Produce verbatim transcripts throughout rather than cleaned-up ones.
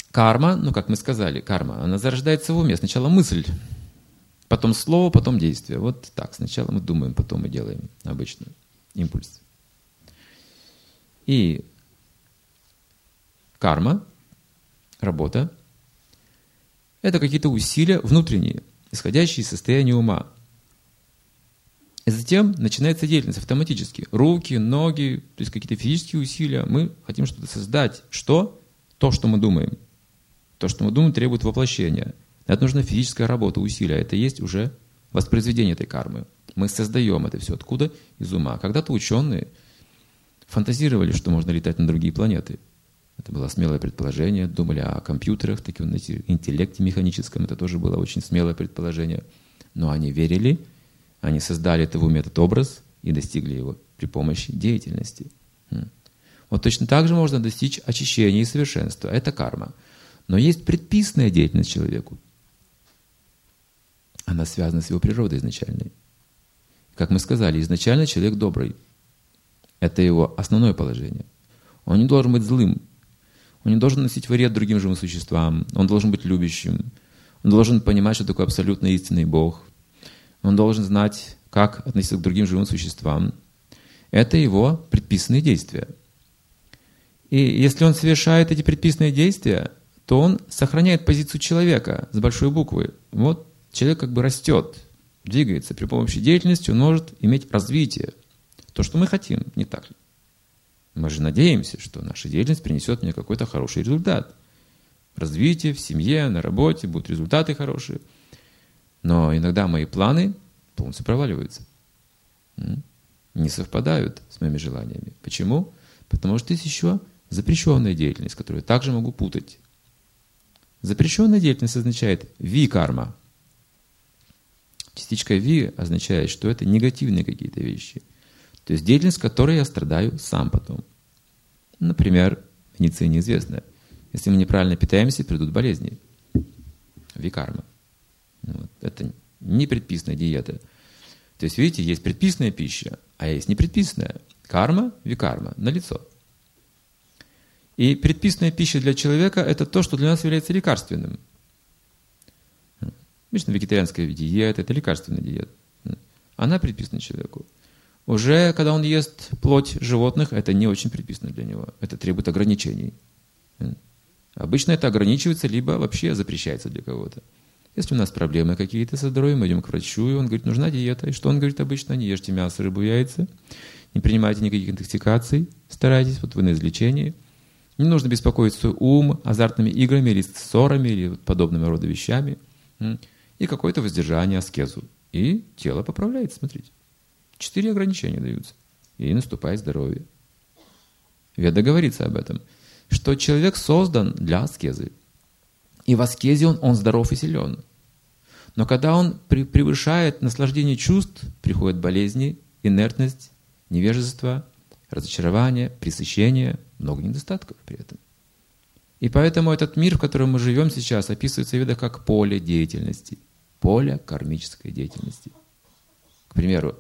Карма, ну как мы сказали, карма, она зарождается в уме. Сначала мысль, потом слово, потом действие. Вот так. Сначала мы думаем, потом мы делаем обычно. Импульс. И карма, работа, это какие-то усилия внутренние, исходящие из состояния ума. И затем начинается деятельность автоматически. Руки, ноги, то есть какие-то физические усилия. Мы хотим что-то создать. Что? То, что мы думаем. То, что мы думаем, требует воплощения. Это нужна физическая работа, усилия. Это есть уже воспроизведение этой кармы. Мы создаем это все. Откуда? Из ума. Когда-то ученые фантазировали, что можно летать на другие планеты. Это было смелое предположение. Думали о компьютерах, таком интеллекте механическом. Это тоже было очень смелое предположение. Но они верили, они создали это в уме, этот образ, и достигли его при помощи деятельности. Вот точно так же можно достичь очищения и совершенства. Это карма. Но есть предписанная деятельность человеку. Она связана с его природой изначальной. Как мы сказали, изначально человек добрый. Это его основное положение. Он не должен быть злым. Он не должен носить вред другим живым существам. Он должен быть любящим. Он должен понимать, что такое абсолютно истинный Бог. Он должен знать, как относиться к другим живым существам. Это его предписанные действия. И если он совершает эти предписанные действия, то он сохраняет позицию человека с большой буквы. Вот человек как бы растет, двигается. При помощи деятельности он может иметь развитие. То, что мы хотим, не так ли? Мы же надеемся, что наша деятельность принесет мне какой-то хороший результат. Развитие в семье, на работе, будут результаты хорошие. Но иногда мои планы полностью проваливаются. Не совпадают с моими желаниями. Почему? Потому что есть еще запрещенная деятельность, которую я также могу путать. Запрещенная деятельность означает ви-карма. Частичка ви означает, что это негативные какие-то вещи. То есть деятельность, в которой я страдаю сам потом. Например, в медицине известно, если мы неправильно питаемся, придут болезни. Ви-карма. Вот. Это не предписанная диета. То есть, видите, есть предписанная пища, а есть непредписанная. Карма, ви-карма, налицо. И предписанная пища для человека – это то, что для нас является лекарственным. Обычно вегетарианская диета – это лекарственная диета. Она предписана человеку. Уже когда он ест плоть животных, это не очень предписано для него. Это требует ограничений. Обычно это ограничивается, либо вообще запрещается для кого-то. Если у нас проблемы какие-то со здоровьем, мы идем к врачу, и он говорит, нужна диета. И что он говорит обычно? Не ешьте мясо, рыбу, яйца. Не принимайте никаких интоксикаций. Старайтесь, вот вы на излечении. Не нужно беспокоить свой ум азартными играми или ссорами, или подобными рода вещами. И какое-то воздержание, аскезу. И тело поправляется, смотрите. Четыре ограничения даются. И наступает здоровье. Веда говорится об этом, что человек создан для аскезы. И в аскезе он, он здоров и силен. Но когда он при, превышает наслаждение чувств, приходят болезни, инертность, невежество, разочарование, пресыщение, много недостатков при этом. И поэтому этот мир, в котором мы живем сейчас, описывается в Ведах как поле деятельности. Поле кармической деятельности. К примеру,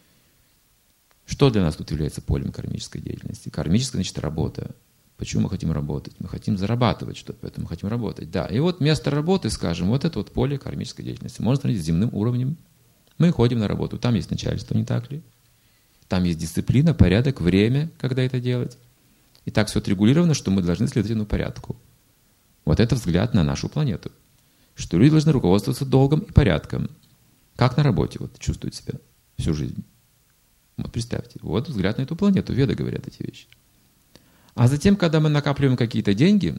что для нас тут является полем кармической деятельности? Кармическая, значит, работа. Почему мы хотим работать? Мы хотим зарабатывать что-то, поэтому мы хотим работать. Да, и вот место работы, скажем, вот это вот поле кармической деятельности. Можно сравнить с земным уровнем. Мы ходим на работу, там есть начальство, не так ли? Там есть дисциплина, порядок, время, когда это делать. И так все отрегулировано, что мы должны следовать этому порядку. Вот это взгляд на нашу планету. Что люди должны руководствоваться долгом и порядком. Как на работе вот чувствуют себя всю жизнь. Вот представьте, вот взгляд на эту планету. Веды говорят эти вещи. А затем, когда мы накапливаем какие-то деньги,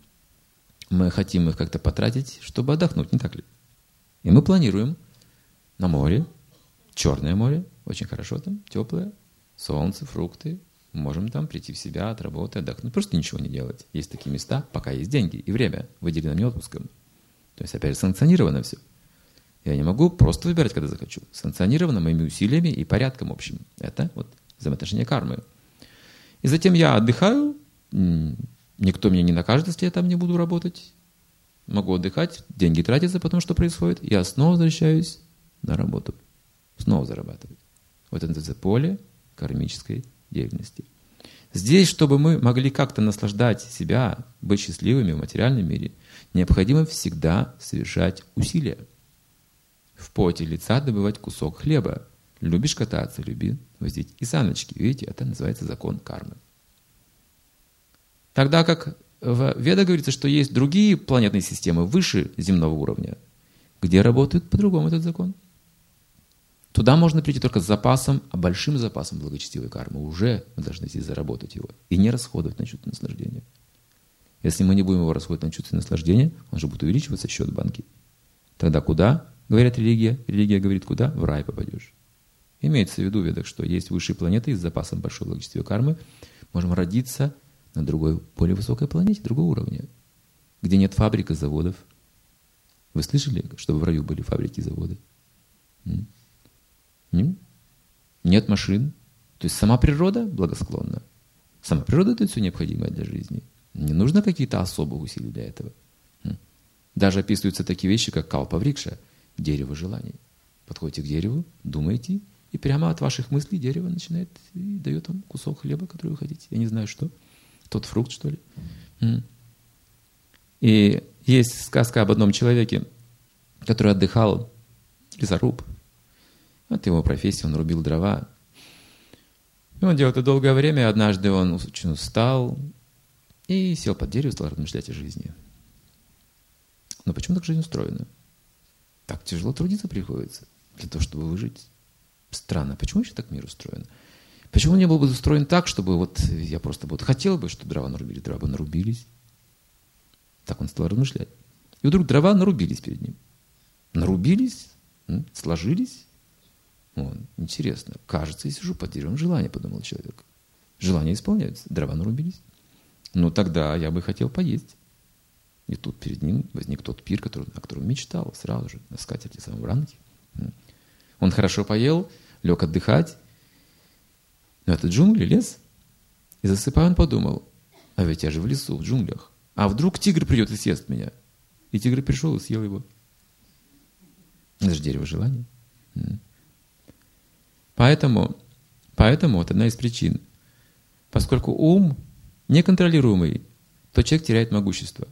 мы хотим их как-то потратить, чтобы отдохнуть, не так ли? И мы планируем на море, Черное море, очень хорошо там, теплое, солнце, фрукты. Можем там прийти в себя, от работы, отдохнуть, просто ничего не делать. Есть такие места, пока есть деньги и время, выделено мне отпуском. То есть, опять же, санкционировано все. Я не могу просто выбирать, когда захочу. Санкционировано моими усилиями и порядком общим. Это вот взаимоотношения кармы. И затем я отдыхаю, никто меня не накажет, если я там не буду работать. Могу отдыхать, деньги тратятся, потом что происходит? Я снова возвращаюсь на работу. Снова зарабатывать. Вот это поле кармической деятельности. Здесь, чтобы мы могли как-то наслаждать себя, быть счастливыми в материальном мире, необходимо всегда совершать усилия. В поте лица добывать кусок хлеба. Любишь кататься, люби возить и саночки. Видите, это называется закон кармы. Тогда как в Ведах говорится, что есть другие планетные системы выше земного уровня, где работает по-другому этот закон. Туда можно прийти только с запасом, а большим запасом благочестивой кармы. Уже мы должны здесь заработать его и не расходовать на чувственное наслаждение. Если мы не будем его расходовать на чувственное наслаждение, он же будет увеличиваться счет в банке. Тогда куда, говорят религия? Религия говорит, куда? В рай попадешь. Имеется в виду в Ведах, что есть высшие планеты и с запасом большой благочестивой кармы можем родиться на другой, более высокой планете, другого уровня, где нет фабрик и заводов. Вы слышали, чтобы в раю были фабрики и заводы? М? М? Нет машин. То есть сама природа благосклонна. Сама природа дает все необходимое для жизни. Не нужно какие-то особые усилия для этого. М? Даже описываются такие вещи, как калпа-врикша, дерево желаний. Подходите к дереву, думаете, и прямо от ваших мыслей дерево начинает и дает вам кусок хлеба, который вы хотите. Я не знаю, что. Тот фрукт, что ли. М? И есть сказка об одном человеке, который отдыхал, лесоруб. Это его профессия, он рубил дрова. И он делал это долгое время, и однажды он очень устал и сел под дерево и стал размышлять о жизни. Но почему так жизнь устроена? Так тяжело трудиться приходится для того, чтобы выжить. Странно, почему еще так мир устроен? Почему он не был бы устроен так, чтобы вот я просто вот хотел бы, чтобы дрова нарубили, дрова бы нарубились. Так он стал размышлять. И вдруг дрова нарубились перед ним. Нарубились, сложились. Вот, интересно. Кажется, я сижу под деревом желания, подумал человек. Желания исполняются, дрова нарубились. Ну тогда я бы хотел поесть. И тут перед ним возник тот пир, который, о котором мечтал сразу же, на скатерти самобранки. Он хорошо поел, лег отдыхать. Но это джунгли, лес. И засыпая, он подумал, а ведь я же в лесу, в джунглях. А вдруг тигр придет и съест меня? И тигр пришел и съел его. Это же дерево желания. Поэтому, поэтому вот одна из причин. Поскольку ум неконтролируемый, то человек теряет могущество.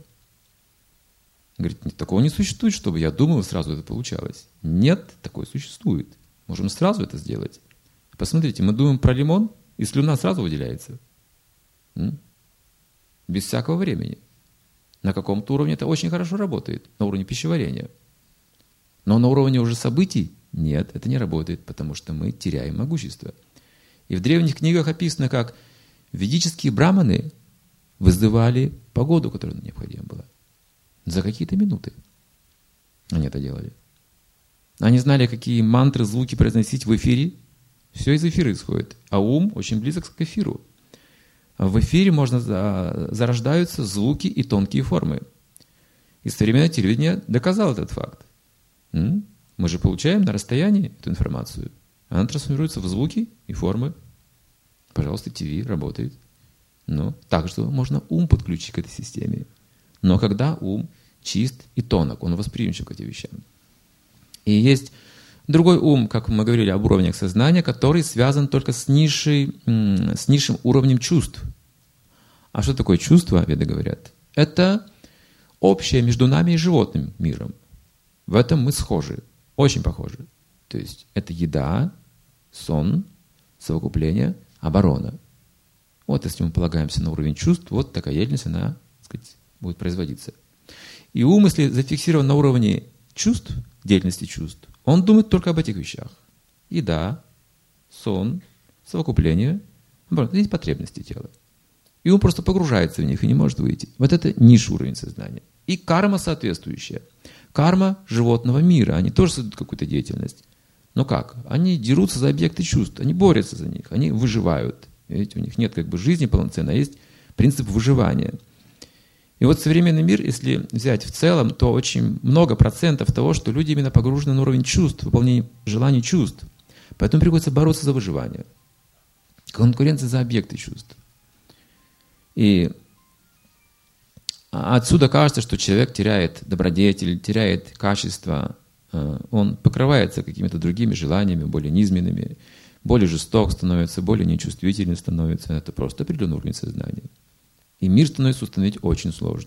Говорит, такого не существует, чтобы я думал, и сразу это получалось. Нет, такое существует. Можем сразу это сделать. Посмотрите, мы думаем про лимон, и слюна сразу выделяется. М? Без всякого времени. На каком-то уровне это очень хорошо работает, на уровне пищеварения. Но на уровне уже событий нет, это не работает, потому что мы теряем могущество. И в древних книгах описано, как ведические браманы вызывали погоду, которая необходима была. За какие-то минуты они это делали. Они знали, какие мантры, звуки произносить в эфире. Все из эфира исходит. А ум очень близок к эфиру. В эфире можно зарождаются звуки и тонкие формы. И современное телевидение доказало этот факт. Мы же получаем на расстоянии эту информацию. Она трансформируется в звуки и формы. Пожалуйста, ТВ работает. Но также можно ум подключить к этой системе. Но когда ум чист и тонок, он восприимчив к этим вещам. И есть другой ум, как мы говорили об уровнях сознания, который связан только с, низшей, с низшим уровнем чувств. А что такое чувство, веды говорят? Это общее между нами и животным миром. В этом мы схожи, очень похожи. То есть это еда, сон, совокупление, оборона. Вот если мы полагаемся на уровень чувств, вот такая деятельность, она, так сказать, будет производиться. И ум, если зафиксирован на уровне чувств, деятельности чувств, он думает только об этих вещах. Еда, сон, совокупление, оборона, эти потребности тела. И он просто погружается в них и не может выйти. Вот это низший уровень сознания. И карма соответствующая. Карма животного мира. Они тоже создают какую-то деятельность. Но как? Они дерутся за объекты чувств. Они борются за них. Они выживают. Видите, у них нет как бы жизни полноценной, а есть принцип выживания. И вот современный мир, если взять в целом, то очень много процентов того, что люди именно погружены на уровень чувств, выполнение желаний чувств. Поэтому приходится бороться за выживание. Конкуренция за объекты чувств. И отсюда кажется, что человек теряет добродетель, теряет качество, он покрывается какими-то другими желаниями, более низменными, более жесток становится, более нечувствительный становится. Это просто определенный уровень сознания. И мир становится установить очень сложно.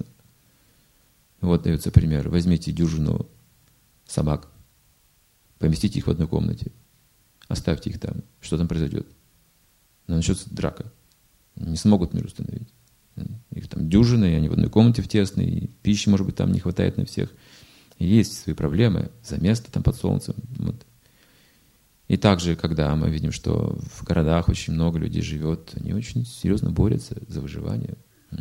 Вот дается пример. Возьмите дюжину собак, поместите их в одной комнате, оставьте их там. Что там произойдет? Начнется драка. Не смогут мир установить. Их там дюжины, и они в одной комнате в тесной, и пищи, может быть, там не хватает на всех. И есть свои проблемы за место там под солнцем. Вот. И также, когда мы видим, что в городах очень много людей живет, они очень серьезно борются за выживание.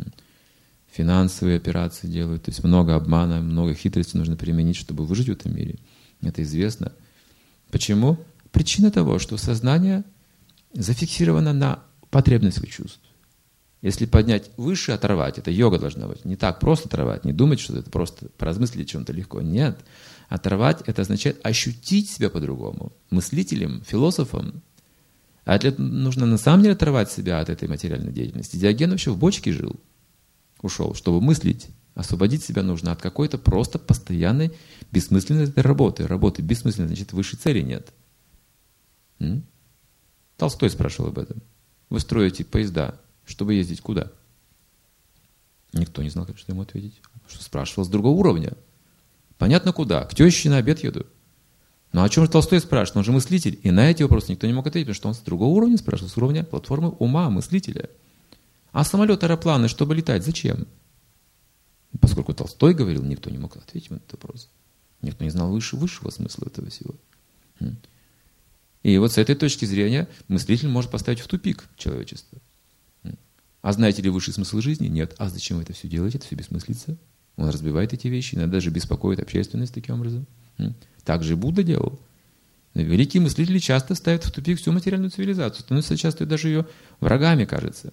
Финансовые операции делают, то есть много обмана, много хитрости нужно применить, чтобы выжить в этом мире. Это известно. Почему? Причина того, что сознание зафиксировано на потребностях чувств. Если поднять выше, оторвать, это йога должна быть. Не так просто оторвать, не думать, что это просто поразмыслить о чем-то легко. Нет. Оторвать — это означает ощутить себя по-другому. Мыслителем, философом. А для этого нужно на самом деле оторвать себя от этой материальной деятельности. Диоген вообще в бочке жил, ушел. Чтобы мыслить, освободить себя нужно от какой-то просто постоянной бессмысленной этой работы. Работы бессмысленной, значит, высшей цели нет. М? Толстой спрашивал об этом. Вы строите поезда, чтобы ездить куда? Никто не знал, как что ему ответить. Что спрашивал с другого уровня. Понятно, куда. К теще на обед еду. Но о чем же Толстой спрашивает? Он же мыслитель. И на эти вопросы никто не мог ответить, потому что он с другого уровня спрашивал, с уровня платформы ума мыслителя. А самолеты, аэропланы, чтобы летать, зачем? Поскольку Толстой говорил, никто не мог ответить на этот вопрос. Никто не знал выше, высшего смысла этого всего. И вот с этой точки зрения мыслитель может поставить в тупик человечество. А знаете ли высший смысл жизни? Нет. А зачем вы это все делаете? Это все бессмыслица. Он разбивает эти вещи, иногда даже беспокоит общественность таким образом. Так же и Будда делал. Великие мыслители часто ставят в тупик всю материальную цивилизацию, становятся часто даже ее врагами, кажется.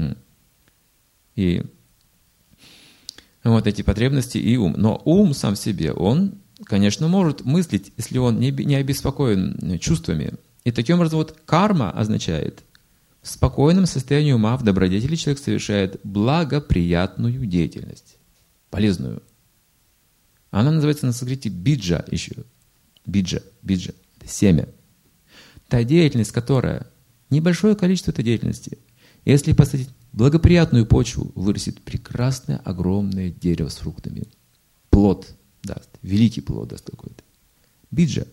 И вот эти потребности и ум. Но ум сам в себе, он, конечно, может мыслить, если он не обеспокоен чувствами. И таким образом вот карма означает: в спокойном состоянии ума, в добродетели человек совершает благоприятную деятельность, полезную. Она называется на санскрите биджа еще. Биджа, биджа, это семя. Та деятельность, которая, небольшое количество этой деятельности, если посадить благоприятную почву, вырастет прекрасное, огромное дерево с фруктами. Плод даст, великий плод даст какой-то. Биджа.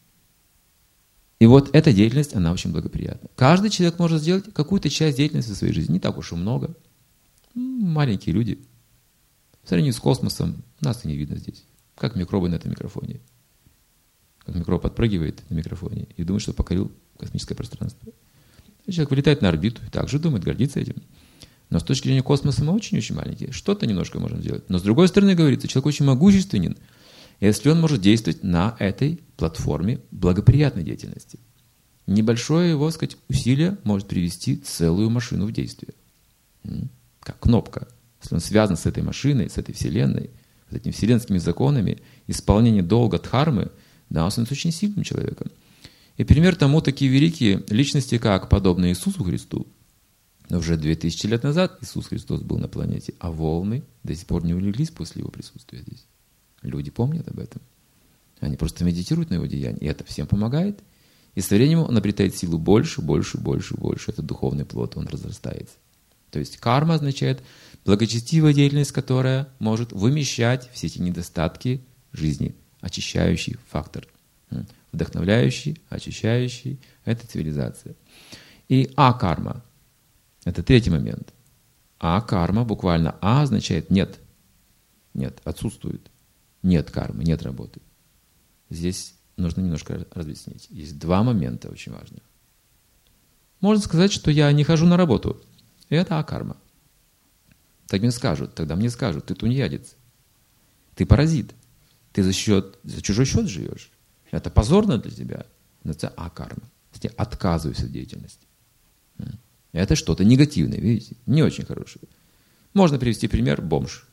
И вот эта деятельность, она очень благоприятна. Каждый человек может сделать какую-то часть деятельности в своей жизни, не так уж и много. Маленькие люди. В сравнении с космосом нас и не видно здесь. Как микробы на этом микрофоне. Как микроб подпрыгивает на микрофоне и думает, что покорил космическое пространство. Человек вылетает на орбиту и также думает, гордится этим. Но с точки зрения космоса мы очень-очень маленькие. Что-то немножко можем сделать. Но с другой стороны, говорится, человек очень могущественен, если он может действовать на этой платформе благоприятной деятельности. Небольшое его, так сказать, усилие может привести целую машину в действие. Как кнопка. Если он связан с этой машиной, с этой вселенной, с этими вселенскими законами, исполнение долга дхармы, да, он становится очень сильным человеком. И пример тому такие великие личности, как подобные Иисусу Христу. Уже две тысячи лет назад Иисус Христос был на планете, а волны до сих пор не улеглись после его присутствия здесь. Люди помнят об этом. Они просто медитируют на его деяния, и это всем помогает. И со временем он обретает силу больше, больше, больше, больше. Это духовный плод, он разрастается. То есть карма означает благочестивая деятельность, которая может вымещать все эти недостатки жизни, очищающий фактор. Вдохновляющий, очищающий – это цивилизация. И а-карма – это третий момент. А-карма, буквально А означает нет. Нет, отсутствует. Нет кармы, нет работы. Здесь нужно немножко разъяснить. Есть два момента очень важных. Можно сказать, что я не хожу на работу. Это а-карма. Так мне скажут, тогда мне скажут, ты тунеядец, ты паразит, ты за, счет, за чужой счет живешь. Это позорно для тебя. Это а-карма. Я отказываюсь от деятельности. Это что-то негативное, видите? Не очень хорошее. Можно привести пример бомж.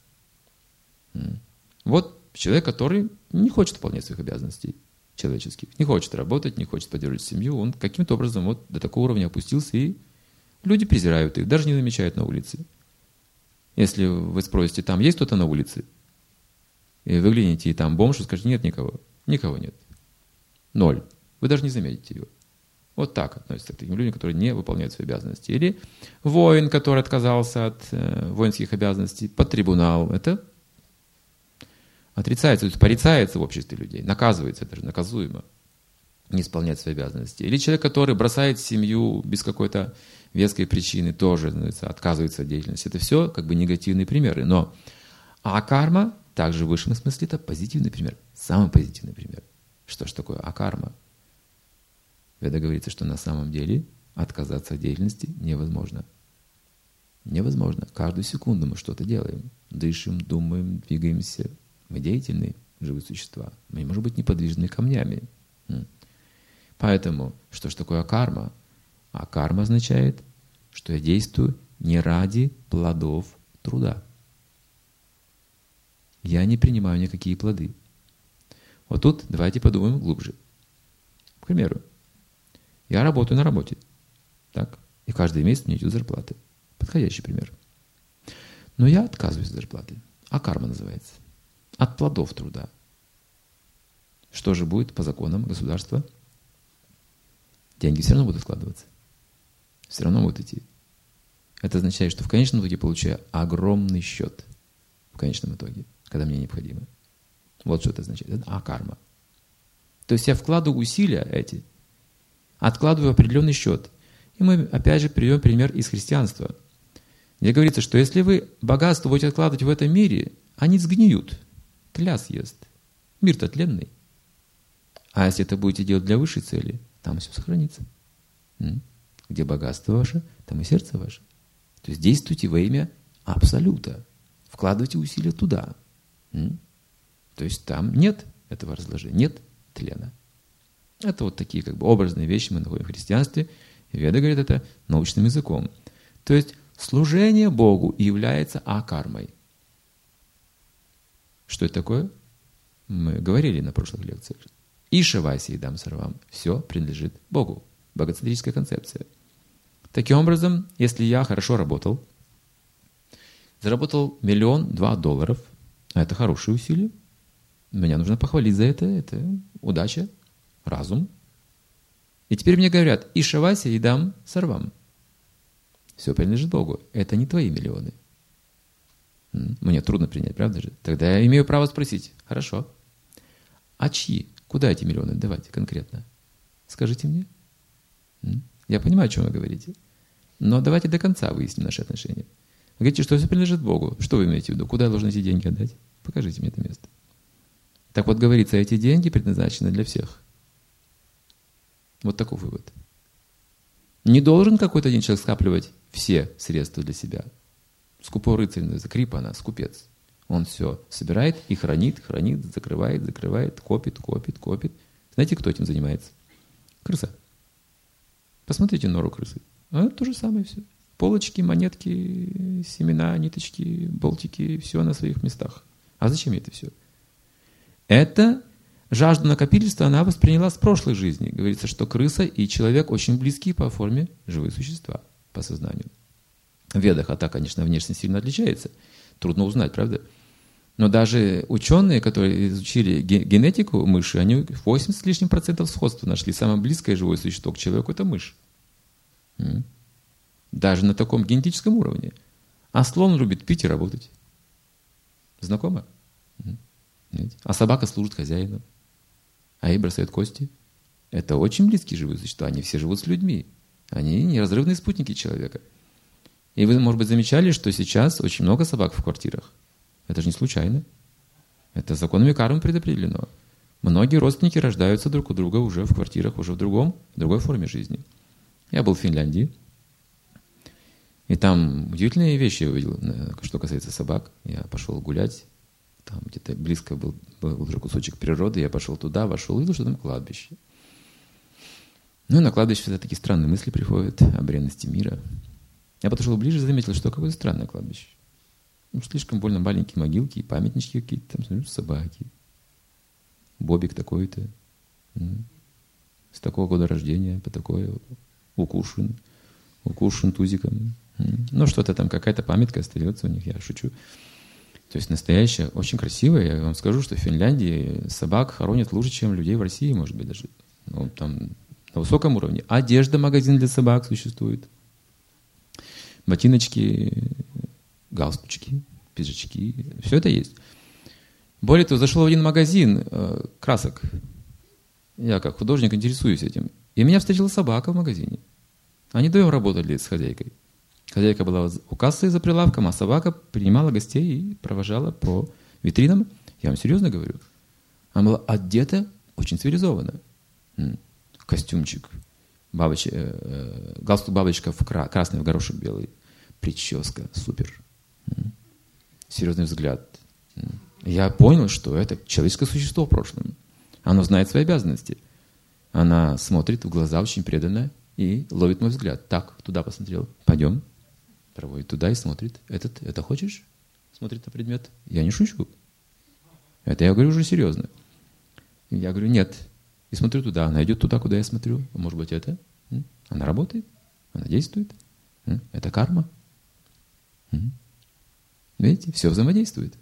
Вот человек, который не хочет выполнять своих обязанностей человеческих, не хочет работать, не хочет поддерживать семью, он каким-то образом вот до такого уровня опустился, и люди презирают их, даже не замечают на улице. Если вы спросите, там есть кто-то на улице, и вы глянете, и там бомж, и скажете, нет никого. Никого нет. Ноль. Вы даже не заметите его. Вот так относятся к таким людям, которые не выполняют свои обязанности. Или воин, который отказался от э, воинских обязанностей, под трибунал. Это отрицается, то есть порицается в обществе людей, наказывается, это же наказуемо, не исполнять свои обязанности. Или человек, который бросает семью без какой-то веской причины, тоже отказывается от деятельности. Это все как бы негативные примеры. Но акарма, также в высшем смысле, это позитивный пример. Самый позитивный пример. Что ж такое акарма? В Ведах говорится, что на самом деле отказаться от деятельности невозможно. Невозможно. Каждую секунду мы что-то делаем. Дышим, думаем, двигаемся. Мы деятельные живые существа. Мы не можем быть неподвижны камнями. Поэтому, что ж такое акарма? А карма означает, что я действую не ради плодов труда. Я не принимаю никакие плоды. Вот тут давайте подумаем глубже. К примеру, я работаю на работе, так? И каждый месяц мне идет зарплата. Подходящий пример. Но я отказываюсь от зарплаты. А карма называется. От плодов труда. Что же будет по законам государства? Деньги все равно будут складываться. Все равно будут идти. Это означает, что в конечном итоге получаю огромный счет. В конечном итоге, когда мне необходимо. Вот что это означает. Это а-карма. То есть я вкладываю усилия эти, откладываю определенный счет. И мы опять же приведем пример из христианства. Где говорится, что если вы богатство будете откладывать в этом мире, они сгниют. Тля съест. Мир-то тленный. А если это будете делать для высшей цели, там все сохранится. Где богатство ваше, там и сердце ваше. То есть действуйте во имя Абсолюта. Вкладывайте усилия туда. То есть там нет этого разложения, нет тлена. Это вот такие как бы образные вещи мы находим в христианстве. И Веда говорит это научным языком. То есть служение Богу является акармой. Что это такое? Мы говорили на прошлых лекциях. Ишаваси идам сарвам. Все принадлежит Богу. Богоцентрическая концепция. Таким образом, если я хорошо работал, заработал миллион-два долларов, а это хорошие усилия, меня нужно похвалить за это, это удача, разум. И теперь мне говорят, Ишаваси идам сарвам. Все принадлежит Богу. Это не твои миллионы. Мне трудно принять, правда же? Тогда я имею право спросить, хорошо, а чьи? Куда эти миллионы давать конкретно? Скажите мне. Я понимаю, о чем вы говорите. Но давайте до конца выясним наши отношения. Вы говорите, что все принадлежит Богу. Что вы имеете в виду? Куда я должен эти деньги отдать? Покажите мне это место. Так вот, говорится, эти деньги предназначены для всех. Вот такой вывод. Не должен какой-то один человек скапливать все средства для себя. Скупой рыцарь, крипана, скупец. Он все собирает и хранит, хранит, закрывает, закрывает, копит, копит, копит. Знаете, кто этим занимается? Крыса. Посмотрите нору крысы. А то же самое все. Полочки, монетки, семена, ниточки, болтики, все на своих местах. А зачем это все? Это жажду накопительства она восприняла с прошлой жизни. Говорится, что крыса и человек очень близкие по форме живые существа, по сознанию. В Ведах, а так, конечно, внешность сильно отличается. Трудно узнать, правда? Но даже ученые, которые изучили генетику мыши, они восемьдесят с лишним процентов сходства нашли. Самое близкое живое существо к человеку – это мышь. Даже на таком генетическом уровне. А слон любит пить и работать. Знакомо? А собака служит хозяину. А ей бросают кости. Это очень близкие живые существа. Они все живут с людьми. Они неразрывные спутники человека. И вы, может быть, замечали, что сейчас очень много собак в квартирах. Это же не случайно. Это законами кармы предопределено. Многие родственники рождаются друг у друга уже в квартирах, уже в другом, в другой форме жизни. Я был в Финляндии. И там удивительные вещи я увидел, что касается собак. Я пошел гулять. Там где-то близко был, был уже кусочек природы. Я пошел туда, вошел, увидел, что там кладбище. Ну и на кладбище всегда такие странные мысли приходят о бренности мира. Я подошел ближе и заметил, что какое-то странное кладбище. Ну, слишком больно маленькие могилки, памятнички какие-то, там, смотрю, собаки. Бобик такой-то. С такого года рождения, по такое, укушен. Укушен тузиком. Ну, что-то там, какая-то памятка остается у них, я шучу. То есть настоящая, очень красивая. Я вам скажу, что в Финляндии собак хоронят лучше, чем людей в России, может быть, даже. Ну, там на высоком уровне. Одежда, магазин для собак существует. Ботиночки, галстучки, пиджачки. Все это есть. Более того, зашел в один магазин э, красок. Я как художник интересуюсь этим. И меня встретила собака в магазине. Они вдвоем работали с хозяйкой. Хозяйка была у кассы за прилавком, а собака принимала гостей и провожала по витринам. Я вам серьезно говорю. Она была одета очень цивилизованно. Костюмчик, бабочка, э, галстук бабочка в кра- красный в горошек белый, прическа, супер. Серьезный взгляд. Я понял, что это человеческое существо в прошлом. Оно знает свои обязанности. Она смотрит в глаза очень преданно и ловит мой взгляд. Так, туда посмотрел. Пойдем. Проводит туда и смотрит. Этот, это хочешь? Смотрит на предмет. Я не шучу. Это я говорю уже серьезно. Я говорю, нет. И смотрю туда. Она идет туда, куда я смотрю. Может быть, это? Она работает. Она действует. Это карма. Видите? Все взаимодействует.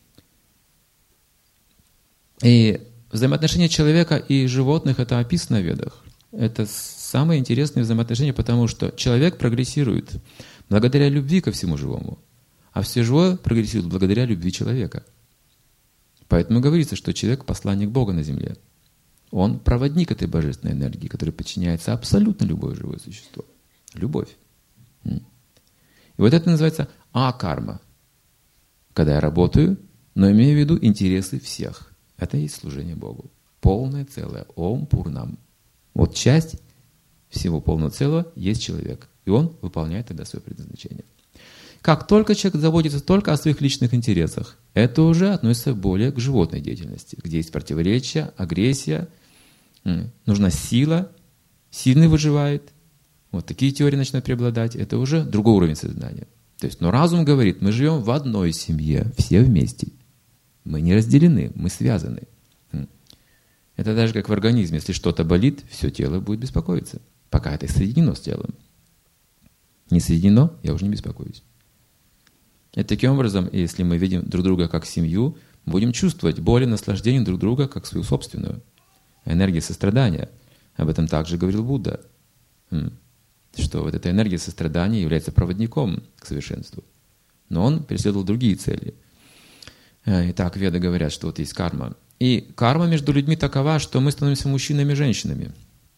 И взаимоотношения человека и животных, это описано в Ведах. Это самые интересные взаимоотношения, потому что человек прогрессирует благодаря любви ко всему живому, а все живое прогрессирует благодаря любви человека. Поэтому говорится, что человек – посланник Бога на земле. Он проводник этой божественной энергии, которой подчиняется абсолютно любое живое существо. Любовь. И вот это называется а-карма. Когда я работаю, но имею в виду интересы всех. Это и есть служение Богу. Полное целое. Ом Пурнам. Вот часть всего полного целого есть человек. И он выполняет тогда свое предназначение. Как только человек заботится только о своих личных интересах, это уже относится более к животной деятельности, где есть противоречия, агрессия, нужна сила, сильный выживает. Вот такие теории начинают преобладать. Это уже другой уровень сознания. То есть, но разум говорит, мы живем в одной семье, все вместе. Мы не разделены, мы связаны. Это даже как в организме. Если что-то болит, все тело будет беспокоиться, пока это соединено с телом. Не соединено, я уже не беспокоюсь. И таким образом, если мы видим друг друга как семью, будем чувствовать боль и наслаждение друг друга как свою собственную. Энергия сострадания. Об этом также говорил Будда. Что вот эта энергия сострадания является проводником к совершенству. Но он преследовал другие цели. Итак, веды говорят, что вот есть карма. И карма между людьми такова, что мы становимся мужчинами и женщинами.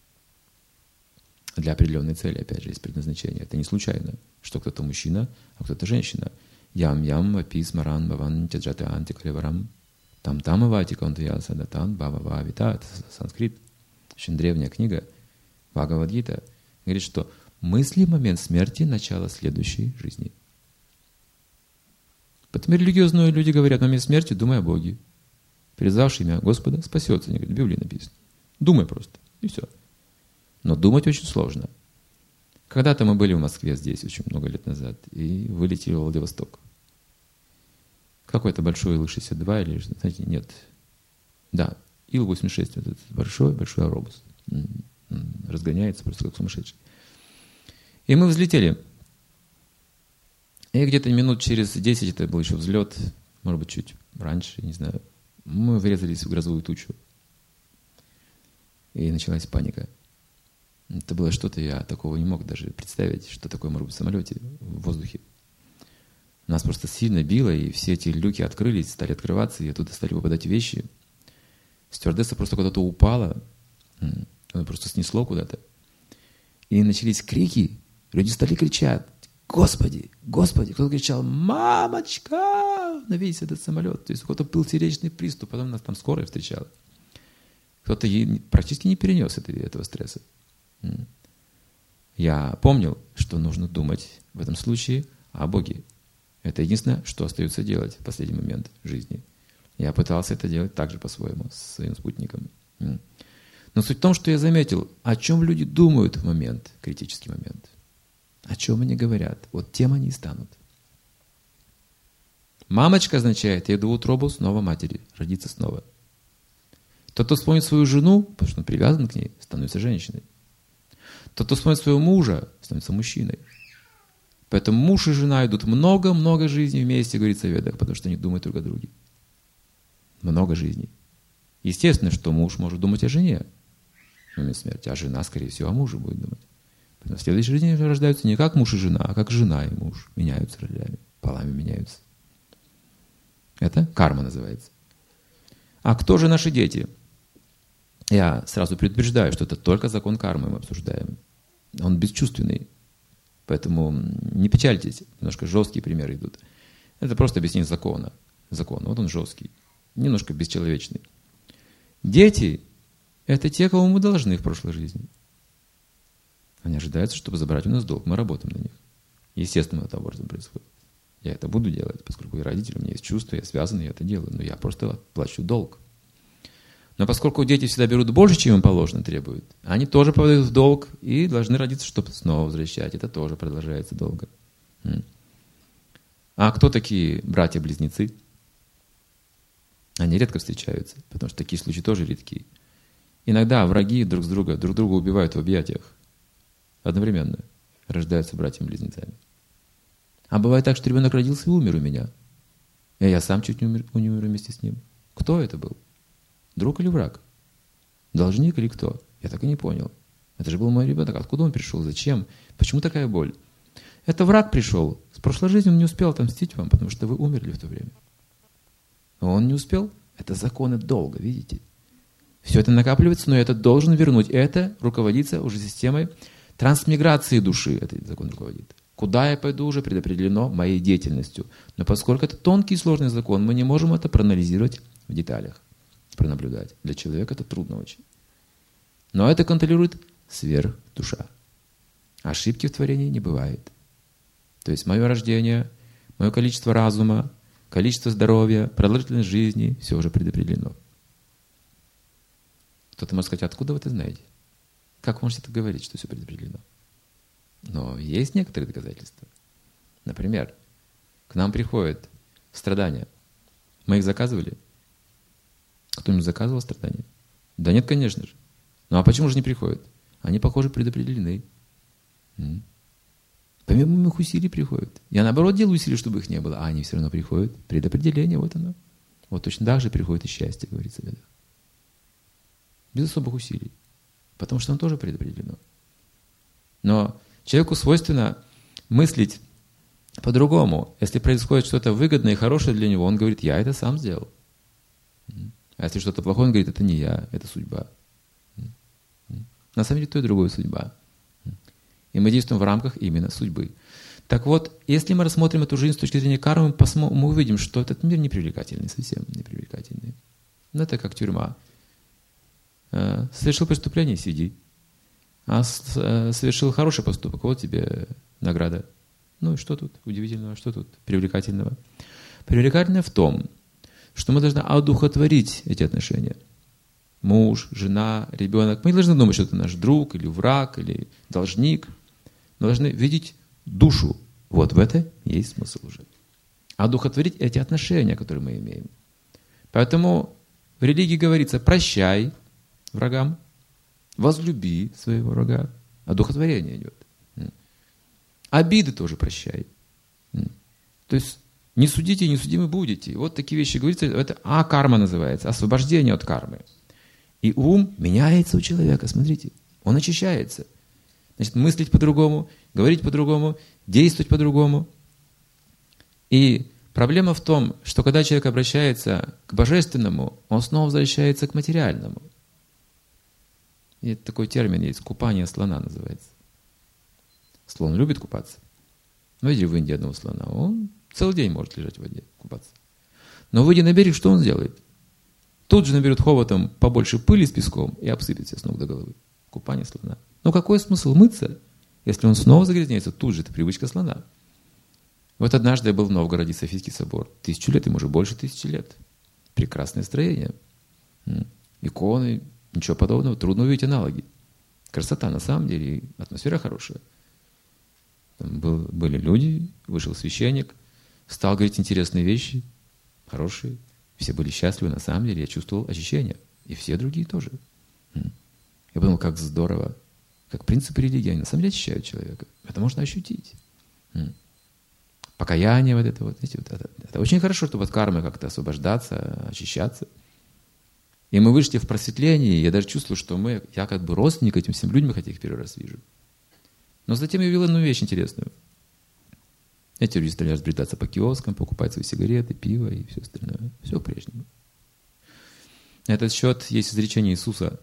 Для определенной цели, опять же, есть предназначение. Это не случайно, что кто-то мужчина, а кто-то женщина. Ям-ям, вапи, смаран, баван, тяджаты, антикалеварам. Там-там, авати, контуя, садатан, бава-ва, вита. Это санскрит. Очень древняя книга. Бхагавад-гита говорит, что мысли в момент смерти – начало следующей жизни. Поэтому религиозные люди говорят, в момент смерти думай о Боге. Призвавший имя Господа спасется. Они говорят, в Библии написано. Думай просто, и все. Но думать очень сложно. Когда-то мы были в Москве здесь, очень много лет назад, и вылетели в Владивосток. Какой-то большой Ил шестьдесят два, или, знаете, нет. Да, Ил восемьдесят шесть, этот большой-большой аэробус. Разгоняется просто как сумасшедший. И мы взлетели. И где-то минут через десять, это был еще взлет, может быть, чуть раньше, не знаю, мы врезались в грозовую тучу. И началась паника. Это было что-то, я такого не мог даже представить, что такое может быть в самолете, в воздухе. Нас просто сильно било, и все эти люки открылись, стали открываться, и оттуда стали выпадать вещи. Стюардесса просто куда-то упала, она просто снесло куда-то. И начались крики, люди стали кричать: «Господи! Господи!» Кто-то кричал: «Мамочка!» на весь этот самолет. То есть у кого-то был сердечный приступ, потом нас там скорая встречала. Кто-то практически не перенес этого стресса. Я помнил, что нужно думать в этом случае о Боге. Это единственное, что остается делать в последний момент жизни. Я пытался это делать также по-своему, с своим спутником. Но суть в том, что я заметил, о чем люди думают в момент, критический момент. О чем они говорят. Вот тем они и станут. Мамочка означает, я иду в утробу снова матери, родиться снова. Тот, кто вспомнит свою жену, потому что он привязан к ней, становится женщиной. Тот, кто вспомнит своего мужа, становится мужчиной. Поэтому муж и жена идут много-много жизней вместе, говорится в Ведах, потому что они думают друг о друге. Много жизней. Естественно, что муж может думать о жене. в момент смерти, а жена, скорее всего, о муже будет думать. Поэтому в следующей жизни рождаются не как муж и жена, а как жена и муж. Меняются ролями, полами меняются. Это карма называется. А кто же наши дети? Я сразу предупреждаю, что это только закон кармы мы обсуждаем. Он бесчувственный. Поэтому не печальтесь. Немножко жесткие примеры идут. Это просто объяснение закона. Закон. Вот он жесткий. Немножко бесчеловечный. Дети – это те, кого мы должны в прошлой жизни. Они ожидаются, чтобы забрать у нас долг. Мы работаем на них. Естественно, это образом происходит. Я это буду делать, поскольку я родитель, у меня есть чувства, я связан, я это делаю. Но я просто плачу долг. Но поскольку дети всегда берут больше, чем им положено, требуют, они тоже попадают в долг и должны родиться, чтобы снова возвращать. Это тоже продолжается долго. А кто такие братья-близнецы? Они редко встречаются, потому что такие случаи тоже редки. Иногда враги друг с друга, друг друга убивают в объятиях. Одновременно рождаются братьями-близнецами. А бывает так, что ребенок родился и умер у меня. И я сам чуть не умер, не умер вместе с ним. Кто это был? Друг или враг? Должник или кто? Я так и не понял. Это же был мой ребенок. Откуда он пришел? Зачем? Почему такая боль? Это враг пришел. С прошлой жизни он не успел отомстить вам, потому что вы умерли в то время. Но он не успел. Это законы долга, видите? Все это накапливается, но это должен вернуть. Это руководится уже системой трансмиграции души. Этот закон руководит. Куда я пойду, уже предопределено моей деятельностью. Но поскольку это тонкий и сложный закон, мы не можем это проанализировать в деталях, пронаблюдать. Для человека это трудно очень. Но это контролирует сверхдуша. Ошибки в творении не бывает. То есть мое рождение, мое количество разума, количество здоровья, продолжительность жизни, все уже предопределено. Кто-то может сказать, откуда вы это знаете? Как вы можете это говорить, что все предопределено? Но есть некоторые доказательства. Например, к нам приходят страдания. Мы их заказывали? Кто-нибудь заказывал страдания? Да нет, конечно же. Ну а почему же не приходят? Они, похоже, предопределены. М? Помимо их усилий приходят. Я, наоборот, делаю усилия, чтобы их не было, а они все равно приходят. Предопределение, вот оно. Вот точно так же приходит и счастье, говорится. Да? Без особых усилий. Потому что оно тоже предопределено. Но человеку свойственно мыслить по-другому. Если происходит что-то выгодное и хорошее для него, он говорит, я это сам сделал. А если что-то плохое, он говорит, это не я, это судьба. На самом деле, то и другое судьба. И мы действуем в рамках именно судьбы. Так вот, если мы рассмотрим эту жизнь с точки зрения кармы, мы, мы увидим, что этот мир непривлекательный, совсем непривлекательный. Ну, это как тюрьма. Совершил преступление – сиди. А совершил хороший поступок – вот тебе награда. Ну и что тут удивительного, что тут привлекательного? Привлекательное в том, что мы должны одухотворить эти отношения. Муж, жена, ребенок. Мы не должны думать, что это наш друг, или враг, или должник. Мы должны видеть душу. Вот в это есть смысл уже. Одухотворить эти отношения, которые мы имеем. Поэтому в религии говорится, прощай врагам, возлюби своего врага. Одухотворение идет. Обиды тоже прощай. То есть не судите, не судимы будете. Вот такие вещи говорится. Это а-карма называется, освобождение от кармы. И ум меняется у человека, смотрите. Он очищается. Значит, мыслить по-другому, говорить по-другому, действовать по-другому. И проблема в том, что когда человек обращается к божественному, он снова возвращается к материальному. И такой термин есть, купание слона называется. Слон любит купаться. Ну, видели в Индии одного слона, он целый день может лежать в воде, купаться. Но выйдя на берег, что он сделает? Тут же наберет хоботом побольше пыли с песком и обсыпет себя с ног до головы. Купание слона. Но какой смысл мыться, если он снова загрязняется? Тут же это привычка слона. Вот однажды я был в Новгороде, Софийский собор. Тысячу лет, ему уже больше тысячи лет. Прекрасное строение. Иконы, ничего подобного. Трудно увидеть аналоги. Красота на самом деле, атмосфера хорошая. Там был, были люди, вышел священник, стал говорить интересные вещи, хорошие. Все были счастливы, на самом деле я чувствовал очищение. И все другие тоже. Я подумал, как здорово, как принципы религии, они на самом деле очищают человека. Это можно ощутить. Покаяние вот это вот. Знаете, вот это, это очень хорошо, чтобы от кармы как-то освобождаться, очищаться. И мы вышли в просветление, и я даже чувствую, что мы, я как бы родственник этим всем людям, хотя их первый раз вижу. Но затем я увидел одну вещь интересную. Эти люди стали разбредаться по киоскам, покупать свои сигареты, пиво и все остальное. Все по-прежнему. На этот счет есть изречение Иисуса.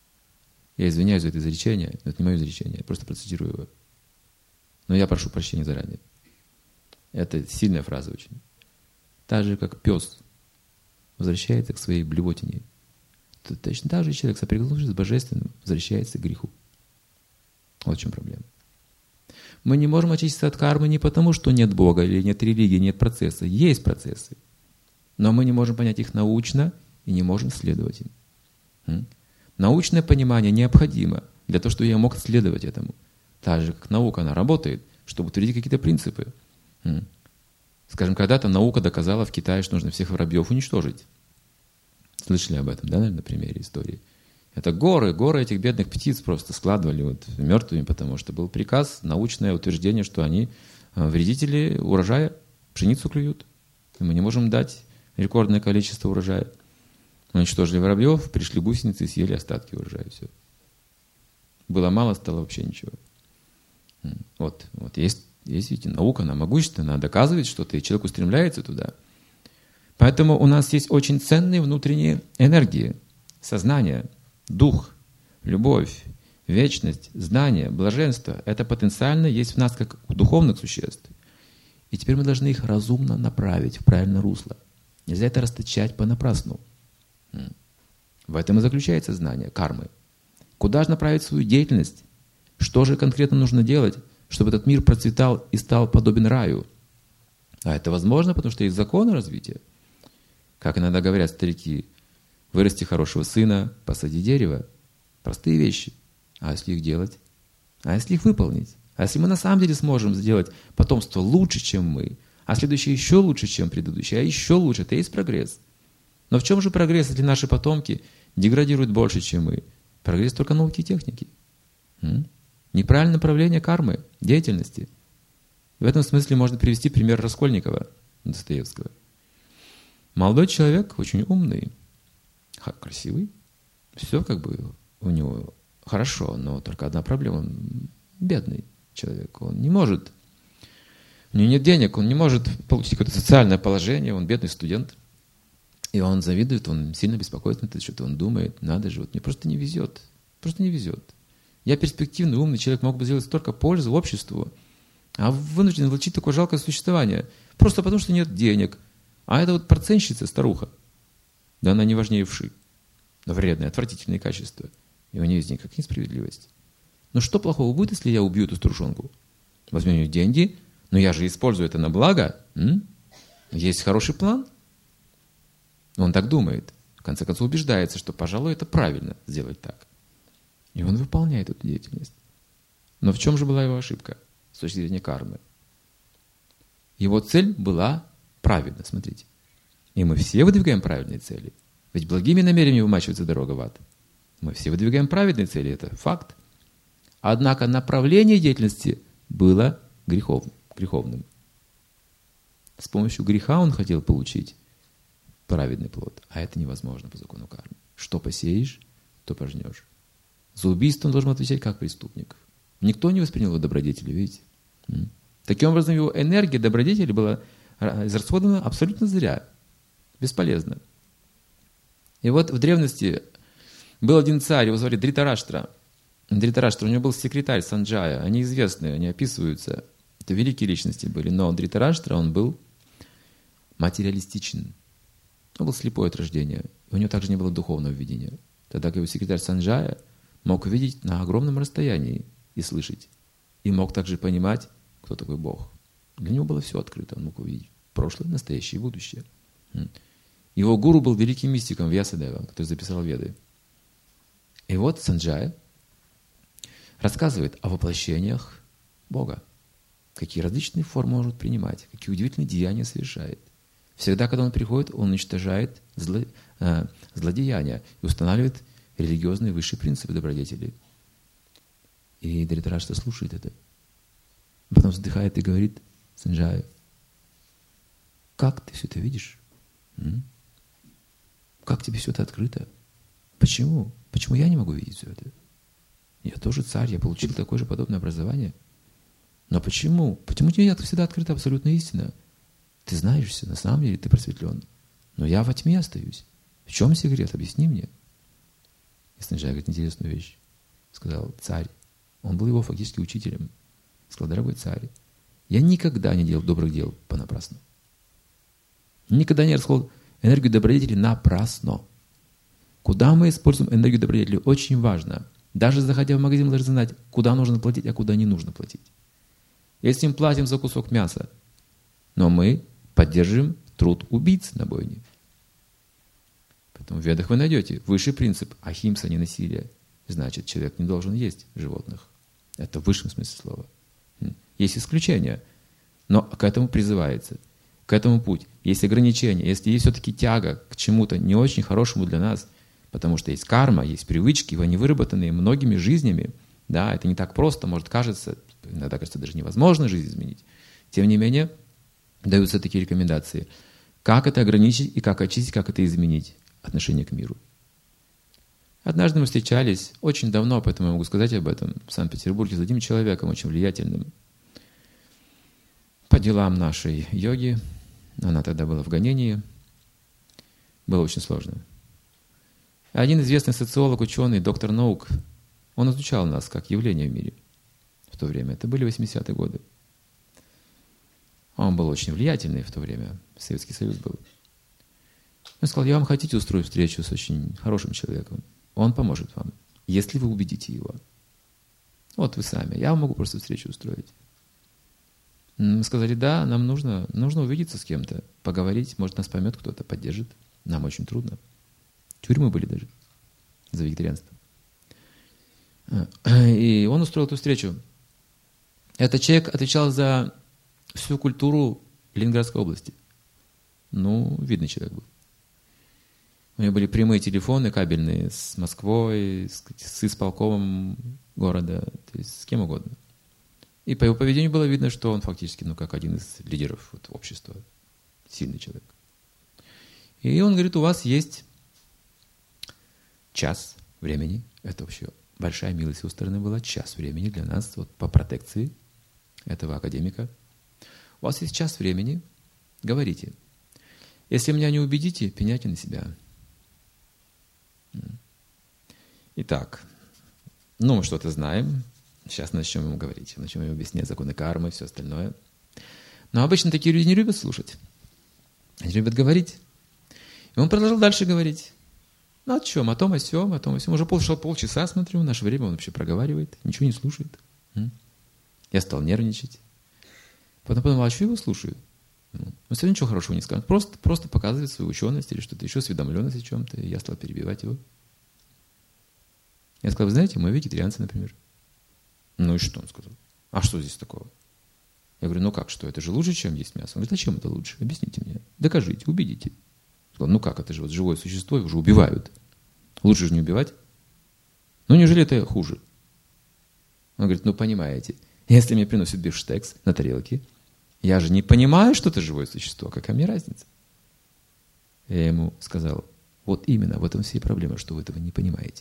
Я извиняюсь за это изречение, но это не мое изречение, я просто процитирую его. Но я прошу прощения заранее. Это сильная фраза очень. Так же, как пес возвращается к своей блевотине, то точно так же человек, соприкоснувшись с Божественным, возвращается к греху. Вот в чем проблема. Мы не можем очиститься от кармы не потому, что нет Бога или нет религии, нет процесса. Есть процессы. Но мы не можем понять их научно и не можем следовать им. Научное понимание необходимо для того, чтобы я мог следовать этому. Так же, как наука, она работает, чтобы утвердить какие-то принципы. Скажем, когда-то наука доказала в Китае, что нужно всех воробьев уничтожить. Слышали об этом, да, наверное, на примере истории? Это горы, горы этих бедных птиц просто складывали вот мертвыми, потому что был приказ, научное утверждение, что они вредители урожая, пшеницу клюют. И мы не можем дать рекордное количество урожая. Уничтожили воробьев, пришли гусеницы и съели остатки урожая. Все. Было мало, стало вообще ничего. Вот, вот есть, есть, видите, наука, она могущественна, она доказывает что-то, и человек устремляется туда. Поэтому у нас есть очень ценные внутренние энергии, сознание, дух, любовь, вечность, знание, блаженство. Это потенциально есть в нас как у духовных существ. И теперь мы должны их разумно направить в правильное русло. Нельзя это расточать понапрасну. В этом и заключается знание кармы. Куда же направить свою деятельность? Что же конкретно нужно делать, чтобы этот мир процветал и стал подобен раю? А это возможно, потому что есть законы развития. Как иногда говорят старики, вырасти хорошего сына, посади дерево. Простые вещи. А если их делать? А если их выполнить? А если мы на самом деле сможем сделать потомство лучше, чем мы, а следующее еще лучше, чем предыдущее, а еще лучше, это и есть прогресс. Но в чем же прогресс, если наши потомки деградируют больше, чем мы? Прогресс только науки и техники. М? Неправильное направление кармы, деятельности. В этом смысле можно привести пример Раскольникова, Достоевского. Молодой человек, очень умный, красивый, все как бы у него хорошо, но только одна проблема, он бедный человек, он не может, у него нет денег, он не может получить какое-то социальное положение, он бедный студент, и он завидует, он сильно беспокоится на это, что-то он думает, надо же, вот мне просто не везет, просто не везет. Я перспективный, умный человек, мог бы сделать столько пользы обществу, а вынужден влачить такое жалкое существование, просто потому что нет денег. А это вот процентщица, старуха. Да она не важнее вши. Но вредные, отвратительные качества. И у нее есть никакая несправедливость. Но что плохого будет, если я убью эту старушонку? Возьму у нее деньги, но я же использую это на благо. М? Есть хороший план. Он так думает. В конце концов убеждается, что, пожалуй, это правильно сделать так. И он выполняет эту деятельность. Но в чем же была его ошибка с точки зрения кармы? Его цель была правильно, смотрите. И мы все выдвигаем правильные цели. Ведь благими намерениями вымачивается дорога в ад. Мы все выдвигаем правильные цели, это факт. Однако направление деятельности было греховным. греховным. С помощью греха он хотел получить праведный плод. А это невозможно по закону кармы. Что посеешь, то пожнешь. За убийство он должен отвечать как преступник. Никто не воспринял его добродетели, видите? Таким образом, его энергия добродетели была израсходовано абсолютно зря, бесполезно. И вот в древности был один царь, его звали Дритараштра. Дритараштра, у него был секретарь Санджая, они известны, они описываются, это великие личности были, но Дритараштра, он был материалистичен, он был слепой от рождения, у него также не было духовного видения. Тогда как его секретарь Санджая мог видеть на огромном расстоянии и слышать, и мог также понимать, кто такой Бог. Для него было все открыто, он мог увидеть прошлое, настоящее и будущее. Его гуру был великим мистиком Вьясадева, который записал Веды. И вот Санджая рассказывает о воплощениях Бога. Какие различные формы он может принимать, какие удивительные деяния совершает. Всегда, когда он приходит, он уничтожает зло, э, злодеяния и устанавливает религиозные высшие принципы добродетели. И Дритараштра слушает это. Потом вздыхает и говорит Санджаю: как ты все это видишь? М? Как тебе все это открыто? Почему? Почему я не могу видеть все это? Я тоже царь, я получил такое же подобное образование. Но почему? Почему тебе всегда открыта абсолютная истина? Ты знаешься, на самом деле ты просветлен. Но я во тьме остаюсь. В чем секрет? Объясни мне. И Санджай говорит интересную вещь. Сказал, царь. Он был его фактически учителем. Сказал, дорогой царь, я никогда не делал добрых дел понапрасну. Никогда не расходовал энергию добродетели напрасно. Куда мы используем энергию добродетели, очень важно. Даже заходя в магазин, мы должны знать, куда нужно платить, а куда не нужно платить. Если мы платим за кусок мяса, но мы поддерживаем труд убийц на бойне. Поэтому в Ведах вы найдете высший принцип ахимса, не насилие. Значит, человек не должен есть животных. Это в высшем смысле слова. Есть исключения, но к этому призывается. К этому путь. Есть ограничения. Если есть все-таки тяга к чему-то не очень хорошему для нас, потому что есть карма, есть привычки, они выработанные многими жизнями. Да, это не так просто, может кажется, иногда кажется даже невозможно жизнь изменить. Тем не менее, даются такие рекомендации. Как это ограничить и как очистить, как это изменить отношение к миру. Однажды мы встречались очень давно, поэтому я могу сказать об этом, в Санкт-Петербурге с одним человеком очень влиятельным по делам нашей йоги. Она тогда была в гонении. Было очень сложно. Один известный социолог, ученый, доктор наук, он изучал нас как явление в мире в то время. Это были восьмидесятые годы. Он был очень влиятельный в то время. Советский Союз был. Он сказал, я вам хотите устроить встречу с очень хорошим человеком. Он поможет вам, если вы убедите его. Вот вы сами. Я вам могу просто встречу устроить. Мы сказали, да, нам нужно, нужно увидеться с кем-то, поговорить. Может, нас поймет кто-то, поддержит. Нам очень трудно. Тюрьмы были даже за вегетарианство. И он устроил эту встречу. Этот человек отвечал за всю культуру Ленинградской области. Ну, видный человек был. У него были прямые телефоны кабельные с Москвой, с, с исполкомом города, то есть с кем угодно. И по его поведению было видно, что он фактически, ну, как один из лидеров вот, общества, сильный человек. И он говорит, у вас есть час времени, это вообще большая милость с его стороны была, час времени для нас вот, по протекции этого академика. У вас есть час времени, говорите. Если меня не убедите, пеняйте на себя. Итак, ну мы что-то знаем. Сейчас начнем ему говорить, начнем ему объяснять законы кармы и все остальное. Но обычно такие люди не любят слушать. Они любят говорить. И он продолжал дальше говорить. Ну о чем? О том, о сём, о том, о сём. Уже прошло полчаса, смотрю, в наше время он вообще проговаривает, ничего не слушает. Я стал нервничать. Потом подумал, а что я его слушаю? Он все равно ничего хорошего не скажет. Просто, просто показывает свою ученость или что-то еще, осведомленность о чем-то. И я стал перебивать его. Я сказал, вы знаете, мы вегетарианцы, например. Ну и что, он сказал. А что здесь такого? Я говорю, ну как, что, это же лучше, чем есть мясо? Он говорит, а чем это лучше? Объясните мне. Докажите, убедите. Я сказал, ну как, это же вот живое существо, его же убивают. Лучше же не убивать. Ну неужели это хуже? Он говорит, ну понимаете, если мне приносят бифштекс на тарелке, я же не понимаю, что это живое существо, какая мне разница? Я ему сказал, вот именно в этом вся и проблема, что вы этого не понимаете.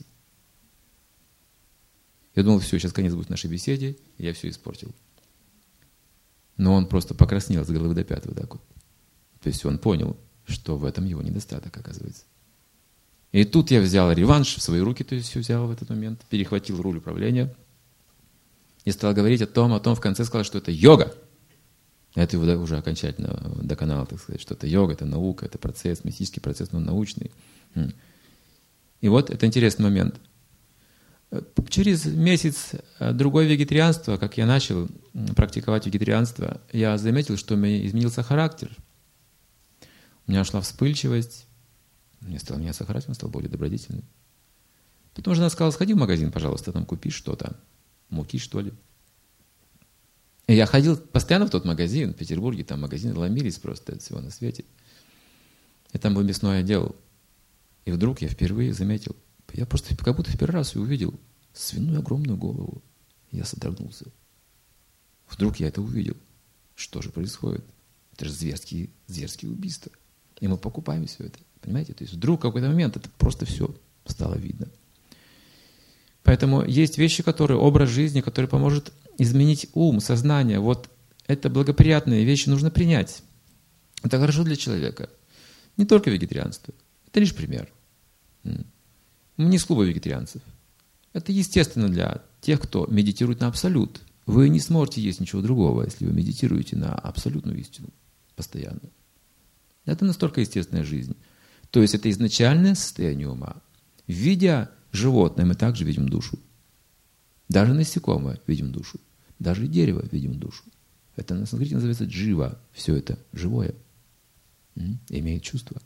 Я думал, все, сейчас конец будет нашей беседе, и я все испортил. Но он просто покраснел с головы до пят, вот так вот. То есть он понял, что в этом его недостаток, оказывается. И тут я взял реванш в свои руки, то есть все взял в этот момент, перехватил руль управления и стал говорить о том, о том, в конце сказал, что это йога. Это его уже окончательно доконало, так сказать, что это йога, это наука, это процесс, мистический процесс, но научный. И вот это интересный момент. Через месяц другой вегетарианства, как я начал практиковать вегетарианство, я заметил, что у меня изменился характер. У меня шла вспыльчивость, мне стал меняться характер, он стал более добродетельным. Потом жена сказала, сходи в магазин, пожалуйста, там купи что-то, муки, что ли. И я ходил постоянно в тот магазин, в Петербурге, там магазины ломились просто от всего на свете. И там был мясной отдел. И вдруг я впервые заметил, я просто как будто в первый раз увидел свиную огромную голову. Я содрогнулся. Вдруг я это увидел. Что же происходит? Это же зверские, зверские убийства. И мы покупаем все это. Понимаете? То есть вдруг в какой-то момент это просто все стало видно. Поэтому есть вещи, которые, образ жизни, который поможет изменить ум, сознание. Вот это благоприятные вещи нужно принять. Это хорошо для человека. Не только вегетарианство. Это лишь пример. Мы не из клуба вегетарианцев. Это естественно для тех, кто медитирует на абсолют. Вы не сможете есть ничего другого, если вы медитируете на абсолютную истину постоянно. Это настолько естественная жизнь. То есть это изначальное состояние ума. Видя животное, мы также видим душу. Даже насекомое видим душу. Даже дерево видим душу. Это на санскрите называется джива. Все это живое. М? Имеет чувство.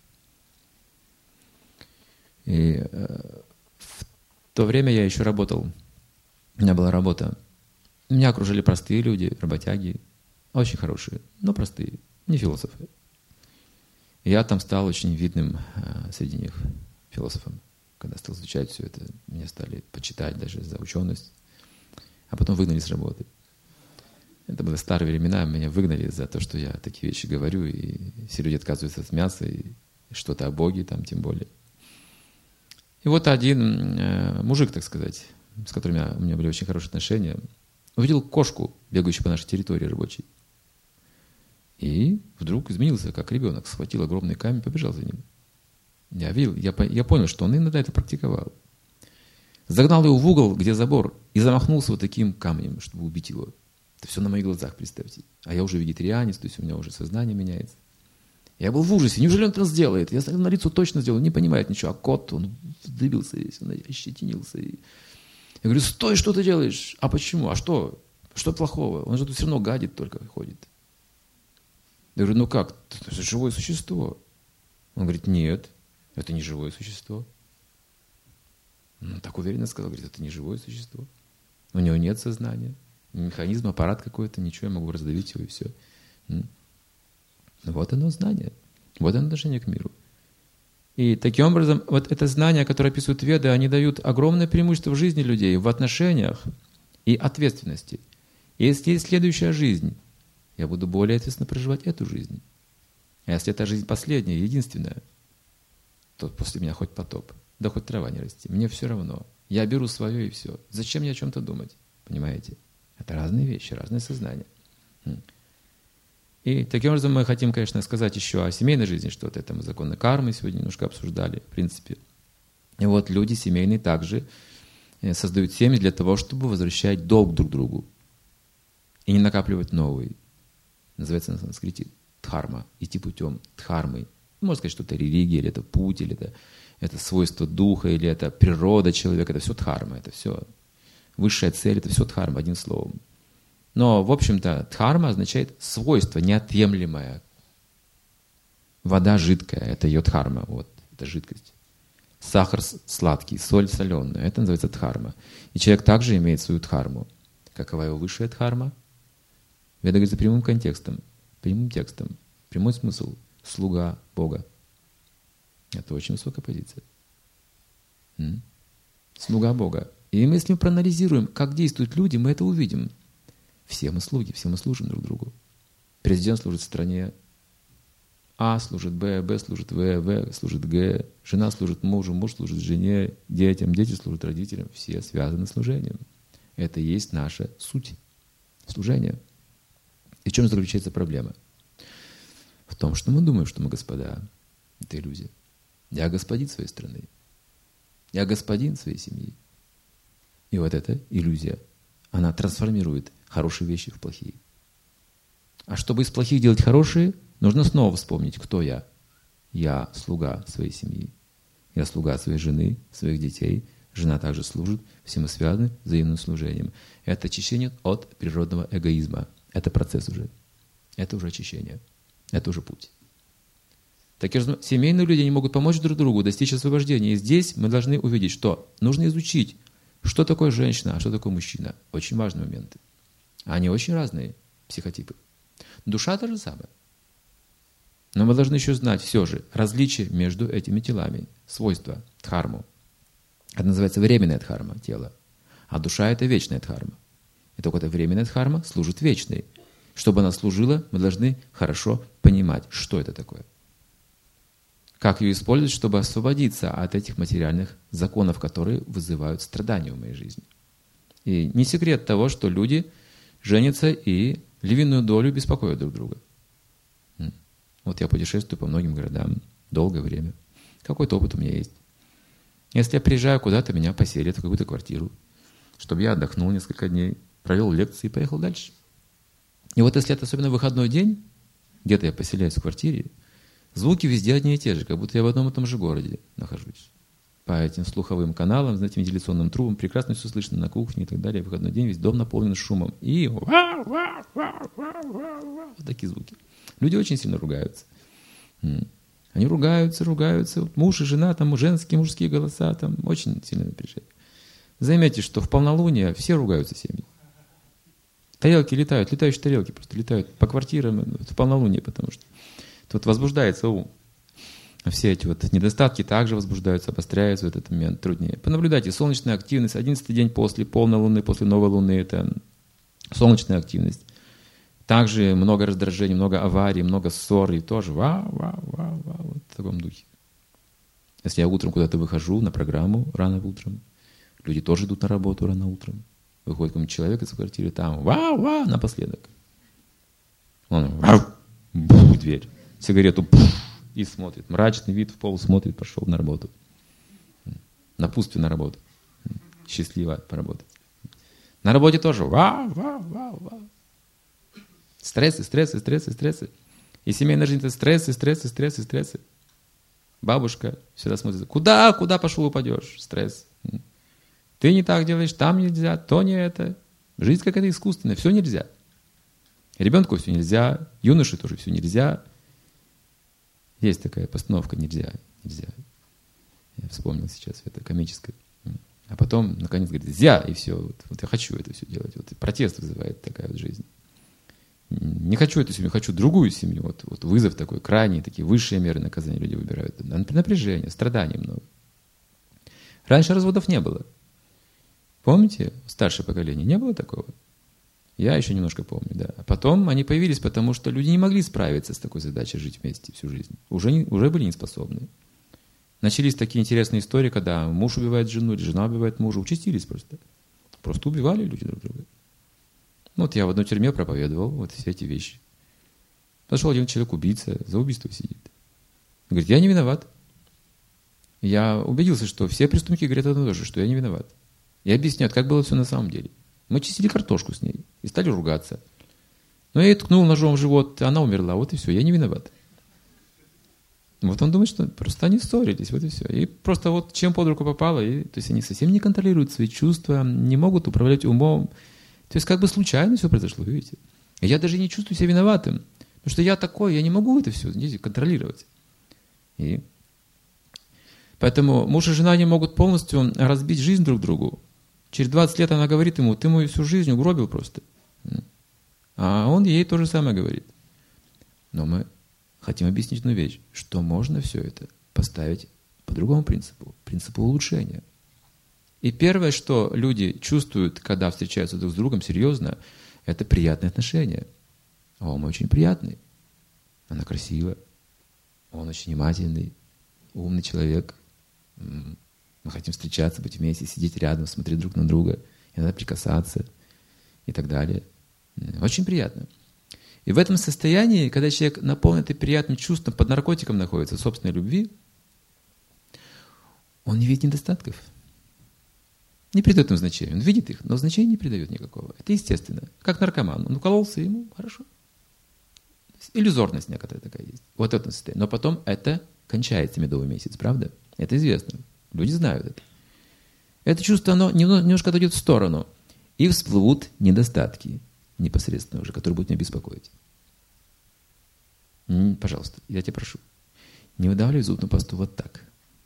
И э, в то время я еще работал. У меня была работа. Меня окружали простые люди, работяги. Очень хорошие, но простые. Не философы. И я там стал очень видным э, среди них философом. Когда стал изучать все это, меня стали почитать даже за ученость. А потом выгнали с работы. Это были старые времена, меня выгнали за то, что я такие вещи говорю, и все люди отказываются от мяса, и что-то о Боге там тем более. И вот один э, мужик, так сказать, с которым я, у меня были очень хорошие отношения, увидел кошку, бегающую по нашей территории рабочей. И вдруг изменился, как ребенок, схватил огромный камень, побежал за ним. Я видел, я, я понял, что он иногда это практиковал. Загнал его в угол, где забор, и замахнулся вот таким камнем, чтобы убить его. Это все на моих глазах, представьте. А я уже вегетарианец, то есть у меня уже сознание меняется. Я был в ужасе. Неужели он это сделает? Я смотрел на лицо, точно сделал, не понимает ничего. А кот, он вздыбился, он ощетинился. И... Я говорю, стой, что ты делаешь? А почему? А что? Что плохого? Он же тут все равно гадит только ходит. Я говорю, ну как? Это же живое существо. Он говорит, нет, это не живое существо. Он так уверенно сказал, говорит, это не живое существо. У него нет сознания. Механизм, аппарат какой-то, ничего, я могу раздавить его и все. Вот оно знание. Вот оно отношение к миру. И таким образом, вот это знание, которое описывают Веды, они дают огромное преимущество в жизни людей, в отношениях и ответственности. И если есть следующая жизнь, я буду более ответственно проживать эту жизнь. А если эта жизнь последняя, единственная, то после меня хоть потоп, да хоть трава не расти. Мне все равно. Я беру свое и все. Зачем мне о чем-то думать? Понимаете? Это разные вещи, разное сознание. И таким образом мы хотим, конечно, сказать еще о семейной жизни что-то. Это мы законы кармы сегодня немножко обсуждали, в принципе. И вот люди семейные также создают семьи для того, чтобы возвращать долг друг другу и не накапливать новый. Называется на санскрите дхарма. Идти путем дхармы. Можно сказать, что это религия, или это путь, или это, это свойство духа, или это природа человека. Это все дхарма, это все высшая цель, это все дхарма, одним словом. Но, в общем-то, дхарма означает свойство неотъемлемое. Вода жидкая, это ее дхарма, вот, это жидкость. Сахар сладкий, соль соленая, это называется дхарма. И человек также имеет свою дхарму. Какова его высшая дхарма? Веда говорит за прямым контекстом, прямым текстом, прямой смысл – слуга Бога. Это очень высокая позиция. М? Слуга Бога. И если мы проанализируем, как действуют люди, мы это увидим. Все мы слуги, все мы служим друг другу. Президент служит стране, А служит Б, Б служит В, В служит Г, жена служит мужу, муж служит жене, детям, дети служат родителям. Все связаны с служением. Это и есть наша суть служения. И в чем заключается проблема? В том, что мы думаем, что мы господа. Это иллюзия. Я господин своей страны. Я господин своей семьи. И вот эта иллюзия, она трансформирует хорошие вещи в плохие. А чтобы из плохих делать хорошие, нужно снова вспомнить, кто я. Я слуга своей семьи. Я слуга своей жены, своих детей. Жена также служит. Все мы связаны взаимным служением. Это очищение от природного эгоизма. Это процесс уже. Это уже очищение. Это уже путь. Такие же семейные люди не могут помочь друг другу достичь освобождения. И здесь мы должны увидеть, что нужно изучить, что такое женщина, а что такое мужчина. Очень важные моменты. Они очень разные психотипы. Душа та же самая. Но мы должны еще знать все же различия между этими телами, свойства, дхарму. Это называется временная дхарма тела. А душа – это вечная дхарма. И только эта временная дхарма служит вечной. Чтобы она служила, мы должны хорошо понимать, что это такое. как ее использовать, чтобы освободиться от этих материальных законов, которые вызывают страдания в моей жизни. И не секрет того, что люди женятся и львиную долю беспокоят друг друга. Вот я путешествую по многим городам долгое время. Какой-то опыт у меня есть. Если я приезжаю куда-то, меня поселят в какую-то квартиру, чтобы я отдохнул несколько дней, провел лекции и поехал дальше. И вот если это особенно выходной день, где-то я поселяюсь в квартире, звуки везде одни и те же, как будто я в одном и том же городе нахожусь. По этим слуховым каналам, знаете, вентиляционным трубам, прекрасно все слышно на кухне и так далее. В выходной день весь дом наполнен шумом. И вот такие звуки. Люди очень сильно ругаются. Они ругаются, ругаются. Вот муж и жена, там женские, мужские голоса, там очень сильно напряжение. Заметьте, что в полнолуние все ругаются семьи. Тарелки летают, летающие тарелки просто летают по квартирам в полнолуние, потому что тут возбуждается ум. Все эти вот недостатки также возбуждаются, обостряются в этот момент, труднее. Понаблюдайте, солнечная активность, одиннадцатый день после полной луны, после новой луны, это солнечная активность. Также много раздражений, много аварий, много ссор, и тоже вау, вау, вау, вау, вот в таком духе. Если я утром куда-то выхожу на программу рано утром, люди тоже идут на работу рано утром. Выходит какой-нибудь человек из квартиры, там вау, вау, напоследок. Он вау, бух, дверь, сигарету, бух, и смотрит. Мрачный вид в пол, смотрит, пошел на работу. Напутствие на работу. Счастливо поработать. На работе тоже вау, вау, вау, вау. Стрессы, стрессы, стрессы, стрессы. И семейная жизнь — это стрессы, стрессы, стрессы, стрессы. Бабушка всегда смотрит, куда, куда пошел, упадешь? Стресс. Ты не так делаешь, там нельзя, то не это. Жизнь какая-то искусственная, все нельзя. Ребенку все нельзя, юноше тоже все нельзя. Есть такая постановка «нельзя», «нельзя». Я вспомнил сейчас, это комическое. А потом, наконец, говорит «нельзя», и все, вот, вот я хочу это все делать. Вот протест вызывает такая вот жизнь. Не хочу эту семью, хочу другую семью. Вот, вот вызов такой, крайний, такие высшие меры наказания люди выбирают. Напряжение, страданий много. Раньше разводов не было. Помните, старшее поколение, не было такого? Я еще немножко помню, да. А потом они появились, потому что люди не могли справиться с такой задачей жить вместе всю жизнь. Уже, не, уже были неспособны. Начались такие интересные истории, когда муж убивает жену, или жена убивает мужа. Участились просто. Просто убивали люди друг друга. Ну, вот я в одной тюрьме проповедовал вот все эти вещи. Подошел один человек, убийца, за убийство сидит. Он говорит, я не виноват. Я убедился, что все преступники говорят одно и то же, что я не виноват. И объясняют, как было все на самом деле. Мы чистили картошку с ней и стали ругаться. Но я ей ткнул ножом в живот, она умерла, вот и все, я не виноват. Вот он думает, что просто они ссорились, вот и все. И просто вот чем под руку попало, и, то есть они совсем не контролируют свои чувства, не могут управлять умом. То есть как бы случайно все произошло, видите. И я даже не чувствую себя виноватым, потому что я такой, я не могу это все, видите, контролировать. И поэтому муж и жена не могут полностью разбить жизнь друг другу. Через двадцать лет она говорит ему, ты мою всю жизнь угробил просто. А он ей то же самое говорит. Но мы хотим объяснить одну вещь, что можно все это поставить по другому принципу, принципу улучшения. И первое, что люди чувствуют, когда встречаются друг с другом серьезно, это приятные отношения. О, он очень приятный, она красивая, он очень внимательный, умный человек. Мы хотим встречаться, быть вместе, сидеть рядом, смотреть друг на друга, иногда прикасаться и так далее. Очень приятно. И в этом состоянии, когда человек наполнен этим приятным чувством, под наркотиком находится, собственной любви, он не видит недостатков. Не придает им значения. Он видит их, но значения не придает никакого. Это естественно. Как наркоман. Он укололся, ему хорошо. Иллюзорность некоторая такая есть. Вот это состояние. Но потом это кончается медовый месяц, правда? Это известно. Люди знают это. Это чувство, оно немножко отойдет в сторону. И всплывут недостатки непосредственно уже, которые будут меня беспокоить. Пожалуйста, я тебя прошу, не выдавливай зуб на пасту вот так.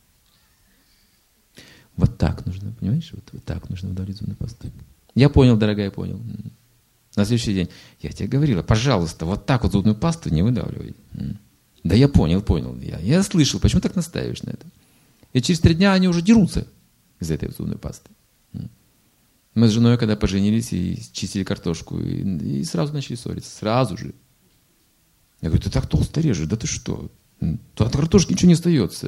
Вот так нужно, понимаешь? Вот, вот так нужно выдавливать зуб на пасту. Я понял, дорогая, понял. На следующий день, я тебе говорила, пожалуйста, вот так вот зубную пасту не выдавливай. Да я понял, понял. Я, я слышал, почему так настаиваешь на этом? И через три дня они уже дерутся из-за этой зубной пасты. Мы с женой, когда поженились и чистили картошку, и, и сразу начали ссориться. Сразу же. Я говорю, ты так толсто режешь, да ты что? То от картошки ничего не остается.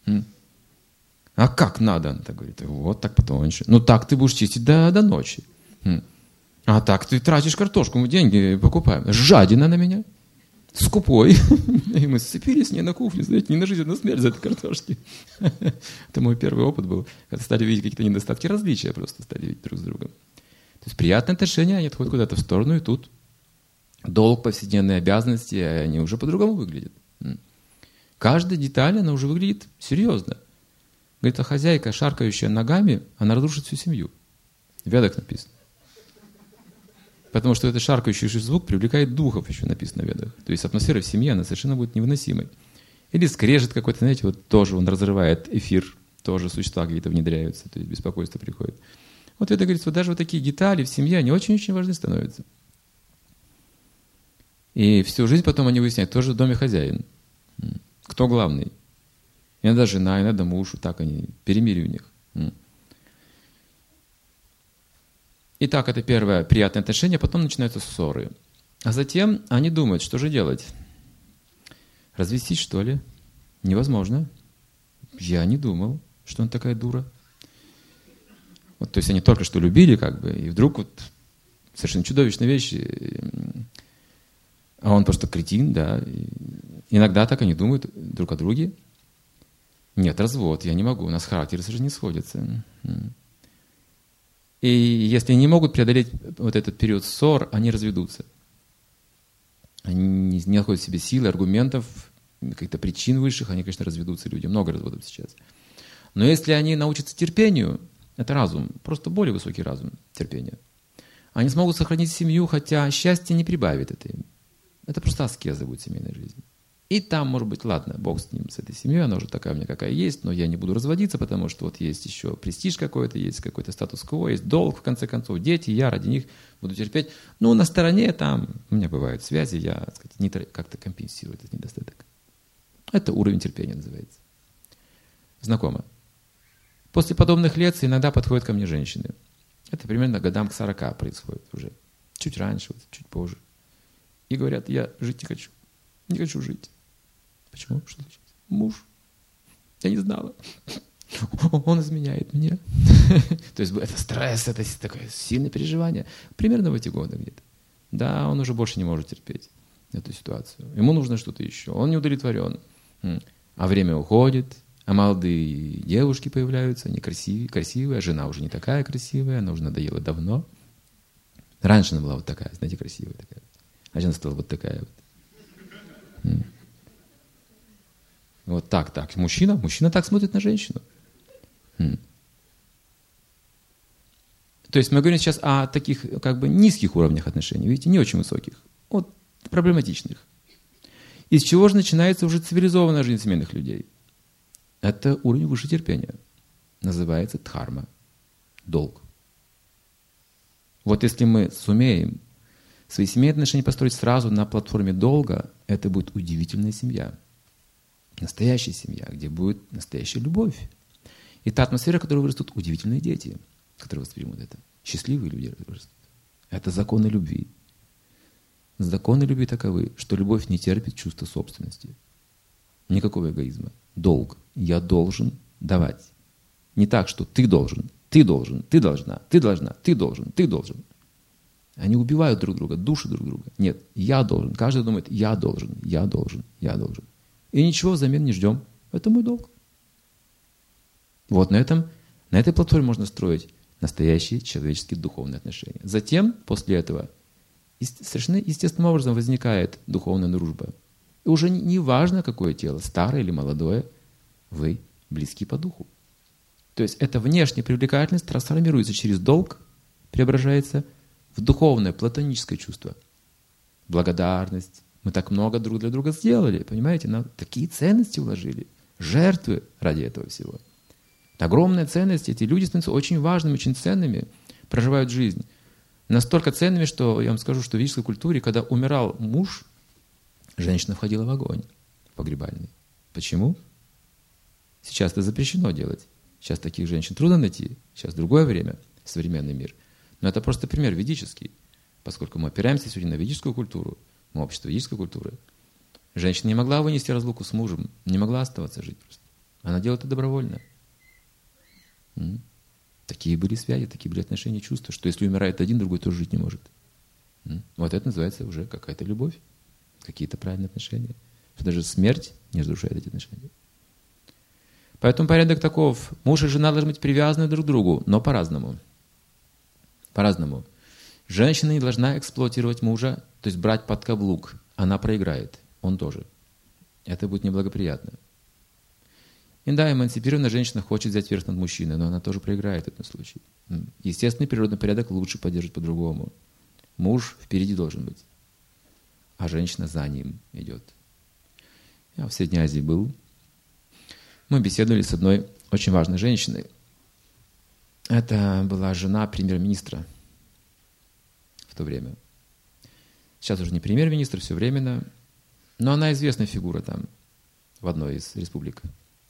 А как надо? Она так говорит, вот так потоньше. Ну так ты будешь чистить до, до ночи. А так ты тратишь картошку, мы деньги покупаем. Жадина на меня. Скупой. И мы сцепились с ней на кухне, знаете, не на жизнь, а на смерть за этой картошки. Это мой первый опыт был, когда стали видеть какие-то недостатки, различия просто стали видеть друг с другом. То есть приятные отношения, они отходят куда-то в сторону, и тут долг, повседневные обязанности, они уже по-другому выглядят. Каждая деталь, она уже выглядит серьезно. Говорит, а хозяйка, шаркающая ногами, она разрушит всю семью. В Ведах написано. Потому что этот шаркающий звук привлекает духов, еще написано в Ведах. То есть атмосфера в семье, она совершенно будет невыносимой. Или скрежет какой-то, знаете, вот тоже он разрывает эфир, тоже существа какие-то внедряются, то есть беспокойство приходит. Вот это говорится, вот даже вот такие детали в семье, они очень-очень важны становятся. И всю жизнь потом они выясняют, кто же в доме хозяин, кто главный. Иногда жена, иногда муж, так они, перемирие у них. Итак, это первое приятное отношение, потом начинаются ссоры. А затем они думают, что же делать? Развестись, что ли? Невозможно. Я не думал, что он такая дура. Вот, то есть они только что любили, как бы, и вдруг вот совершенно чудовищные вещи. А он просто кретин, да. И иногда так они думают друг о друге. Нет, развод, я не могу, у нас характеры же не сходятся. И если они не могут преодолеть вот этот период ссор, они разведутся. Они не находят в себе силы, аргументов, каких-то причин высших, они, конечно, разведутся люди. Много разводов сейчас. Но если они научатся терпению, это разум, просто более высокий разум, терпение, они смогут сохранить семью, хотя счастье не прибавит это им. Это просто аскеза будет семейной жизни. И там, может быть, ладно, Бог с ним, с этой семьей, она уже такая у меня, какая есть, но я не буду разводиться, потому что вот есть еще престиж какой-то, есть какой-то статус-кво, есть долг, в конце концов, дети, я ради них буду терпеть. Ну, на стороне там у меня бывают связи, я, так сказать, не, как-то компенсирую этот недостаток. Это уровень терпения называется. Знакомо. После подобных лекций иногда подходят ко мне женщины. Это примерно годам к сорока происходит уже. Чуть раньше, вот, чуть позже. И говорят, я жить не хочу. Не хочу жить. Почему? Что случилось? Муж. Я не знала. Он изменяет мне. То есть это стресс, это такое сильное переживание. Примерно в эти годы где-то. Да, он уже больше не может терпеть эту ситуацию. Ему нужно что-то еще. Он не удовлетворен. А время уходит, а молодые девушки появляются, они красивые, красивые, а жена уже не такая красивая, она уже надоела давно. Раньше она была вот такая, знаете, красивая такая. А она стала вот такая вот. Вот так, так. Мужчина, мужчина так смотрит на женщину. То есть мы говорим сейчас о таких как бы низких уровнях отношений, видите, не очень высоких, вот проблематичных. Из чего же начинается уже цивилизованная жизнь семейных людей? Это уровень выше терпения. Называется дхарма, долг. Вот если мы сумеем свои семейные отношения построить сразу на платформе долга, это будет удивительная семья. Настоящая семья, где будет настоящая любовь. И та атмосфера, в которой вырастут удивительные дети, которые воспримут это. Счастливые люди вырастут. Это законы любви. Законы любви таковы, что любовь не терпит чувства собственности. Никакого эгоизма. Долг. Я должен давать. Не так, что ты должен, ты должен, ты должна, ты должна, ты должен, ты должен. Они убивают друг друга, души друг друга. Нет, я должен. Каждый думает, я должен, я должен, я должен. И ничего взамен не ждем. Это мой долг. Вот на этом, на этой платформе можно строить настоящие человеческие духовные отношения. Затем, после этого, совершенно естественным образом возникает духовная дружба. И уже не важно, какое тело, старое или молодое, вы близки по духу. То есть эта внешняя привлекательность трансформируется через долг, преображается в духовное, платоническое чувство. Благодарность. Мы так много друг для друга сделали, понимаете? Нам такие ценности вложили, жертвы ради этого всего. Это огромная ценность. Эти люди становятся очень важными, очень ценными, проживают жизнь. Настолько ценными, что я вам скажу, что в ведической культуре, когда умирал муж, женщина входила в огонь погребальный. Почему? Сейчас это запрещено делать. Сейчас таких женщин трудно найти. Сейчас другое время, современный мир. Но это просто пример ведический. Поскольку мы опираемся сегодня на ведическую культуру, мы общество ведической культуры. Женщина не могла вынести разлуку с мужем, не могла оставаться жить просто. Она делала это добровольно. М? Такие были связи, такие были отношения, чувства, что если умирает один, другой тоже жить не может. М? Вот это называется уже какая-то любовь, какие-то правильные отношения. Что даже смерть не разрушает эти отношения. Поэтому порядок таков. Муж и жена должны быть привязаны друг к другу, но по-разному. По-разному. Женщина не должна эксплуатировать мужа, то есть брать под каблук. Она проиграет. Он тоже. Это будет неблагоприятно. И да, эмансипированная женщина хочет взять верх над мужчиной, но она тоже проиграет в этом случае. Естественный природный порядок лучше поддерживать по-другому. Муж впереди должен быть, а женщина за ним идет. Я в Средней Азии был. Мы беседовали с одной очень важной женщиной. Это была жена премьер-министра в то время. Сейчас уже не премьер-министр, все временно. Но она известная фигура там, в одной из республик.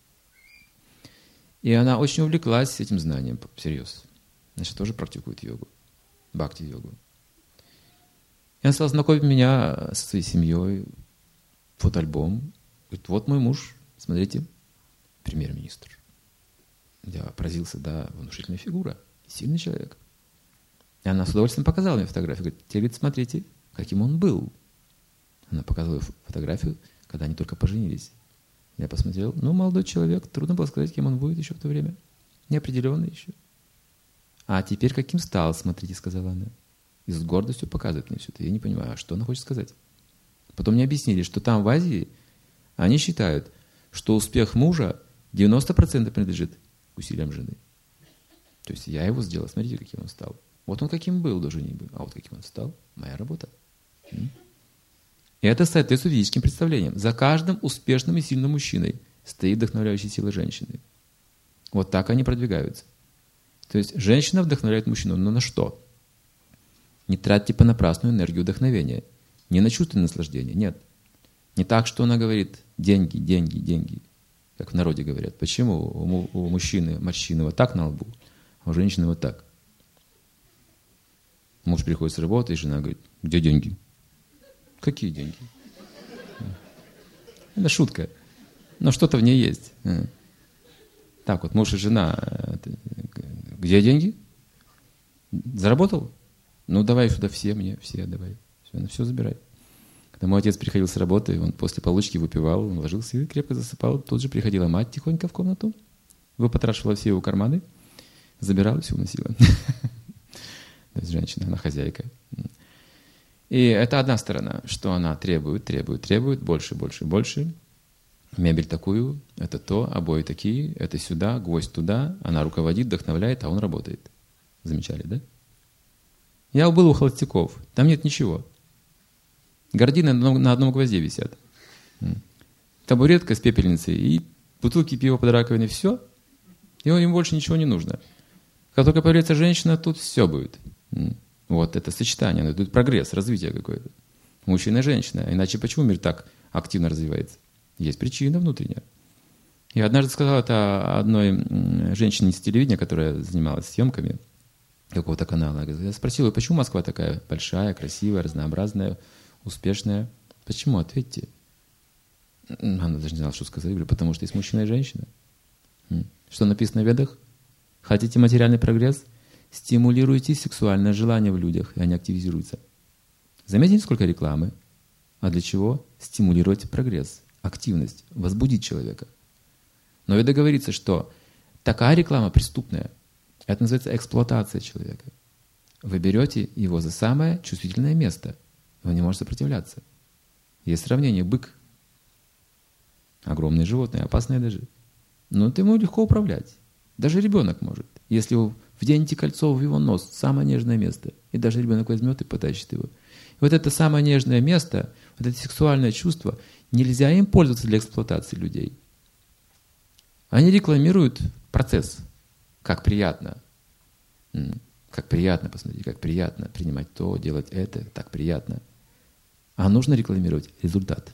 И она очень увлеклась этим знанием всерьез. Значит, тоже практикует йогу, бхакти-йогу. И она стала знакомить меня со своей семьей, фотоальбом. Говорит, вот мой муж, смотрите, премьер-министр. Я поразился, да, внушительная фигура, сильный человек. И она с удовольствием показала мне фотографию. Говорит, те, говорит, смотрите, каким он был. Она показывала фотографию, когда они только поженились. Я посмотрел, ну, молодой человек, трудно было сказать, кем он будет еще в то время. Неопределенный еще. А теперь каким стал, смотрите, сказала она. И с гордостью показывает мне все это. Я не понимаю, а что она хочет сказать. Потом мне объяснили, что там в Азии они считают, что успех мужа девяносто процентов принадлежит к усилиям жены. То есть я его сделал, смотрите, каким он стал. Вот он каким был до женитьбы, а вот каким он стал, моя работа. И это соответствует ведическим представлениям. За каждым успешным и сильным мужчиной стоит вдохновляющая сила женщины. Вот так они продвигаются. То есть женщина вдохновляет мужчину, но на что? Не тратьте понапрасную энергию вдохновения. Не на чувственное наслаждение, нет. Не так, что она говорит деньги, деньги, деньги. Как в народе говорят. Почему у, у мужчины морщины вот так на лбу, а у женщины вот так? Муж приходит с работы, и жена говорит, где деньги? Какие деньги? Это шутка. Но что-то в ней есть. Так вот, муж и жена. Где деньги? Заработал? Ну, давай сюда все мне, все давай. Все, ну, все забирай. Когда мой отец приходил с работы, он после получки выпивал, он ложился и крепко засыпал. Тут же приходила мать тихонько в комнату, выпотрошила все его карманы, забирала, все уносила. То есть женщина, она хозяйка. И это одна сторона, что она требует, требует, требует, больше, больше, больше. Мебель такую, это то, обои такие, это сюда, гвоздь туда. Она руководит, вдохновляет, а он работает. Замечали, да? Я был у холостяков, там нет ничего. Гардины на одном гвозде висят. Табуретка с пепельницей и бутылки пива под раковиной, все. И им больше ничего не нужно. Как только появляется женщина, тут все будет. Вот это сочетание, это прогресс, развитие какое-то. Мужчина и женщина. Иначе почему мир так активно развивается? Есть причина внутренняя. Я однажды сказал это одной женщине с телевидения, которая занималась съемками какого-то канала. Я спросил ее, почему Москва такая большая, красивая, разнообразная, успешная? Почему? Ответьте. Она даже не знала, что сказать. Я говорю, потому что есть мужчина и женщина. Что написано в Ведах? Хотите материальный прогресс? Стимулируйте сексуальное желание в людях, и они активизируются. Заметили, сколько рекламы? А для чего? Стимулировать прогресс, активность, возбудить человека. Но ведь говорится, что такая реклама преступная. Это называется эксплуатация человека. Вы берете его за самое чувствительное место. Он не может сопротивляться. Есть сравнение. Бык. Огромное животное, опасное даже. Но ты ему легко управлять. Даже ребенок может. Если вы вденете кольцо в его нос, самое нежное место, и даже ребенок возьмет и потащит его. И вот это самое нежное место, вот это сексуальное чувство, нельзя им пользоваться для эксплуатации людей. Они рекламируют процесс. Как приятно. Как приятно, посмотрите, как приятно принимать то, делать это, так приятно. А нужно рекламировать результат.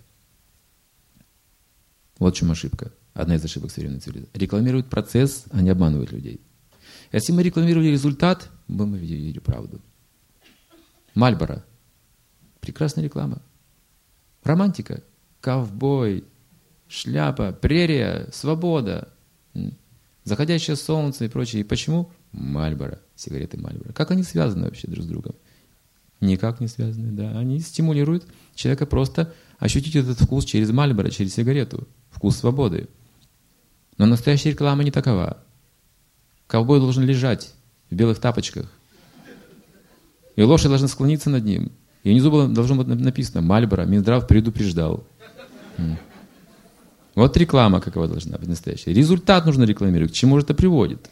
Вот в чем ошибка. Одна из ошибок современной цивилизации. Рекламируют процесс, а не обманывают людей. Если мы рекламировали результат, мы бы видели правду. Мальборо. Прекрасная реклама. Романтика. ковбой, шляпа, прерия, свобода, заходящее солнце и прочее. И почему? Мальборо, сигареты Мальборо. Как они связаны вообще друг с другом? Никак не связаны, да. Они стимулируют человека просто ощутить этот вкус через Мальборо, через сигарету. Вкус свободы. Но настоящая реклама не такова. Ковбой должен лежать в белых тапочках. И лошадь должна склониться над ним. И внизу было, должно быть написано «Мальборо, Минздрав предупреждал». Вот реклама какова должна быть настоящая. Результат нужно рекламировать. К чему же это приводит?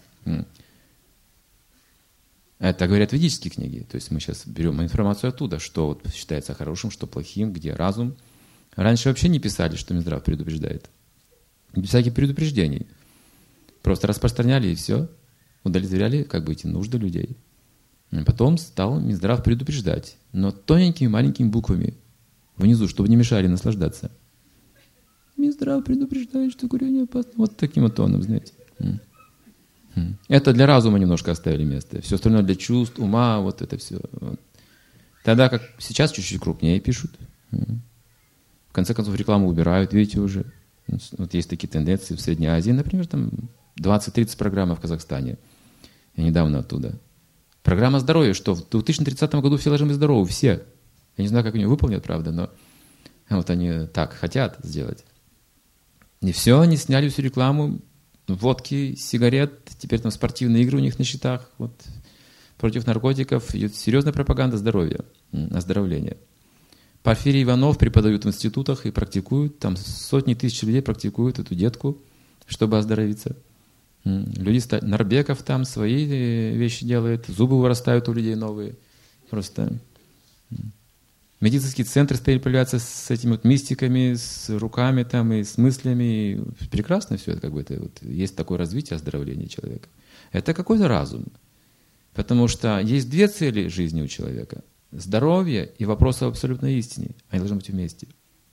Это говорят ведические книги. То есть мы сейчас берем информацию оттуда, что вот считается хорошим, что плохим, где разум. Раньше вообще не писали, что Минздрав предупреждает. Без всяких предупреждений. Просто распространяли и все. Удовлетворяли как бы эти нужды людей. Потом стал Минздрав предупреждать. Но тоненькими маленькими буквами. Внизу, чтобы не мешали наслаждаться. Минздрав предупреждает, что курение опасно. Вот таким вот тоном, знаете. Это для разума немножко оставили место. Все остальное для чувств, ума, вот это все. Тогда как сейчас чуть-чуть крупнее пишут. В конце концов рекламу убирают, видите уже. Вот есть такие тенденции в Средней Азии, например, там двадцать-тридцать программ в Казахстане. Я недавно оттуда. Программа здоровья, что в две тысячи тридцатом году все должны быть здоровы, все. Я не знаю, как они выполнят, правда, но вот они так хотят сделать. И все, они сняли всю рекламу, водки, сигарет, теперь там спортивные игры у них на счетах. Вот. Против наркотиков идет серьезная пропаганда здоровья, оздоровления. Порфирий Иванов преподают в институтах и практикуют, там сотни тысяч людей практикуют эту детку, чтобы оздоровиться. Люди, Нарбеков там свои вещи делает, зубы вырастают у людей новые. Просто медицинские центры стали появляться с этими вот мистиками, с руками там и с мыслями. Прекрасно все это, как бы это вот, есть такое развитие оздоровления человека. Это какой-то разум. Потому что есть две цели жизни у человека. Здоровье и вопрос об абсолютной истине. Они должны быть вместе.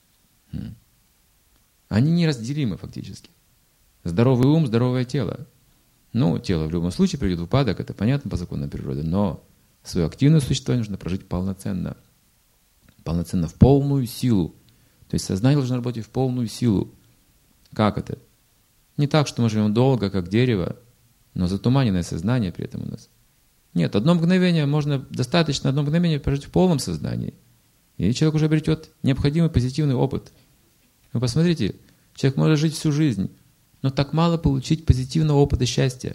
Они неразделимы фактически. Здоровый ум, здоровое тело. Ну, тело в любом случае придет в упадок, это понятно по законам природы, но свое активное существование нужно прожить полноценно. Полноценно, в полную силу. То есть сознание должно работать в полную силу. Как это? Не так, что мы живем долго, как дерево, но затуманенное сознание при этом у нас. Нет, одно мгновение можно, достаточно одно мгновение прожить в полном сознании. И человек уже обретет необходимый позитивный опыт. Вы посмотрите, человек может жить всю жизнь, но так мало получить позитивного опыта счастья.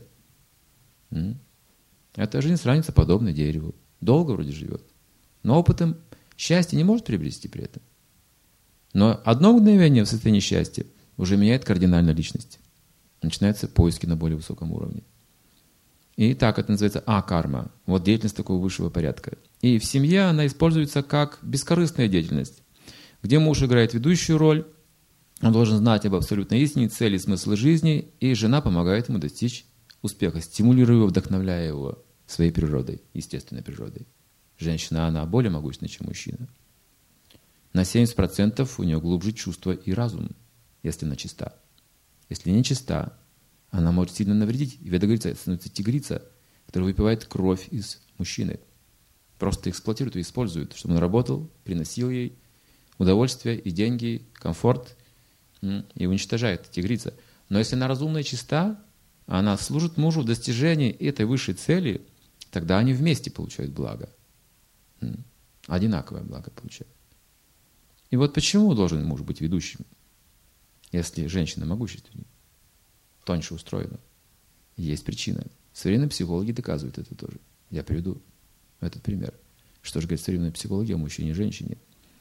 Эта жизнь сравнится подобно дереву. Долго вроде живет, но опытом счастья не может приобрести при этом. Но одно мгновение в состоянии счастья уже меняет кардинально личность. Начинаются поиски на более высоком уровне. И так это называется а-карма. Вот деятельность такого высшего порядка. И в семье она используется как бескорыстная деятельность, где муж играет ведущую роль, он должен знать об абсолютной истине, цели, смысле жизни, и жена помогает ему достичь успеха, стимулируя его, вдохновляя его своей природой, естественной природой. Женщина, она более могущественна, чем мужчина. На семьдесят процентов у нее глубже чувство и разум, если она чиста. Если не чиста, она может сильно навредить. И Веда говорится, это становится тигрица, которая выпивает кровь из мужчины. Просто эксплуатирует и использует, чтобы он работал, приносил ей удовольствие и деньги, комфорт, и уничтожает тигрица. Но если она разумная и чиста, она служит мужу в достижении этой высшей цели, тогда они вместе получают благо. Одинаковое благо получают. И вот почему должен муж быть ведущим, если женщина могущественнее, тоньше устроена? Есть причина. Современные психологи доказывают это тоже. Я приведу этот пример. Что же говорит современная психология о мужчине и женщине?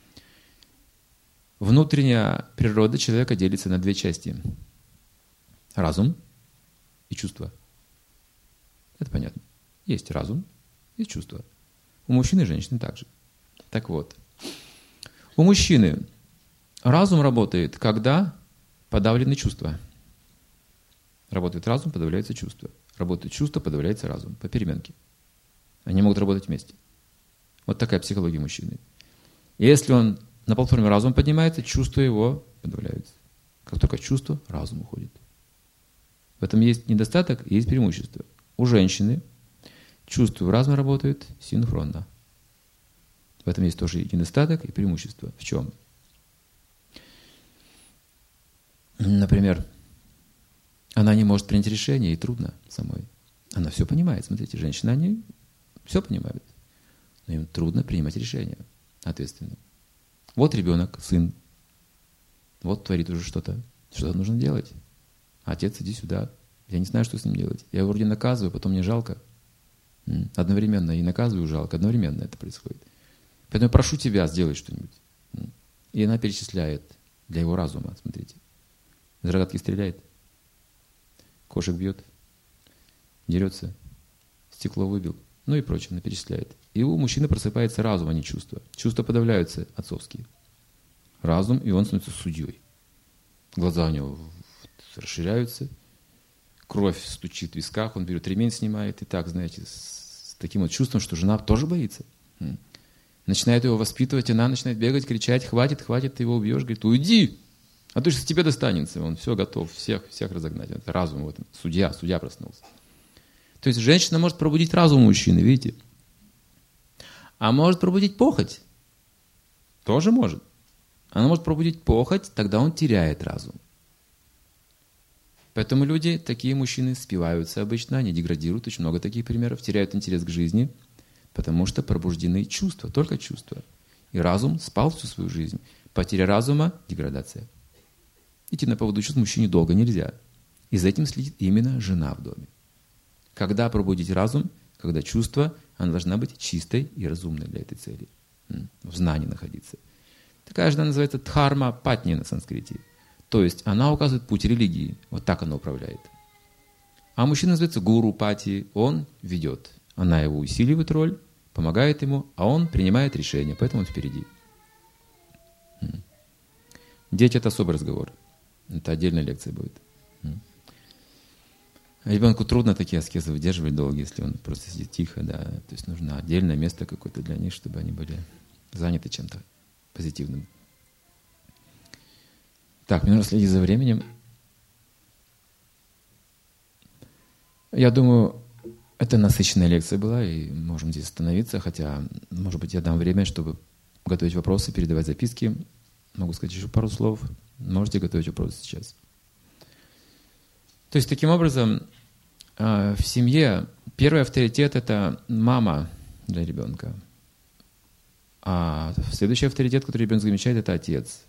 Внутренняя природа человека делится на две части. Разум и чувство. Это понятно. Есть разум, есть чувство. У мужчины и женщины также. Так вот, у мужчины разум работает, когда подавлены чувства. Работает разум, подавляется чувство. Работает чувство, подавляется разум. По переменке. Они могут работать вместе. Вот такая психология мужчины. И если он на платформе разум поднимается, чувства его подавляются. Как только чувство, разум уходит. В этом есть недостаток и есть преимущество. У женщины чувства и разум работают синхронно. В этом есть тоже и недостаток, и преимущество. В чем? Например, она не может принять решение, ей трудно самой. Она все понимает, смотрите, женщины, они все понимают, но им трудно принимать решения ответственно. Вот ребенок, сын, вот творит уже что-то, что-то нужно делать. Отец, иди сюда, я не знаю, что с ним делать. Я его вроде наказываю, потом мне жалко. Одновременно и наказываю, жалко, одновременно это происходит. Поэтому прошу тебя, сделай что-нибудь. И она перечисляет для его разума, смотрите. Из рогатки стреляет, кошек бьет, дерется, стекло выбил, ну и прочее, она перечисляет. И у мужчины просыпается разум, а не чувства. Чувства подавляются отцовские. Разум, и он становится судьей. Глаза у него расширяются, кровь стучит в висках, он берет ремень, снимает, и так, знаете, с таким вот чувством, что жена тоже боится. Начинает его воспитывать, она начинает бегать, кричать: хватит, хватит, ты его убьешь, говорит: уйди, а то сейчас тебе достанется. Он все готов, всех, всех разогнать. Это разум, вот, судья, судья проснулся. То есть женщина может пробудить разум мужчины, видите? А может пробудить похоть. Тоже может. Она может пробудить похоть, тогда он теряет разум. Поэтому люди, такие мужчины, спиваются обычно, они деградируют, очень много таких примеров, теряют интерес к жизни, потому что пробуждены чувства, только чувства. И разум спал всю свою жизнь. Потеря разума – деградация. Идти на поводу чувств мужчине долго нельзя. И за этим следит именно жена в доме. Когда пробудить разум? Когда чувство, она должна быть чистой и разумной для этой цели. В знании находиться. Такая жена называется дхарма патни на санскрите. То есть она указывает путь религии. Вот так она управляет. А мужчина называется гуру пати. Он ведет. Она его усиливает роль, помогает ему, а он принимает решение. Поэтому он впереди. Дети – это особый разговор. Это отдельная лекция будет. Ребенку трудно такие аскезы выдерживать долго, если он просто сидит тихо. Да. То есть нужно отдельное место какое-то для них, чтобы они были заняты чем-то позитивным. Так, мне нужно следить за временем. Я думаю, это насыщенная лекция была, и можем здесь остановиться, хотя, может быть, я дам время, чтобы готовить вопросы, передавать записки. Могу сказать еще пару слов. Можете готовить вопросы сейчас. То есть, таким образом, в семье первый авторитет – это мама для ребенка. А следующий авторитет, который ребенок замечает, это отец.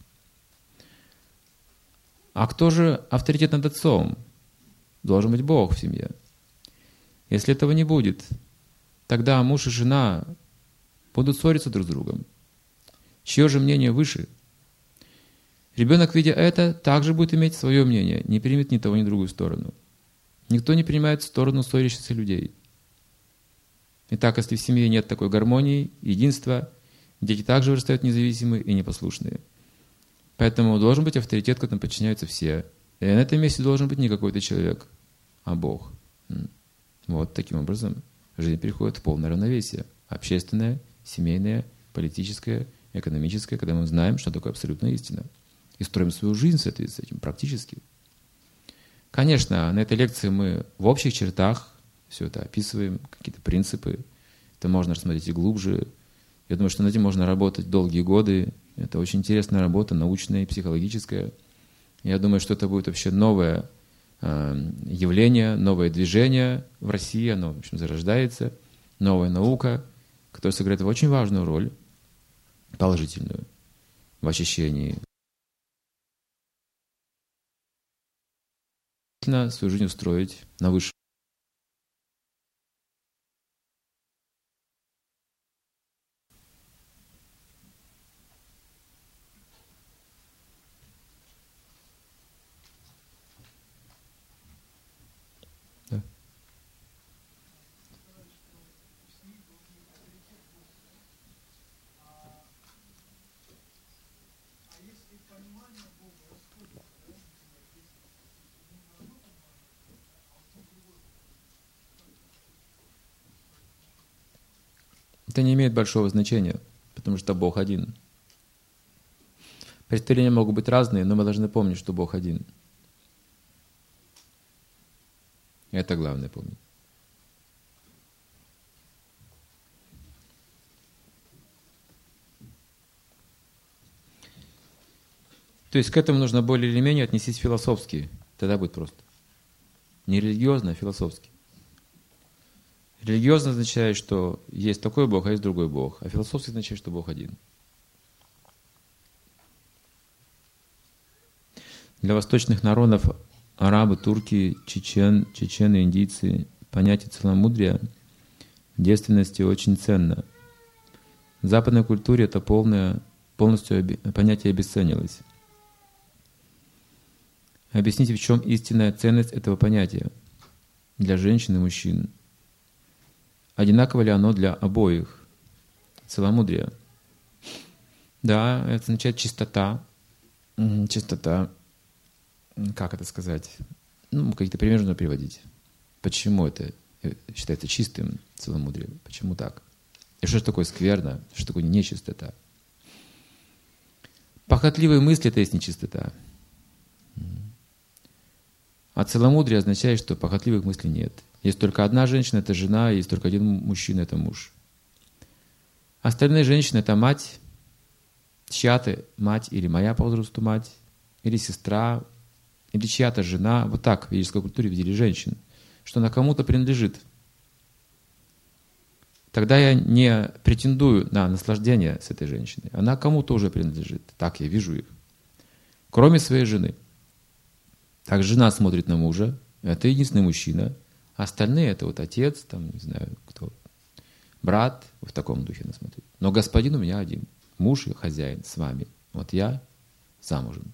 А кто же авторитет над отцом? Должен быть Бог в семье. Если этого не будет, тогда муж и жена будут ссориться друг с другом. Чье же мнение выше? Ребенок, видя это, также будет иметь свое мнение, не примет ни того, ни другую сторону. Никто не принимает сторону ссорящихся людей. Итак, если в семье нет такой гармонии, единства, дети также вырастают независимые и непослушные. Поэтому должен быть авторитет, которому подчиняются все. И на этом месте должен быть не какой-то человек, а Бог. Вот таким образом жизнь переходит в полное равновесие. Общественное, семейное, политическое, экономическое, когда мы знаем, что такое абсолютная истина. И строим свою жизнь в соответствии с этим практически. Конечно, на этой лекции мы в общих чертах все это описываем, какие-то принципы. Это можно рассмотреть и глубже. Я думаю, что над этим можно работать долгие годы. Это очень интересная работа, научная и психологическая. Я думаю, что это будет вообще новое э, явление, новое движение в России. Оно, в общем, зарождается. Новая наука, которая сыграет очень важную роль, положительную, в очищении. Свою жизнь устроить на высшем. Да. Это не имеет большого значения, потому что Бог один. Представления могут быть разные, но мы должны помнить, что Бог один. Это главное помнить. То есть к этому нужно более или менее отнестись философски. Тогда будет просто. Не религиозно, а философски. Религиозно означает, что есть такой Бог, а есть другой Бог. А философски означает, что Бог один. Для восточных народов, арабы, турки, чечен, чечены, индийцы, понятие целомудрия в девственности очень ценно. В западной культуре это полное, полностью понятие обесценилось. Объясните, в чем истинная ценность этого понятия для женщин и мужчин? Одинаково ли оно для обоих? Целомудрие. Да, это означает чистота. Чистота. Как это сказать? Ну, какие-то примеры нужно приводить. Почему это считается чистым целомудрием? Почему так? И что же такое скверно? Что такое нечистота? Похотливые мысли — это есть нечистота. А целомудрие означает, что похотливых мыслей нет. Есть только одна женщина — это жена, есть только один мужчина — это муж. Остальные женщины — это мать, чья-то мать или моя по возрасту мать, или сестра, или чья-то жена. Вот так в ведической культуре видели женщин, что она кому-то принадлежит. Тогда я не претендую на наслаждение с этой женщиной. Она кому-то уже принадлежит. Так я вижу их. Кроме своей жены. Так жена смотрит на мужа, это единственный мужчина. А остальные — это вот отец, там, не знаю, кто, брат, в таком духе она смотрит. Но господин у меня один. Муж и хозяин с вами. Вот я замужем.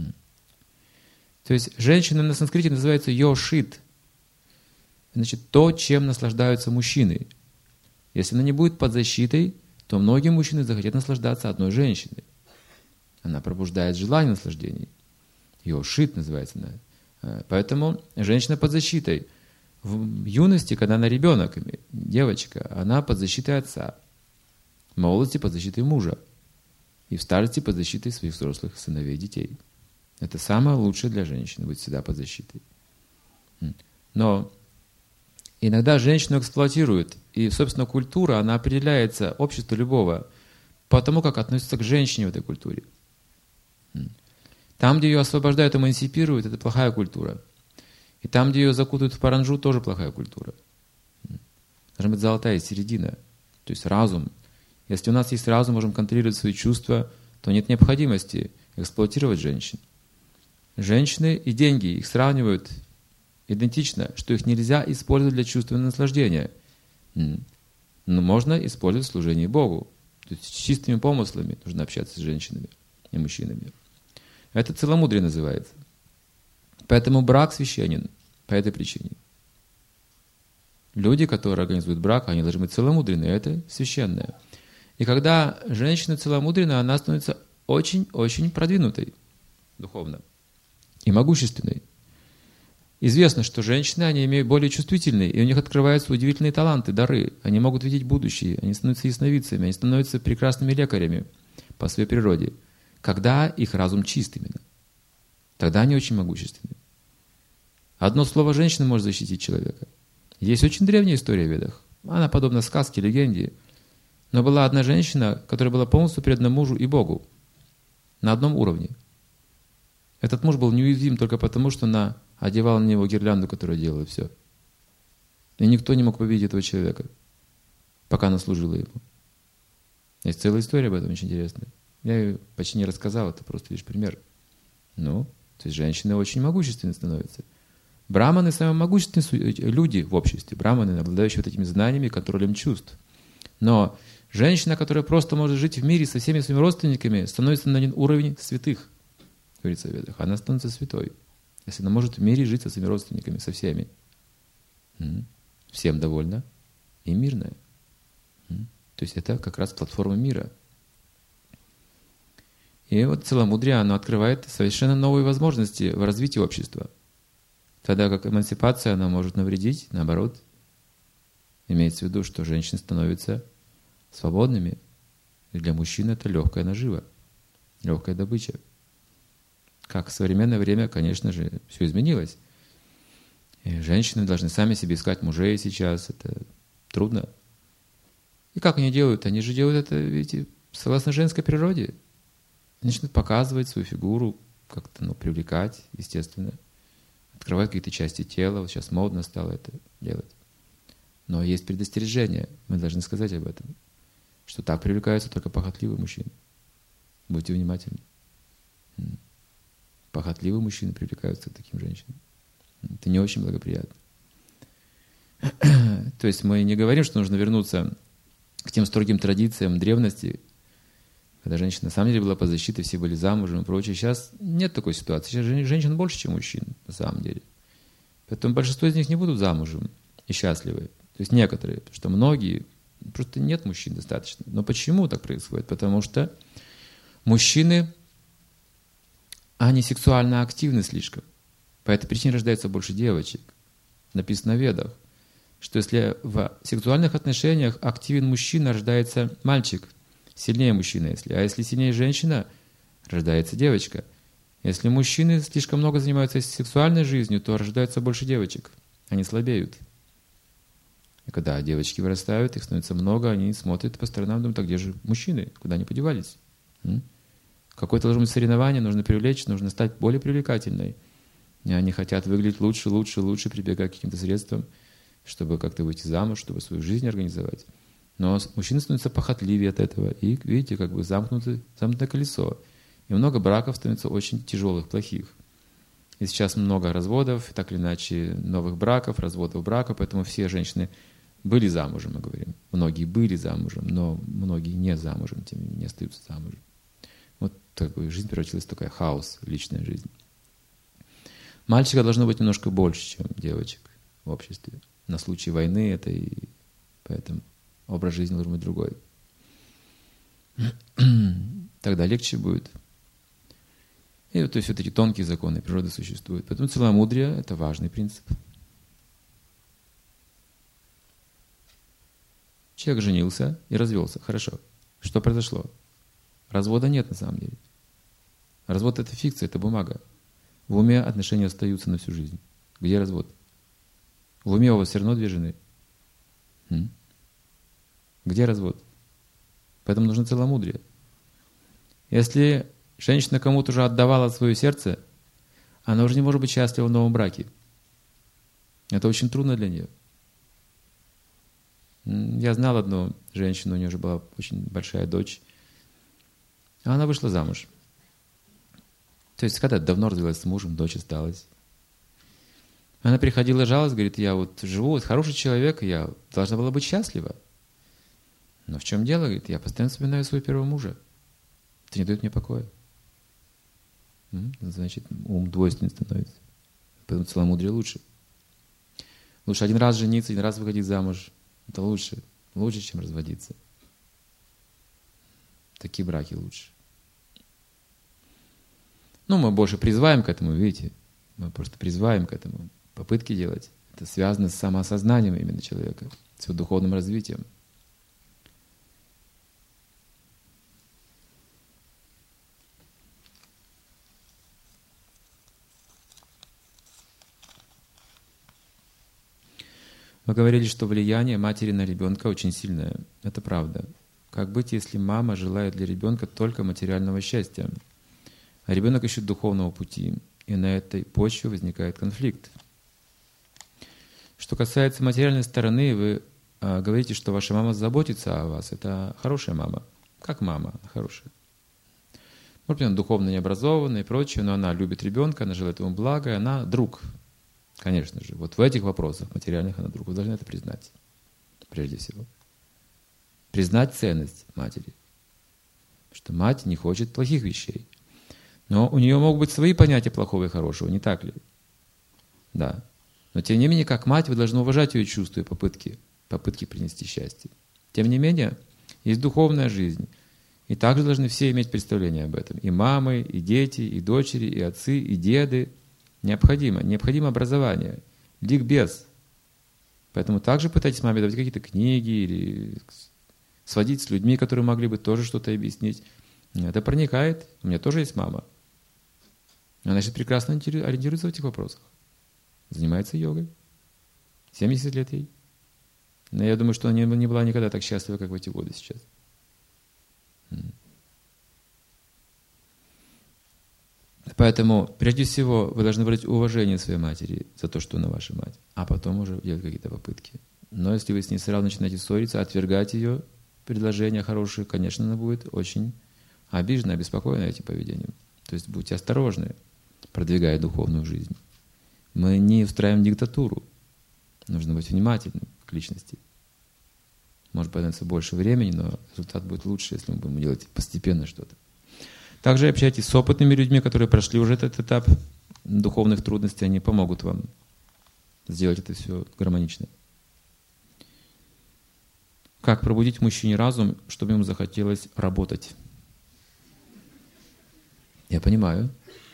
То есть женщина на санскрите называется йошит. Значит, то, чем наслаждаются мужчины. Если она не будет под защитой, то многие мужчины захотят наслаждаться одной женщиной. Она пробуждает желание наслаждений. Йошит называется она. Поэтому женщина под защитой. В юности, когда она ребенок, девочка, она под защитой отца. В молодости под защитой мужа. И в старости под защитой своих взрослых сыновей и детей. Это самое лучшее для женщины, быть всегда под защитой. Но иногда женщину эксплуатируют. И, собственно, культура, она определяется, общество любого, по тому, как относится к женщине в этой культуре. Там, где ее освобождают, эмансипируют, это плохая культура. И там, где ее закутают в паранджу, тоже плохая культура. Должна быть золотая середина, то есть разум. Если у нас есть разум, можем контролировать свои чувства, то нет необходимости эксплуатировать женщин. Женщины и деньги, их сравнивают идентично, что их нельзя использовать для чувственного наслаждения. Но можно использовать в служении Богу. То есть с чистыми помыслами нужно общаться с женщинами и мужчинами. Это целомудрие называется. Поэтому брак священен по этой причине. Люди, которые организуют брак, они должны быть целомудренны, это священное. И когда женщина целомудренна, она становится очень-очень продвинутой духовно и могущественной. Известно, что женщины, они имеют более чувствительные, и у них открываются удивительные таланты, дары. Они могут видеть будущее, они становятся ясновидцами, они становятся прекрасными лекарями по своей природе. Когда их разум чист именно. Тогда они очень могущественны. Одно слово женщины может защитить человека. Есть очень древняя история в Ведах. Она подобна сказке, легенде. Но была одна женщина, которая была полностью предана мужу и Богу. На одном уровне. Этот муж был неуязвим только потому, что она одевала на него гирлянду, которая делала все. И никто не мог победить этого человека, пока она служила ему. Есть целая история об этом, очень интересная. Я ее почти не рассказал, это просто лишь пример. Ну, то есть женщины очень могущественны становятся. Браманы самые могущественные люди в обществе. Браманы, обладающие вот этими знаниями, контролем чувств. Но женщина, которая просто может жить в мире со всеми своими родственниками, становится на один уровень святых, говорится в Ведах. Она становится святой, если она может в мире жить со своими родственниками, со всеми. Всем довольна и мирная. То есть это как раз платформа мира. И вот целомудрие, оно открывает совершенно новые возможности в развитии общества. Тогда как эмансипация, она может навредить, наоборот. Имеется в виду, что женщины становятся свободными. И для мужчин это легкая нажива, легкая добыча. Как в современное время, конечно же, все изменилось. И женщины должны сами себе искать мужей сейчас. Это трудно. И как они делают? Они же делают это, видите, согласно женской природе. Начнут показывать свою фигуру, как-то ну, привлекать, естественно. Открывать какие-то части тела. Вот сейчас модно стало это делать. Но есть предостережение. Мы должны сказать об этом. Что так привлекаются только похотливые мужчины. Будьте внимательны. Похотливые мужчины привлекаются к таким женщинам. Это не очень благоприятно. То есть мы не говорим, что нужно вернуться к тем строгим традициям древности, когда женщина на самом деле была под защитой, все были замужем и прочее. Сейчас нет такой ситуации. Сейчас женщин больше, чем мужчин, на самом деле. Поэтому большинство из них не будут замужем и счастливы. То есть некоторые, потому что многие, просто нет мужчин достаточно. Но почему так происходит? Потому что мужчины, они сексуально активны слишком. По этой причине рождается больше девочек. Написано в Ведах, что если в сексуальных отношениях активен мужчина, рождается мальчик, сильнее мужчина, если, а если сильнее женщина, рождается девочка. Если мужчины слишком много занимаются сексуальной жизнью, то рождается больше девочек, они слабеют. И когда девочки вырастают, их становится много, они смотрят по сторонам, думают, а где же мужчины, куда они подевались? М? Какое-то должно быть соревнование, нужно привлечь, нужно стать более привлекательной. И они хотят выглядеть лучше, лучше, лучше, прибегая к каким-то средствам, чтобы как-то выйти замуж, чтобы свою жизнь организовать. Но мужчины становятся похотливее от этого. И, видите, как бы замкнуты, замкнутое колесо. И много браков становится очень тяжелых, плохих. И сейчас много разводов, так или иначе, новых браков, разводов браков. Поэтому все женщины были замужем, мы говорим. Многие были замужем, но многие не замужем, тем не менее остаются замужем. Вот такой жизнь превратилась в такой хаос, личная жизнь. Мальчика должно быть немножко больше, чем девочек в обществе. На случай войны это и поэтому образ жизни должен быть другой. Тогда легче будет. И вот, то есть вот эти тонкие законы природы существуют. Поэтому целомудрие – это важный принцип. Человек женился и развелся. Хорошо. Что произошло? Развода нет на самом деле. Развод – это фикция, это бумага. В уме отношения остаются на всю жизнь. Где развод? В уме у вас все равно две жены. М? Где развод? Поэтому нужно целомудрие. Если женщина кому-то уже отдавала свое сердце, она уже не может быть счастлива в новом браке. Это очень трудно для нее. Я знал одну женщину, у нее уже была очень большая дочь. Она вышла замуж. То есть, когда давно развелась с мужем, дочь осталась. Она приходила, жаловалась, говорит, я вот живу, вот хороший человек, я должна была быть счастлива. Но в чем дело? Говорит, я постоянно вспоминаю своего первого мужа. Это не дает мне покоя. Значит, ум двойственный становится. Поэтому целомудрие лучше. Лучше один раз жениться, один раз выходить замуж. Это лучше. Лучше, чем разводиться. Такие браки лучше. Ну, мы больше призываем к этому, видите. Мы просто призываем к этому. Попытки делать. Это связано с самоосознанием именно человека, с его духовным развитием. Вы говорили, что влияние матери на ребенка очень сильное. Это правда. Как быть, если мама желает для ребенка только материального счастья, а ребенок ищет духовного пути, и на этой почве возникает конфликт? Что касается материальной стороны, вы а, говорите, что ваша мама заботится о вас. Это хорошая мама. Как мама? Она хорошая. Может быть, она духовно необразованная и прочее, но она любит ребенка, она желает ему блага, и она друг. Конечно же. Вот в этих вопросах материальных она друг. Вы должны это признать. Прежде всего. Признать ценность матери. Потому что мать не хочет плохих вещей. Но у нее могут быть свои понятия плохого и хорошего, не так ли? Да. Но тем не менее, как мать, вы должны уважать ее чувства и попытки, попытки принести счастье. Тем не менее, есть духовная жизнь. И также должны все иметь представление об этом. И мамы, и дети, и дочери, и отцы, и деды. Необходимо. Необходимо образование. Ликбез. Поэтому также пытайтесь маме давать какие-то книги или сводить с людьми, которые могли бы тоже что-то объяснить. Это проникает. У меня тоже есть мама. Она сейчас прекрасно ориентируется в этих вопросах. Занимается йогой. семьдесят лет ей. Но я думаю, что она не была никогда так счастлива, как в эти годы сейчас. Поэтому, прежде всего, вы должны выразить уважение своей матери за то, что она ваша мать, а потом уже делать какие-то попытки. Но если вы с ней сразу начинаете ссориться, отвергать ее предложения хорошие, конечно, она будет очень обижена, обеспокоена этим поведением. То есть будьте осторожны, продвигая духовную жизнь. Мы не устраиваем диктатуру. Нужно быть внимательным к личности. Может понадобиться больше времени, но результат будет лучше, если мы будем делать постепенно что-то. Также общайтесь с опытными людьми, которые прошли уже этот этап духовных трудностей, они помогут вам сделать это все гармонично. Как пробудить в мужчине разум, чтобы ему захотелось работать? Я понимаю.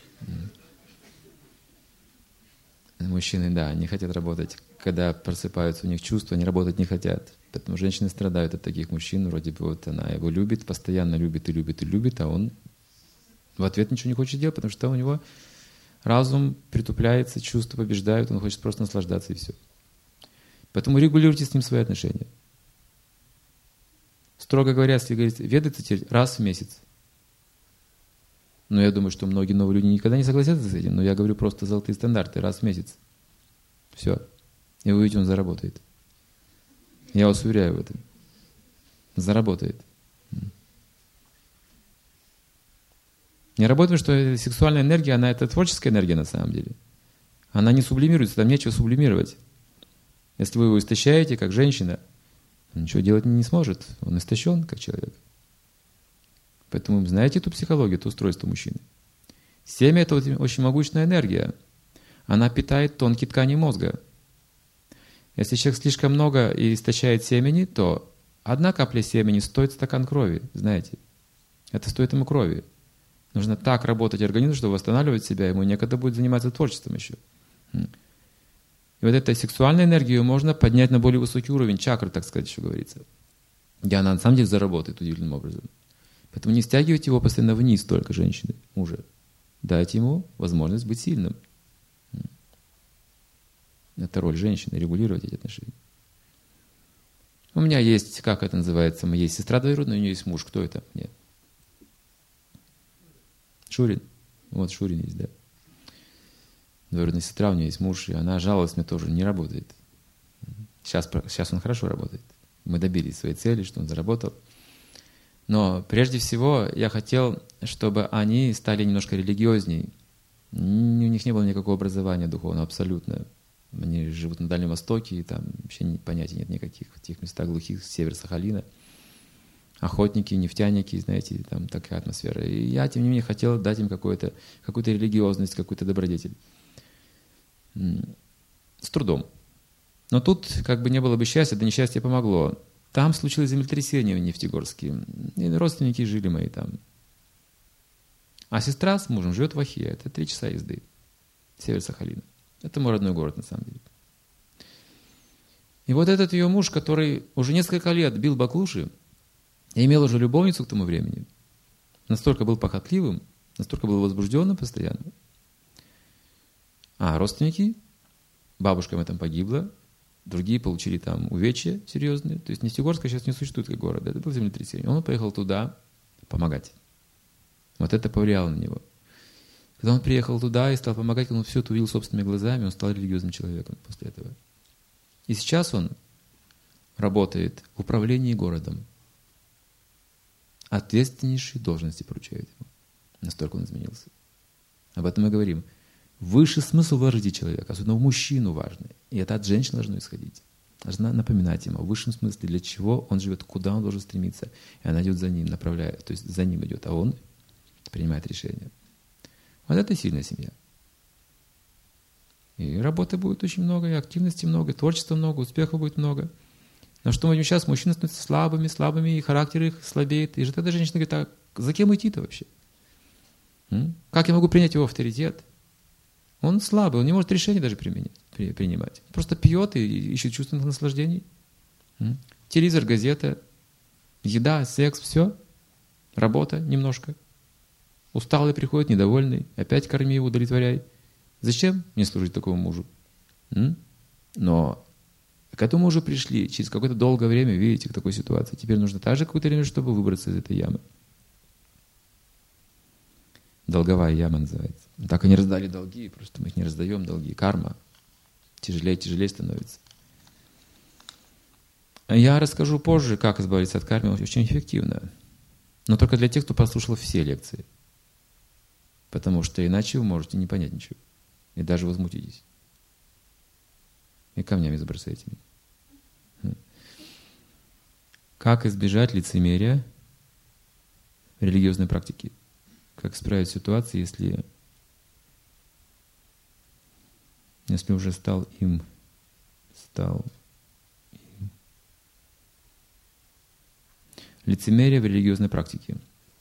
Мужчины, да, не хотят работать. Когда просыпаются у них чувства, они работать не хотят. Поэтому женщины страдают от таких мужчин. Вроде бы вот она его любит, постоянно любит и любит и любит, а он в ответ ничего не хочет делать, потому что у него разум притупляется, чувства побеждают, он хочет просто наслаждаться и все. Поэтому регулируйте с ним свои отношения. Строго говоря, если говорить, веды цитировать раз в месяц. Но я думаю, что многие новые люди никогда не согласятся с этим, но я говорю просто золотые стандарты, раз в месяц. Все. И вы увидите, он заработает. Я вас уверяю в этом. Заработает. Не работает, что сексуальная энергия, она это творческая энергия на самом деле. Она не сублимируется, там нечего сублимировать. Если вы его истощаете, как женщина, он ничего делать не сможет. Он истощен, как человек. Поэтому знаете эту психологию, это устройство мужчины. Семя – это очень могучая энергия. Она питает тонкие ткани мозга. Если человек слишком много и истощает семени, то одна капля семени стоит стакан крови, знаете. Это стоит ему крови. Нужно так работать организму, чтобы восстанавливать себя, ему некогда будет заниматься творчеством еще. И вот эту сексуальную энергию можно поднять на более высокий уровень, чакры, так сказать, еще говорится. Где она на самом деле заработает удивительным образом. Поэтому не стягивайте его постоянно вниз только, женщины, мужа. Дайте ему возможность быть сильным. Это роль женщины, регулировать эти отношения. У меня есть, как это называется, есть сестра двоюродная, у нее есть муж. Кто это? Нет. Шурин. Вот Шурин есть, да. Двоюродная сестра, у нее есть муж, и она жаловалась мне тоже, не работает. Сейчас, сейчас он хорошо работает. Мы добились своей цели, что он заработал. Но прежде всего я хотел, чтобы они стали немножко религиозней. У них не было никакого образования духовного, абсолютно. Они живут на Дальнем Востоке, и там вообще понятий нет никаких в тех местах глухих, север Сахалина. Охотники, нефтяники, знаете, там такая атмосфера. И я, тем не менее, хотел дать им какую-то, какую-то религиозность, какую-то добродетель. С трудом. Но тут как бы не было бы счастья, да несчастье помогло. Там случилось землетрясение в Нефтегорске. И родственники жили мои там. А сестра с мужем живет в Ахе. Это три часа езды. Север Сахалина. Это мой родной город, на самом деле. И вот этот ее муж, который уже несколько лет бил баклуши, и имел уже любовницу к тому времени, настолько был похотливым, настолько был возбужденным постоянно. А родственники, бабушка там погибла, другие получили там увечья серьезные. То есть Нефтегорска сейчас не существует как город. Это было землетрясение. Он поехал туда помогать. Вот это повлияло на него. Когда он приехал туда и стал помогать, он все это увидел собственными глазами, он стал религиозным человеком после этого. И сейчас он работает в управлении городом. Ответственнейшие должности поручают ему. Настолько он изменился. Об этом мы говорим. Высший смысл вложить в человека, особенно в мужчину важный. И это от женщины должно исходить. Должна напоминать ему о высшем смысле, для чего он живет, куда он должен стремиться. И она идет за ним, направляет, то есть за ним идет, а он принимает решение. Вот это сильная семья. И работы будет очень много, и активности много, и творчества много, успехов будет много. Но что мы видим сейчас, мужчины становятся слабыми, слабыми, и характер их слабеет. И же тогда женщина говорит, а за кем идти-то вообще? М? Как я могу принять его авторитет? Он слабый, он не может решения даже применять, при, принимать. Он просто пьет и ищет чувственных наслаждений. М? Телевизор, газета, еда, секс, все. Работа немножко. Усталый приходит, недовольный. Опять корми его, удовлетворяй. Зачем мне служить такому мужу? М? Но к этому уже пришли. Через какое-то долгое время, видите, к такой ситуации. Теперь нужно также какое-то время, чтобы выбраться из этой ямы. Долговая яма называется. Так они раздали долги, просто мы их не раздаем, долги. Карма. Тяжелее, тяжелее становится. Я расскажу позже, как избавиться от кармы, очень эффективно. Но только для тех, кто послушал все лекции. Потому что иначе вы можете не понять ничего. И даже возмутитесь. И камнями забросаете меня. Как избежать лицемерия в религиозной практике? Как исправить ситуацию, если, если уже стал им, стал им. Лицемерие в религиозной практике.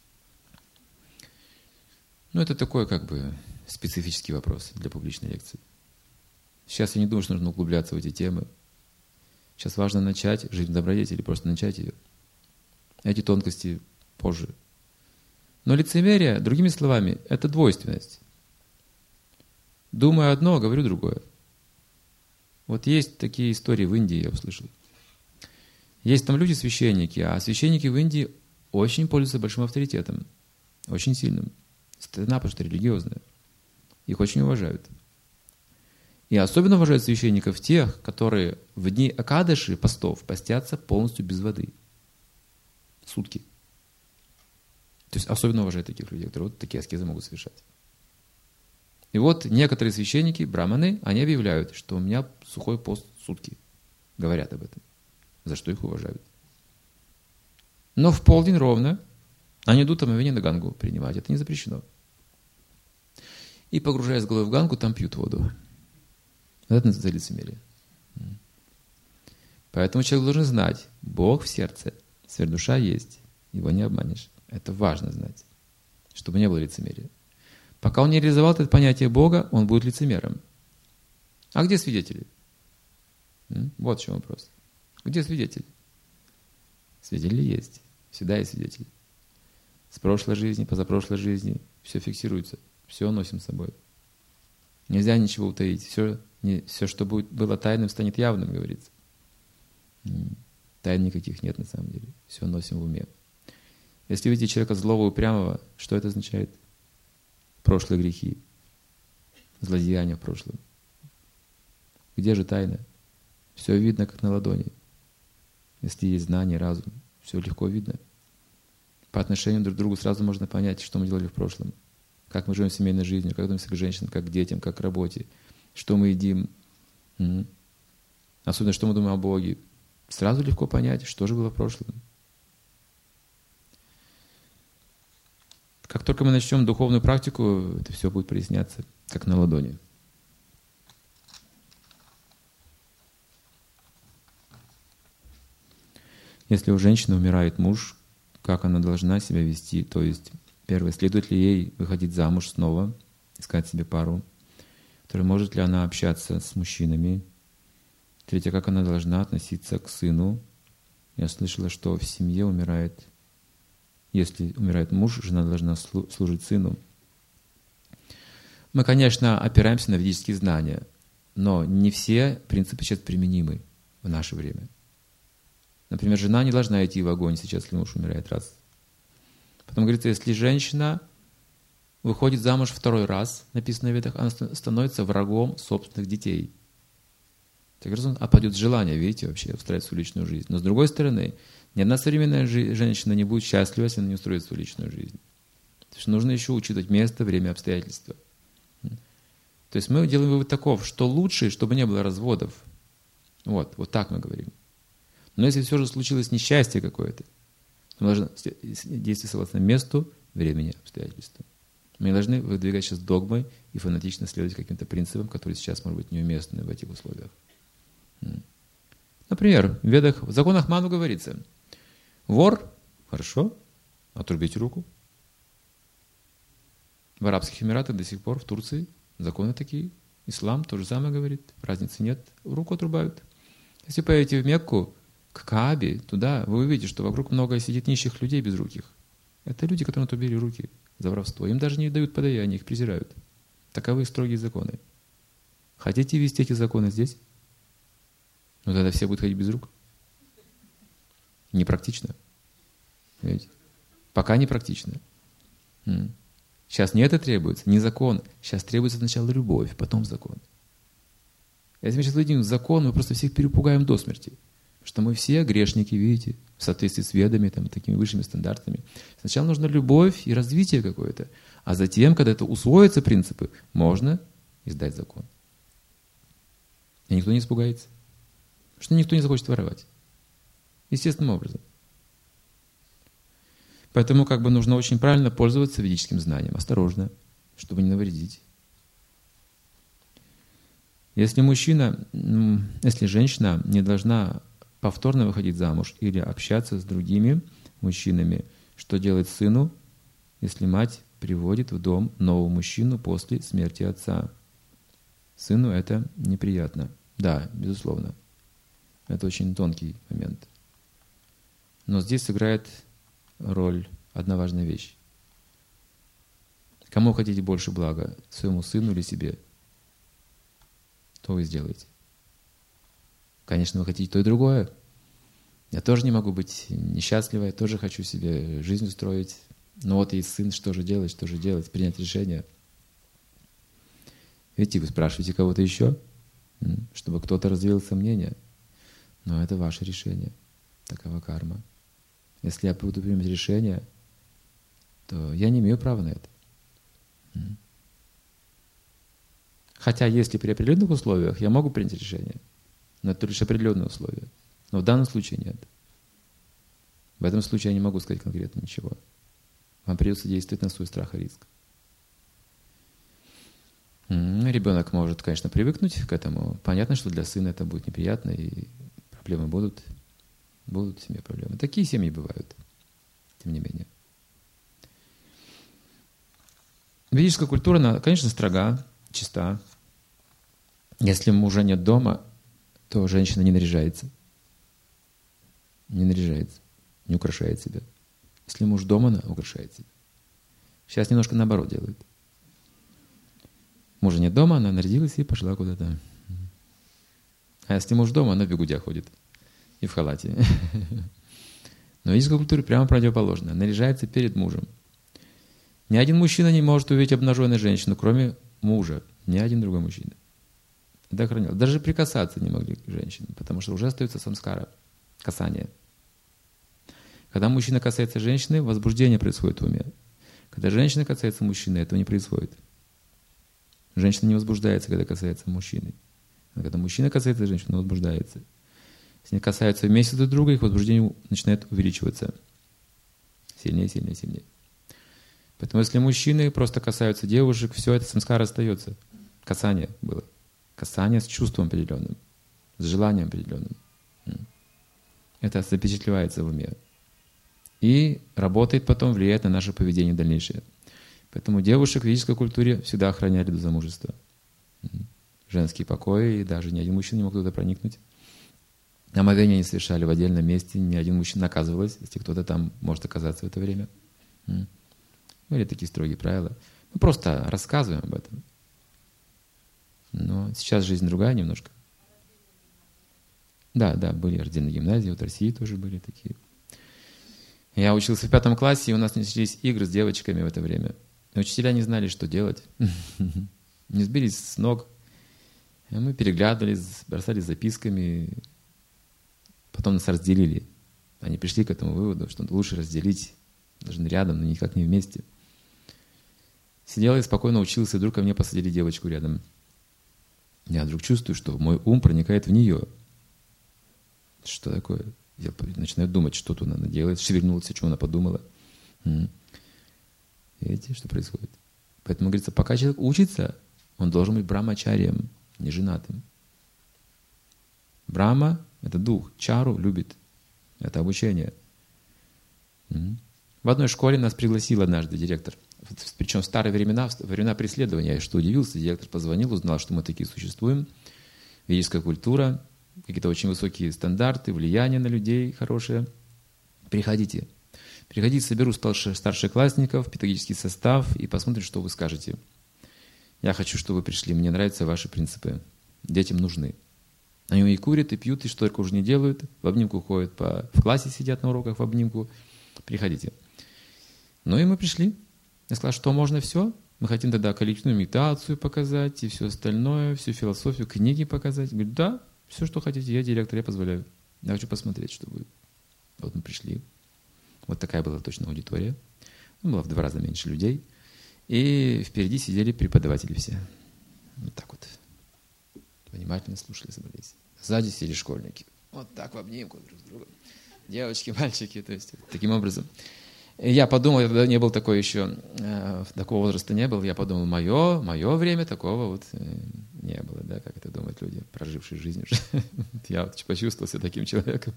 Ну, это такой, как бы, специфический вопрос для публичной лекции. Сейчас я не думаю, что нужно углубляться в эти темы. Сейчас важно начать жить в добродетели, просто начать ее. Эти тонкости позже. Но лицемерие, другими словами, это двойственность. Думаю одно, говорю другое. Вот есть такие истории в Индии, я услышал. Есть там люди-священники, а священники в Индии очень пользуются большим авторитетом, очень сильным. Страна, потому что религиозная. Их очень уважают. И особенно уважают священников тех, которые в дни Акадаши, постов, постятся полностью без воды. Сутки. То есть особенно уважают таких людей, которые вот такие аскезы могут совершать. И вот некоторые священники, браманы, они объявляют, что у меня сухой пост сутки. Говорят об этом. За что их уважают. Но в полдень ровно они идут омовение на Гангу принимать. Это не запрещено. И, погружаясь головой в Гангу, там пьют воду. Это называется лицемерие. Поэтому человек должен знать, Бог в сердце, сверхдуша есть, его не обманешь. Это важно знать, чтобы не было лицемерия. Пока он не реализовал это понятие Бога, он будет лицемером. А где свидетели? Вот в чем вопрос. Где свидетели? Свидетели есть. Всегда есть свидетели. С прошлой жизни, позапрошлой жизни все фиксируется. Все носим с собой. Нельзя ничего утаить. Все, не, все что будет, было тайным, станет явным, говорится. Тайн никаких нет на самом деле. Все носим в уме. Если видите человека злого и упрямого, что это означает? Прошлые грехи. Злодеяния в прошлом. Где же тайна? Все видно, как на ладони. Если есть знание, разум, все легко видно. По отношению друг к другу сразу можно понять, что мы делали в прошлом. Как мы живем семейной жизнью, как относимся к женщинам, как к детям, как к работе. Что мы едим. М-м. Особенно, что мы думаем о Боге. Сразу легко понять, что же было в прошлом. Как только мы начнем духовную практику, это все будет проясняться, как на ладони. Если у женщины умирает муж, как она должна себя вести? То есть, первое, следует ли ей выходить замуж снова, искать себе пару? Второе, может ли она общаться с мужчинами? Третье, как она должна относиться к сыну? Я слышала, что в семье умирает, если умирает муж, жена должна служить сыну. Мы, конечно, опираемся на ведические знания, но не все принципы сейчас применимы в наше время. Например, жена не должна идти в огонь сейчас, если муж умирает раз. Потом говорится, если женщина выходит замуж второй раз, написано в Ведах, она становится врагом собственных детей. Так раз он опадет желание, видите, вообще устроить свою личную жизнь. Но с другой стороны, ни одна современная жи- женщина не будет счастлива, если она не устроит свою личную жизнь. Потому что нужно еще учитывать место, время, обстоятельства. То есть мы делаем вывод таков, что лучше, чтобы не было разводов. Вот, вот так мы говорим. Но если все же случилось несчастье какое-то, мы должны действовать согласно месту, времени, обстоятельствам. Мы не должны выдвигать сейчас догмы и фанатично следовать каким-то принципам, которые сейчас, может быть, неуместны в этих условиях. Например, в Ведах, в законах Ману говорится, вор, хорошо, отрубите руку. В Арабских Эмиратах до сих пор, в Турции, законы такие. Ислам то же самое говорит, разницы нет, руку отрубают. Если поедете в Мекку, к Каабе, туда, вы увидите, что вокруг много сидит нищих людей безруких. Это люди, которым отрубили руки за воровство. Им даже не дают подаяние, их презирают. Таковы строгие законы. Хотите ввести эти законы здесь? Ну тогда все будут ходить без рук. Непрактично. Видите? Пока непрактично. Сейчас не это требуется, не закон. Сейчас требуется сначала любовь, потом закон. Если мы сейчас дадим закон, мы просто всех перепугаем до смерти. Что мы все грешники, видите, в соответствии с ведами, там, такими высшими стандартами. Сначала нужна любовь и развитие какое-то. А затем, когда это усвоятся принципы, можно издать закон. И никто не испугается. Потому что никто не захочет воровать. Естественным образом. Поэтому как бы нужно очень правильно пользоваться ведическим знанием. Осторожно, чтобы не навредить. Если мужчина, если женщина не должна повторно выходить замуж или общаться с другими мужчинами, что делать сыну, если мать приводит в дом нового мужчину после смерти отца? Сыну это неприятно. Да, безусловно. Это очень тонкий момент. Но здесь сыграет роль одна важная вещь. Кому хотите больше блага? Своему сыну или себе? Что вы сделаете? Конечно, вы хотите то и другое. Я тоже не могу быть несчастливой, я тоже хочу себе жизнь устроить. Но вот есть сын, что же делать, что же делать, принять решение. Видите, вы спрашиваете кого-то еще, чтобы кто-то развеял сомнения. Но это ваше решение. Такова карма. Если я буду принимать решение, то я не имею права на это. Хотя, если при определенных условиях, я могу принять решение. Но это лишь определенные условия. Но в данном случае нет. В этом случае я не могу сказать конкретно ничего. Вам придется действовать на свой страх и риск. Ребенок может, конечно, привыкнуть к этому. Понятно, что для сына это будет неприятно, и проблемы будут. Будут в семье проблемы. Такие семьи бывают, тем не менее. Ведическая культура, она, конечно, строга, чиста. Если мужа нет дома, то женщина не наряжается. Не наряжается, не украшает себя. Если муж дома, она украшает себя. Сейчас немножко наоборот делают. Мужа нет дома, она нарядилась и пошла куда-то. А если муж дома, она в бегудя ходит. И в халате. Но в ведической культуре прямо противоположно. Наряжается перед мужем. Ни один мужчина не может увидеть обнаженную женщину, кроме мужа. Ни один другой мужчина. Это охранял. Даже прикасаться не могли к женщине, потому что уже остается самскара, касание. Когда мужчина касается женщины, возбуждение происходит в уме. Когда женщина касается мужчины, этого не происходит. Женщина не возбуждается, когда касается мужчины. А когда мужчина касается женщины, он возбуждается. Если они касаются вместе друг друга, их возбуждение начинает увеличиваться. Сильнее, сильнее, сильнее. Поэтому если мужчины просто касаются девушек, все это самскара остается. Касание было. Касание с чувством определенным, с желанием определенным. Это запечатлевается в уме. И работает потом, влияет на наше поведение дальнейшее. Поэтому девушек в ведической культуре всегда охраняли до замужества. Женские покои, и даже ни один мужчина не мог туда проникнуть. Омовение они совершали в отдельном месте, ни один мужчина наказывался, если кто-то там может оказаться в это время. Были такие строгие правила. Мы просто рассказываем об этом. Но сейчас жизнь другая немножко. Да, да, были раздельные гимназии, вот в России тоже были такие. Я учился в пятом классе, и у нас начались игры с девочками в это время. И учителя не знали, что делать. Не сбились с ног. И мы переглядывались, бросались записками. Потом нас разделили. Они пришли к этому выводу, что лучше разделить. Должны рядом, но никак не вместе. Сидел и спокойно учился, и вдруг ко мне посадили девочку рядом. Я вдруг чувствую, что мой ум проникает в нее. Что такое? Я начинаю думать, что тут она делает. Шевельнулась, о чем она подумала. Видите, что происходит? Поэтому, говорится, пока человек учится, он должен быть брамачарием, не женатым. Брама — это дух, чару любит. Это обучение. В одной школе нас пригласил однажды директор. Причем в старые времена, в времена преследования. Я что удивился, директор позвонил, узнал, что мы такие существуем. Ведическая культура, какие-то очень высокие стандарты, влияние на людей хорошее. Приходите. Приходите, соберу старшеклассников, педагогический состав и посмотрим, что вы скажете. Я хочу, чтобы вы пришли. Мне нравятся ваши принципы. Детям нужны. Они и курят, и пьют, и что только уже не делают. В обнимку ходят, по... в классе сидят на уроках в обнимку. Приходите. Ну и мы пришли. Я сказал, что можно все? Мы хотим тогда коллективную медитацию показать и все остальное, всю философию, книги показать. Говорит, да, все, что хотите, я директор, я позволяю. Я хочу посмотреть, что будет. Вот мы пришли. Вот такая была точно аудитория. Было в два раза меньше людей. И впереди сидели преподаватели все. Вот так вот. Внимательно слушали, собрались. Сзади сидели школьники. Вот так в обнимку друг с другом. Девочки, мальчики. То есть таким образом. И я подумал, я тогда не был такой еще, э, такого возраста не был. Я подумал, мое, мое время такого вот э, не было. Да, как это думают люди, прожившие жизнь уже. Я вот почувствовал себя таким человеком.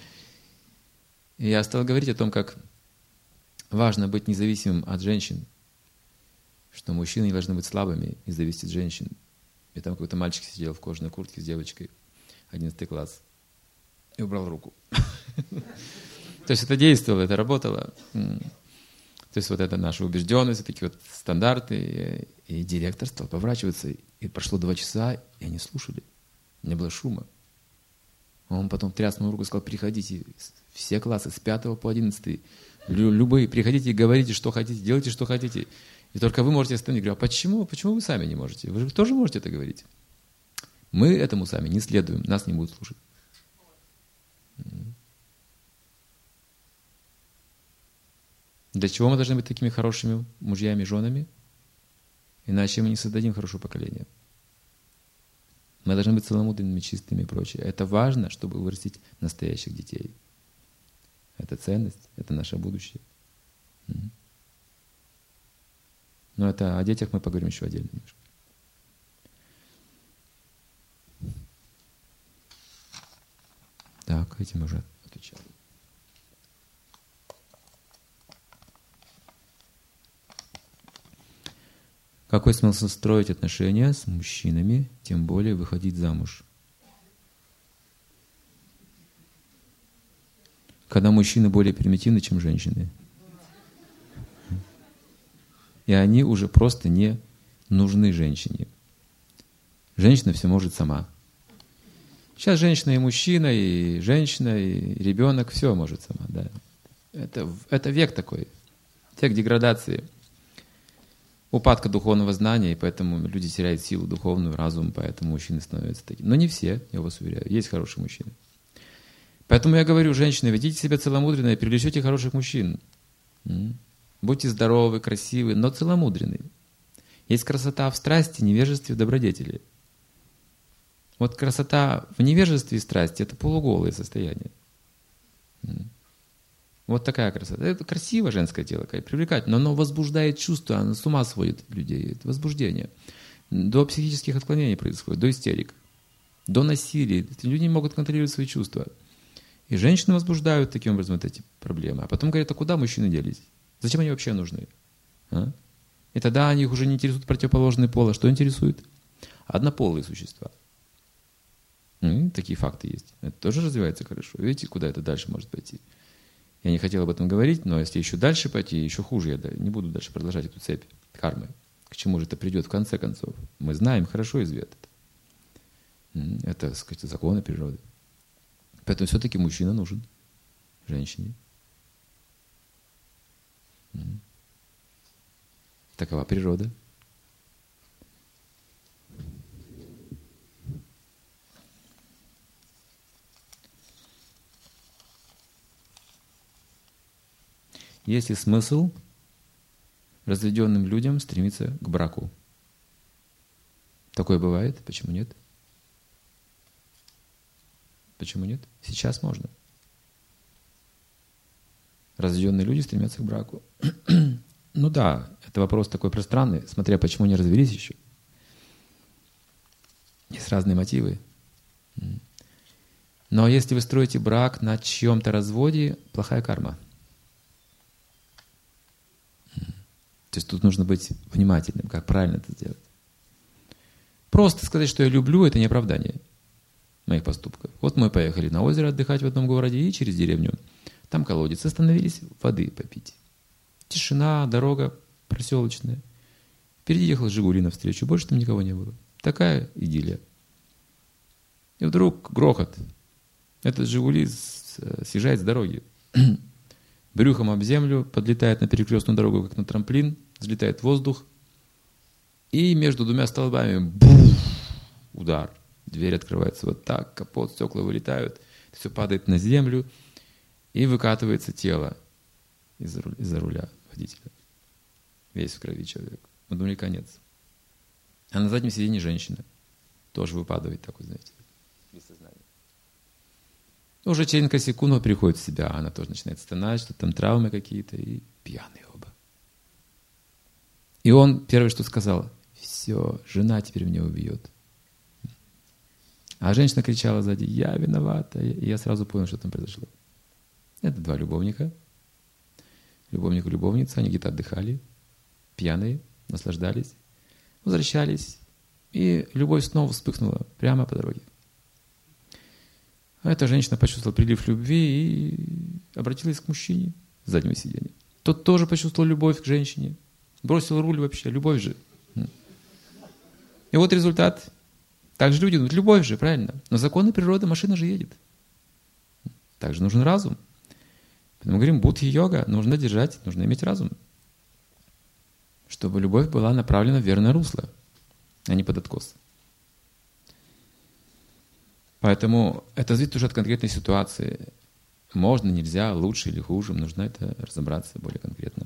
И я стал говорить о том, как важно быть независимым от женщин, что мужчины не должны быть слабыми и зависеть от женщин. И там какой-то мальчик сидел в кожаной куртке с девочкой, одиннадцатый класс, и убрал руку. То есть это действовало, это работало. То есть вот это наша убежденность, такие вот стандарты. И директор стал поворачиваться, и прошло два часа, и они слушали. Не было шума. Он потом тряс мою руку и сказал, приходите, все классы с пятого по одиннадцатый, любые, приходите и говорите, что хотите, делайте, что хотите. И только вы можете остановить. Я говорю, а почему? Почему вы сами не можете? Вы же тоже можете это говорить. Мы этому сами не следуем, нас не будут слушать. Для чего мы должны быть такими хорошими мужьями и женами? Иначе мы не создадим хорошее поколение. Мы должны быть целомудренными, чистыми и прочее. Это важно, чтобы вырастить настоящих детей. Это ценность, это наше будущее. Но это о детях мы поговорим еще отдельно немножко. Так, этим уже отвечал. Какой смысл строить отношения с мужчинами, тем более выходить замуж? Когда мужчины более примитивны, чем женщины. И они уже просто не нужны женщине. Женщина все может сама. Сейчас женщина и мужчина, и женщина, и ребенок, все может сама. Да. Это, это век такой, век деградации, упадка духовного знания, и поэтому люди теряют силу духовную, разум, поэтому мужчины становятся такими. Но не все, я вас уверяю, есть хорошие мужчины. Поэтому я говорю, женщины, ведите себя целомудренно и привлечете хороших мужчин. Будьте здоровы, красивы, но целомудренны. Есть красота в страсти, невежестве, в добродетели. Вот красота в невежестве и страсти – это полуголое состояние. Вот такая красота. Это красиво женское тело, привлекательно, но оно возбуждает чувства, оно с ума сводит людей. Это возбуждение. До психических отклонений происходит, до истерик, до насилия. Люди не могут контролировать свои чувства. И женщины возбуждают таким образом вот эти проблемы. А потом говорят, а куда мужчины делись? Зачем они вообще нужны? А? И тогда они их уже не интересуют противоположные полы. Что интересует? Однополые существа. И такие факты есть. Это тоже развивается хорошо. Видите, куда это дальше может пойти? Я не хотел об этом говорить, но если еще дальше пойти, еще хуже, я не буду дальше продолжать эту цепь кармы. К чему же это придет в конце концов? Мы знаем, хорошо известно это. Это, так сказать, законы природы. Поэтому все-таки мужчина нужен женщине. Такова природа. Есть ли смысл разведенным людям стремиться к браку? Такое бывает? Почему нет? Почему нет? Сейчас можно. Разведенные люди стремятся к браку. Ну да, это вопрос такой пространный, смотря почему не развелись еще. Есть разные мотивы. Но если вы строите брак на чьем-то разводе, плохая карма. То есть тут нужно быть внимательным, как правильно это сделать. Просто сказать, что я люблю, это не оправдание моих поступков. Вот мы поехали на озеро отдыхать в одном городе и через деревню. Там колодец, остановились воды попить. Тишина, дорога проселочная. Впереди ехал «Жигули» навстречу, больше там никого не было. Такая идиллия. И вдруг грохот. Этот «Жигули» съезжает с дороги. брюхом об землю, подлетает на перекрестную дорогу, как на трамплин, взлетает в воздух, и между двумя столбами буф, удар. Дверь открывается вот так, капот, стекла вылетают, все падает на землю, и выкатывается тело из-за руля, из-за руля водителя. Весь в крови человек. Мы думали, конец. А на заднем сиденье женщина. Тоже выпадает такой, знаете, без сознания. Уже через несколько секунд он приходит в себя, она тоже начинает стонать, что там травмы какие-то, и пьяные оба. И он первое, что сказал: все, жена теперь меня убьет. А женщина кричала сзади: я виновата. И я сразу понял, что там произошло. Это два любовника. Любовник и любовница, они где-то отдыхали, пьяные, наслаждались, возвращались, и любовь снова вспыхнула прямо по дороге. А эта женщина почувствовала прилив любви и обратилась к мужчине с заднего сиденья. Тот тоже почувствовал любовь к женщине, бросил руль вообще, любовь же. И вот результат. Так же люди думают: любовь же, правильно. Но законы природы, машина же едет. Также нужен разум. Поэтому мы говорим, будхи-йога, нужно держать, нужно иметь разум. Чтобы любовь была направлена в верное русло, а не под откос. Поэтому это зависит уже от конкретной ситуации. Можно, нельзя, лучше или хуже. Нужно это разобраться более конкретно.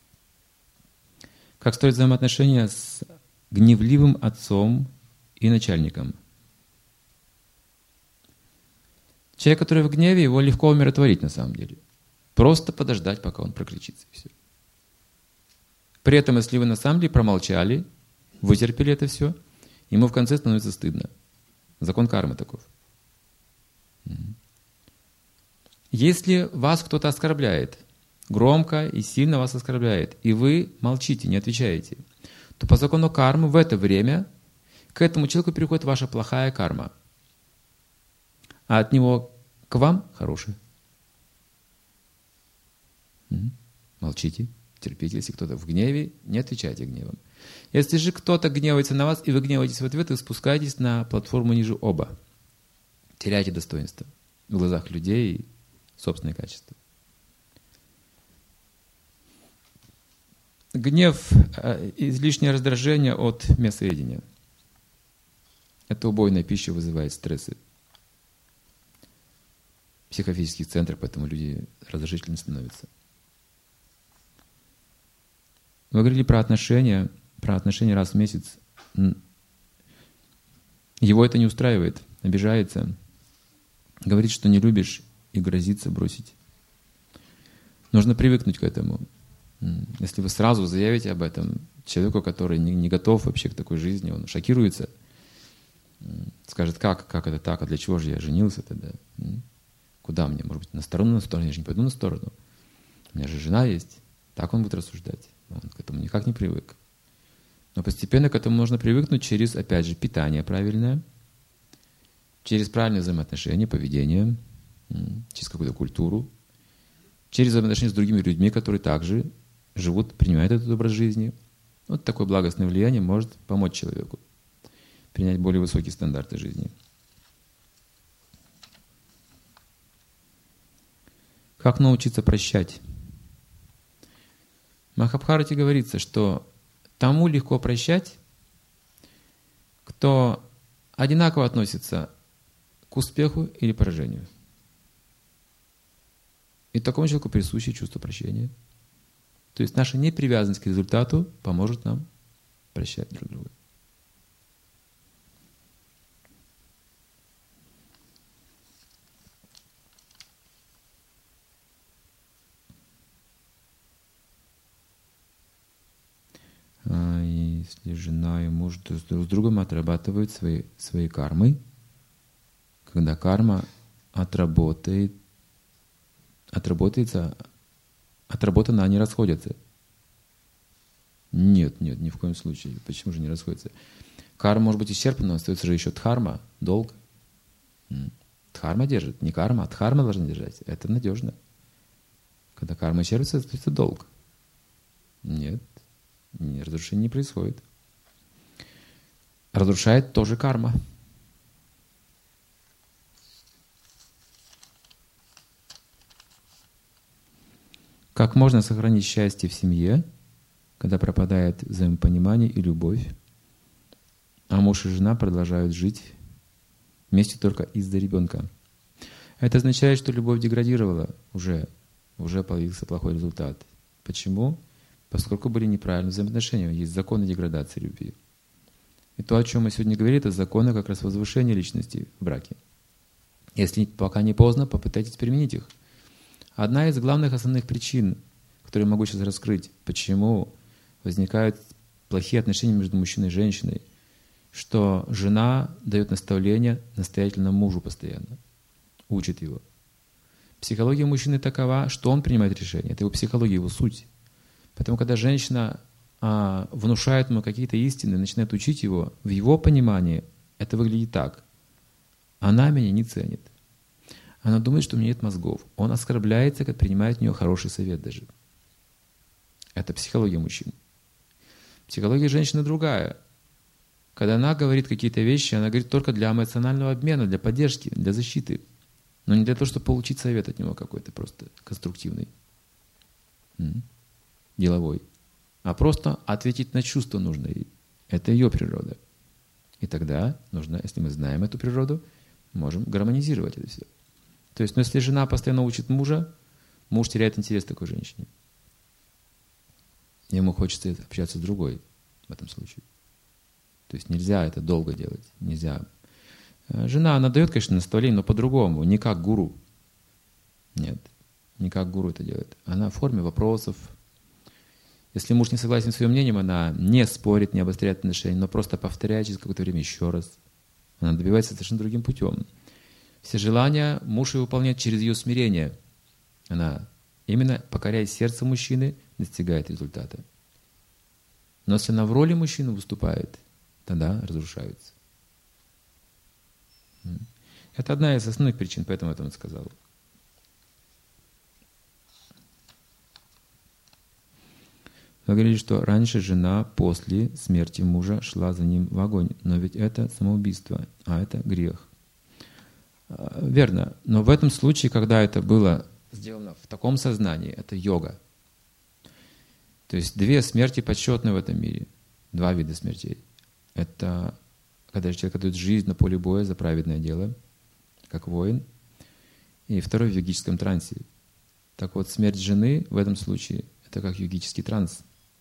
Как строить взаимоотношения с гневливым отцом и начальником? Человек, который в гневе, его легко умиротворить на самом деле. Просто подождать, пока он прокричится, и все. При этом, если вы на самом деле промолчали, вытерпели это все, ему в конце становится стыдно. Закон кармы таков. Если вас кто-то оскорбляет, громко и сильно вас оскорбляет, и вы молчите, не отвечаете, то по закону кармы в это время к этому человеку переходит ваша плохая карма, а от него к вам хорошая. Молчите, терпите. Если кто-то в гневе, не отвечайте гневом. Если же кто-то гневается на вас, и вы гневаетесь в ответ, вы спускаетесь на платформу ниже оба. Теряете достоинство в глазах людей и собственные качества. Гнев, излишнее раздражение от мясоедения. Это убойная пища вызывает стрессы. В психофизических центрах, поэтому люди раздражительны становятся. Мы говорили про отношения, про отношения раз в месяц. Его это не устраивает, обижается, говорит, что не любишь, и грозится бросить. Нужно привыкнуть к этому. Если вы сразу заявите об этом человеку, который не, не готов вообще к такой жизни, он шокируется, скажет: как, как это так, а для чего же я женился тогда? Куда мне? Может быть, на сторону, на сторону? Я же не пойду на сторону. У меня же жена есть. Так он будет рассуждать. Он к этому никак не привык. Но постепенно к этому можно привыкнуть через, опять же, питание правильное, через правильные взаимоотношения, поведение, через какую-то культуру, через взаимоотношения с другими людьми, которые также живут, принимают этот образ жизни. Вот такое благостное влияние может помочь человеку принять более высокие стандарты жизни. Как научиться прощать? В Махабхарате говорится, что тому легко прощать, кто одинаково относится к успеху или поражению. И такому человеку присуще чувство прощения. То есть наша непривязанность к результату поможет нам прощать друг друга. А если жена и муж друг с другом отрабатывают свои, свои кармы, когда карма отработает, отработается, отработана, они расходятся. Нет, нет, ни в коем случае. Почему же не расходятся? Карма может быть исчерпана, но остается же еще дхарма, долг. Дхарма держит. Не карма, а дхарма должна держать. Это надежно. Когда карма исчерпывается, остается долг. Нет, разрушение не происходит. Разрушает тоже карма. Как можно сохранить счастье в семье, когда пропадает взаимопонимание и любовь, а муж и жена продолжают жить вместе только из-за ребенка? Это означает, что любовь деградировала, уже, уже появился плохой результат. Почему? Поскольку были неправильные взаимоотношения, есть законы деградации любви. И то, о чем мы сегодня говорим, это законы как раз возвышения личности в браке. Если пока не поздно, попытайтесь применить их. Одна из главных основных причин, которые я могу сейчас раскрыть, почему возникают плохие отношения между мужчиной и женщиной, что жена дает наставление настоятельно мужу постоянно, учит его. Психология мужчины такова, что он принимает решение, это его психология, его суть. Поэтому, когда женщина а, внушает ему какие-то истины, начинает учить его, в его понимании это выглядит так. Она меня не ценит. Она думает, что у меня нет мозгов. Он оскорбляется, когда принимает от нее хороший совет даже. Это психология мужчин. Психология женщины другая. Когда она говорит какие-то вещи, она говорит только для эмоционального обмена, для поддержки, для защиты. Но не для того, чтобы получить совет от него какой-то просто конструктивный, деловой. А просто ответить на чувства нужно ей. Это ее природа. И тогда нужно, если мы знаем эту природу, можем гармонизировать это все. То есть, ну, если жена постоянно учит мужа, муж теряет интерес к такой женщине. Ему хочется общаться с другой в этом случае. То есть нельзя это долго делать. Нельзя. Жена, она дает, конечно, наставление, но по-другому, не как гуру. Нет, не как гуру это делает. Она в форме вопросов. Если муж не согласен с своим мнением, она не спорит, не обостряет отношения, но просто повторяет через какое-то время еще раз. Она добивается совершенно другим путем. Все желания муж и выполняет через ее смирение. Она, именно покоряя сердце мужчины, достигает результата. Но если она в роли мужчины выступает, тогда разрушаются. Это одна из основных причин, поэтому я это сказал. Вы говорили, что раньше жена после смерти мужа шла за ним в огонь, но ведь это самоубийство, а это грех. Верно, но в этом случае, когда это было сделано в таком сознании, это йога. То есть две смерти почетные в этом мире, два вида смертей. Это когда человек отдает жизнь на поле боя за праведное дело, как воин, и второй в йогическом трансе. Так вот, смерть жены в этом случае – это как йогический транс.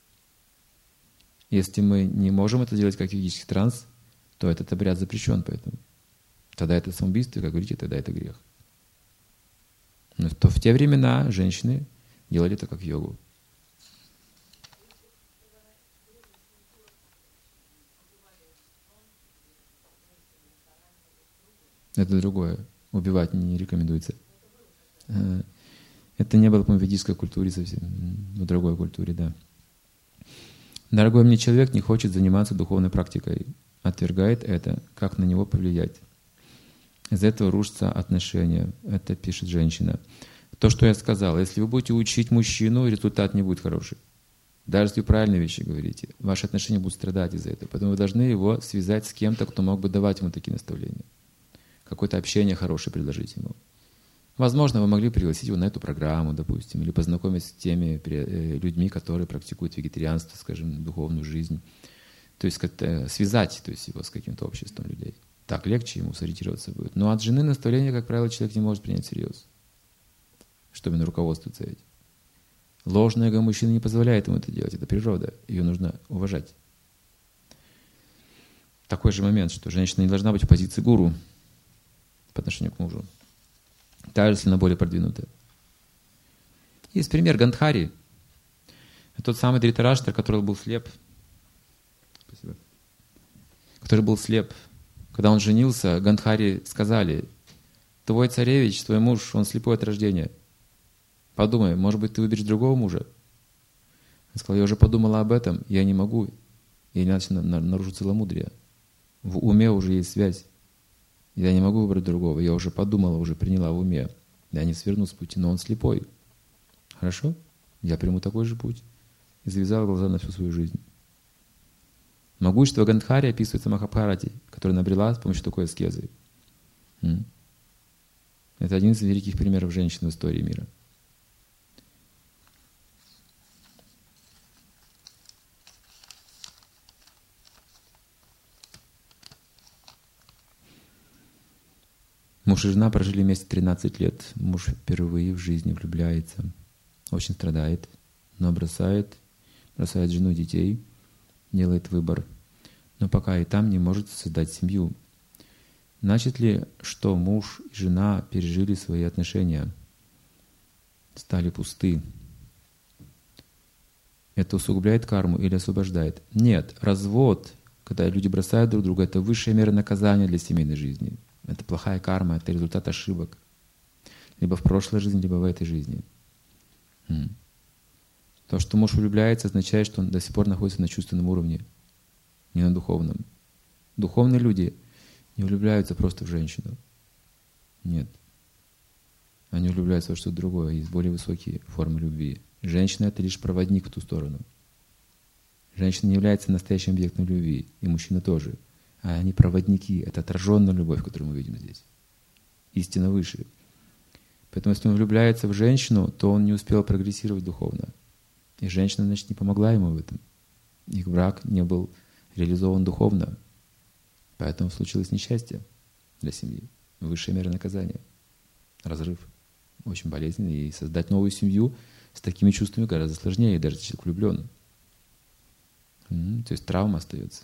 Если мы не можем это делать как йогический транс, то этот обряд запрещен, поэтому. Тогда это самоубийство, как говорите, тогда это грех. Но то в те времена женщины делали это как йогу. Это другое. Убивать не рекомендуется. Это не было, по-моему, в ведической культуре совсем. В другой культуре, да. Дорогой мне человек не хочет заниматься духовной практикой. Отвергает это. Как на него повлиять? Из-за этого рушатся отношения. Это пишет женщина. То, что я сказал. Если вы будете учить мужчину, результат не будет хороший. Даже если вы правильные вещи говорите, ваши отношения будут страдать из-за этого. Поэтому вы должны его связать с кем-то, кто мог бы давать ему такие наставления. Какое-то общение хорошее предложить ему. Возможно, вы могли пригласить его на эту программу, допустим, или познакомить с теми людьми, которые практикуют вегетарианство, скажем, духовную жизнь. То есть как-то связать то есть, его с каким-то обществом людей. Так легче ему сориентироваться будет. Но от жены наставления, как правило, человек не может принять всерьез, чтобы именно руководствоваться этим. Ложное эго мужчины не позволяет ему это делать. Это природа. Ее нужно уважать. Такой же момент, что женщина не должна быть в позиции гуру по отношению к мужу. Даже если она более продвинутая. Есть пример Гандхари. Это тот самый Дритараштра, который был слеп. Спасибо. Который был слеп. Когда он женился, Гандхари сказали: твой царевич, твой муж, он слепой от рождения. Подумай, может быть, ты выберешь другого мужа? Он сказал: я уже подумала об этом, я не могу. И иначе нарушу целомудрие. В уме уже есть связь. Я не могу выбрать другого. Я уже подумала, уже приняла в уме. Я не сверну с пути, но он слепой. Хорошо? Я приму такой же путь. И завязала глаза на всю свою жизнь. Могущество Гандхари описывается в Махабхарате, которая набрела с помощью такой аскезы. Это один из великих примеров женщин в истории мира. Муж и жена прожили вместе тринадцать лет. Муж впервые в жизни влюбляется. Очень страдает, но бросает, бросает жену и детей, делает выбор. Но пока и там не может создать семью. Значит ли, что муж и жена пережили свои отношения, стали пусты? Это усугубляет карму или освобождает? Нет, развод, когда люди бросают друг друга, это высшая мера наказания для семейной жизни. Это плохая карма, это результат ошибок. Либо в прошлой жизни, либо в этой жизни. То, что муж влюбляется, означает, что он до сих пор находится на чувственном уровне, не на духовном. Духовные люди не влюбляются просто в женщину. Нет. Они влюбляются во что-то другое. Есть более высокие формы любви. Женщина — это лишь проводник в ту сторону. Женщина не является настоящим объектом любви, и мужчина тоже. А они проводники. Это отраженная любовь, которую мы видим здесь. Истина выше. Поэтому, если он влюбляется в женщину, то он не успел прогрессировать духовно. И женщина, значит, не помогла ему в этом. Их брак не был реализован духовно. Поэтому случилось несчастье для семьи. Высшая мера наказания. Разрыв. Очень болезненный. И создать новую семью с такими чувствами гораздо сложнее, даже если человек влюблен. М-м, то есть травма остается.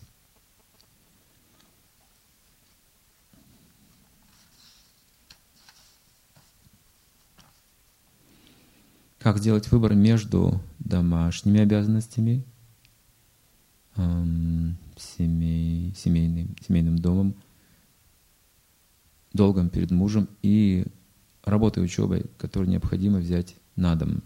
Как сделать выбор между домашними обязанностями, эм, семей, семейным, семейным домом, долгом перед мужем и работой, учебой, которую необходимо взять на дом.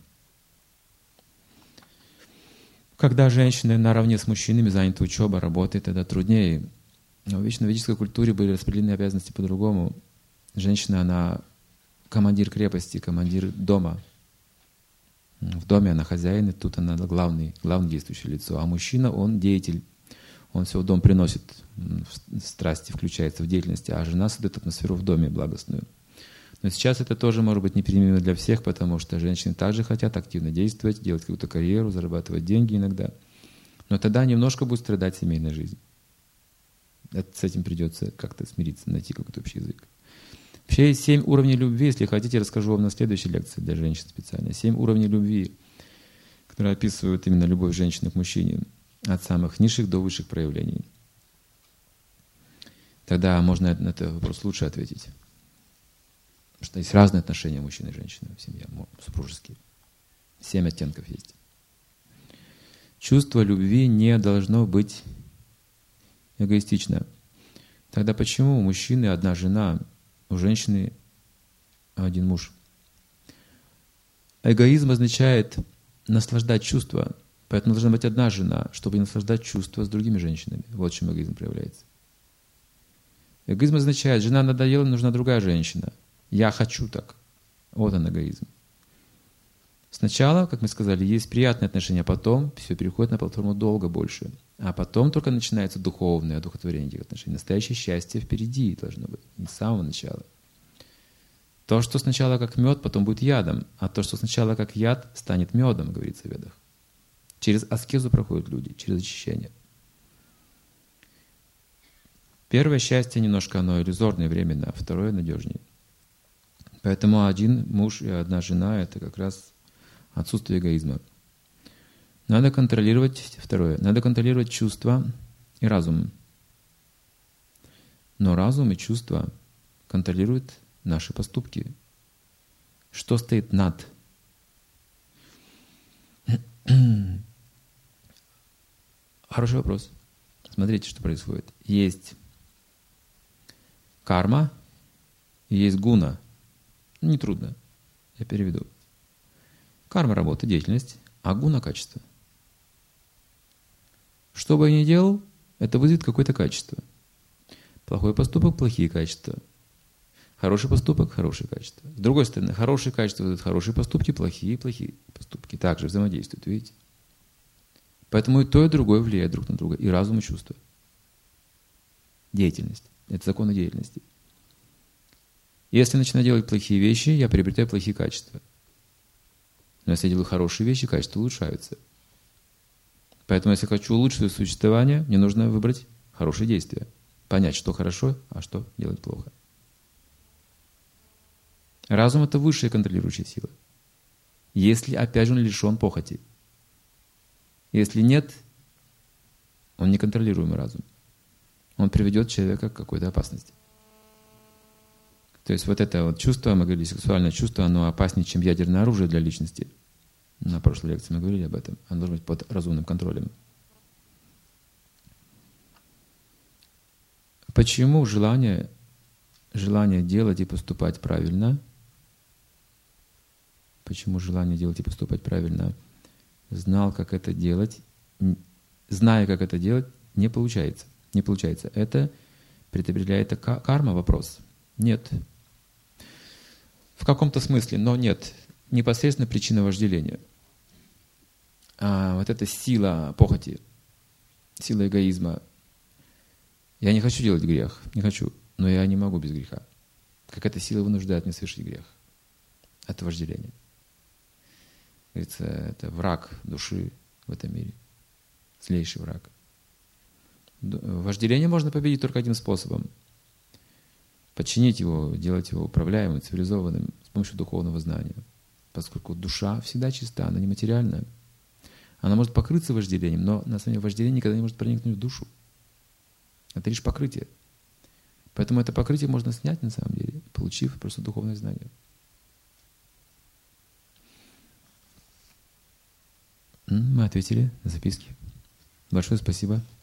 Когда женщины наравне с мужчинами заняты учебой, работой, тогда труднее. Но в вечно-ведической культуре были распределены обязанности по-другому. Женщина, она командир крепости, командир дома. В доме она хозяин, и тут она главный, главное действующее лицо. А мужчина, он деятель. Он все в дом приносит, в страсти включается в деятельности, а жена создает атмосферу в доме благостную. Но сейчас это тоже может быть неприменимо для всех, потому что женщины также хотят активно действовать, делать какую-то карьеру, зарабатывать деньги иногда. Но тогда немножко будет страдать семейная жизнь. Это, с этим придется как-то смириться, найти какой-то общий язык. Вообще есть семь уровней любви, если хотите, расскажу вам на следующей лекции для женщин специально. Семь уровней любви, которые описывают именно любовь женщины к мужчине, от самых низших до высших проявлений. Тогда можно на этот вопрос лучше ответить. Потому что есть разные отношения мужчины и женщины в семье, супружеские. Семь оттенков есть. Чувство любви не должно быть эгоистично. Тогда почему у мужчины одна жена, у женщины один муж? Эгоизм означает наслаждать чувства. Поэтому должна быть одна жена, чтобы наслаждать чувства с другими женщинами. Вот в чем эгоизм проявляется. Эгоизм означает, жена надоела, нужна другая женщина. Я хочу так. Вот он эгоизм. Сначала, как мы сказали, есть приятные отношения, а потом все переходит на платформу долга больше. А потом только начинается духовное одухотворение этих отношений. Настоящее счастье впереди должно быть, не с самого начала. То, что сначала как мед, потом будет ядом. А то, что сначала как яд, станет медом, говорится в Ведах. Через аскезу проходят люди, через очищение. Первое счастье немножко оно иллюзорное, временно, а второе надежнее. Поэтому один муж и одна жена — это как раз отсутствие эгоизма. Надо контролировать, второе, надо контролировать чувства и разум. Но разум и чувства контролируют наши поступки. Что стоит над? Хороший вопрос. Смотрите, что происходит. Есть карма и есть гуна. Нетрудно. Я переведу. Карма — работа, деятельность, а гуна — качество. Что бы я ни делал, это вызовет какое-то качество. Плохой поступок — плохие качества. Хороший поступок — хорошие качества. С другой стороны, хорошие качества вызывают хорошие поступки, плохие — плохие поступки. Также взаимодействуют, видите? Поэтому и то, и другое влияет друг на друга. И разум, и чувство. Деятельность. Это законы деятельности. Если я начинаю делать плохие вещи, я приобретаю плохие качества. Но если я делаю хорошие вещи, качества улучшаются. Поэтому, если хочу улучшить свое существование, мне нужно выбрать хорошие действия. Понять, что хорошо, а что делать плохо. Разум — это высшая контролирующая сила. Если, опять же, он лишен похоти. Если нет, он неконтролируемый разум. Он приведет человека к какой-то опасности. То есть вот это вот чувство, мы говорили, сексуальное чувство, оно опаснее, чем ядерное оружие для личности. На прошлой лекции мы говорили об этом. Оно должно быть под разумным контролем. Почему желание, желание делать и поступать правильно, почему желание делать и поступать правильно, знал, как это делать, зная, как это делать, не получается. Не получается. Это предопределяет это карма, вопрос. Нет. В каком-то смысле, но нет. Непосредственно причина вожделения. А вот эта сила похоти, сила эгоизма. Я не хочу делать грех, не хочу, но я не могу без греха. Как эта сила вынуждает меня совершить грех. Это вожделение. Говорится, это враг души в этом мире. Злейший враг. Вожделение можно победить только одним способом. Подчинить его, делать его управляемым, цивилизованным с помощью духовного знания. Поскольку душа всегда чиста, она нематериальная. Она может покрыться вожделением, но на самом деле вожделение никогда не может проникнуть в душу. Это лишь покрытие. Поэтому это покрытие можно снять на самом деле, получив просто духовное знание. Мы ответили на записки. Большое спасибо.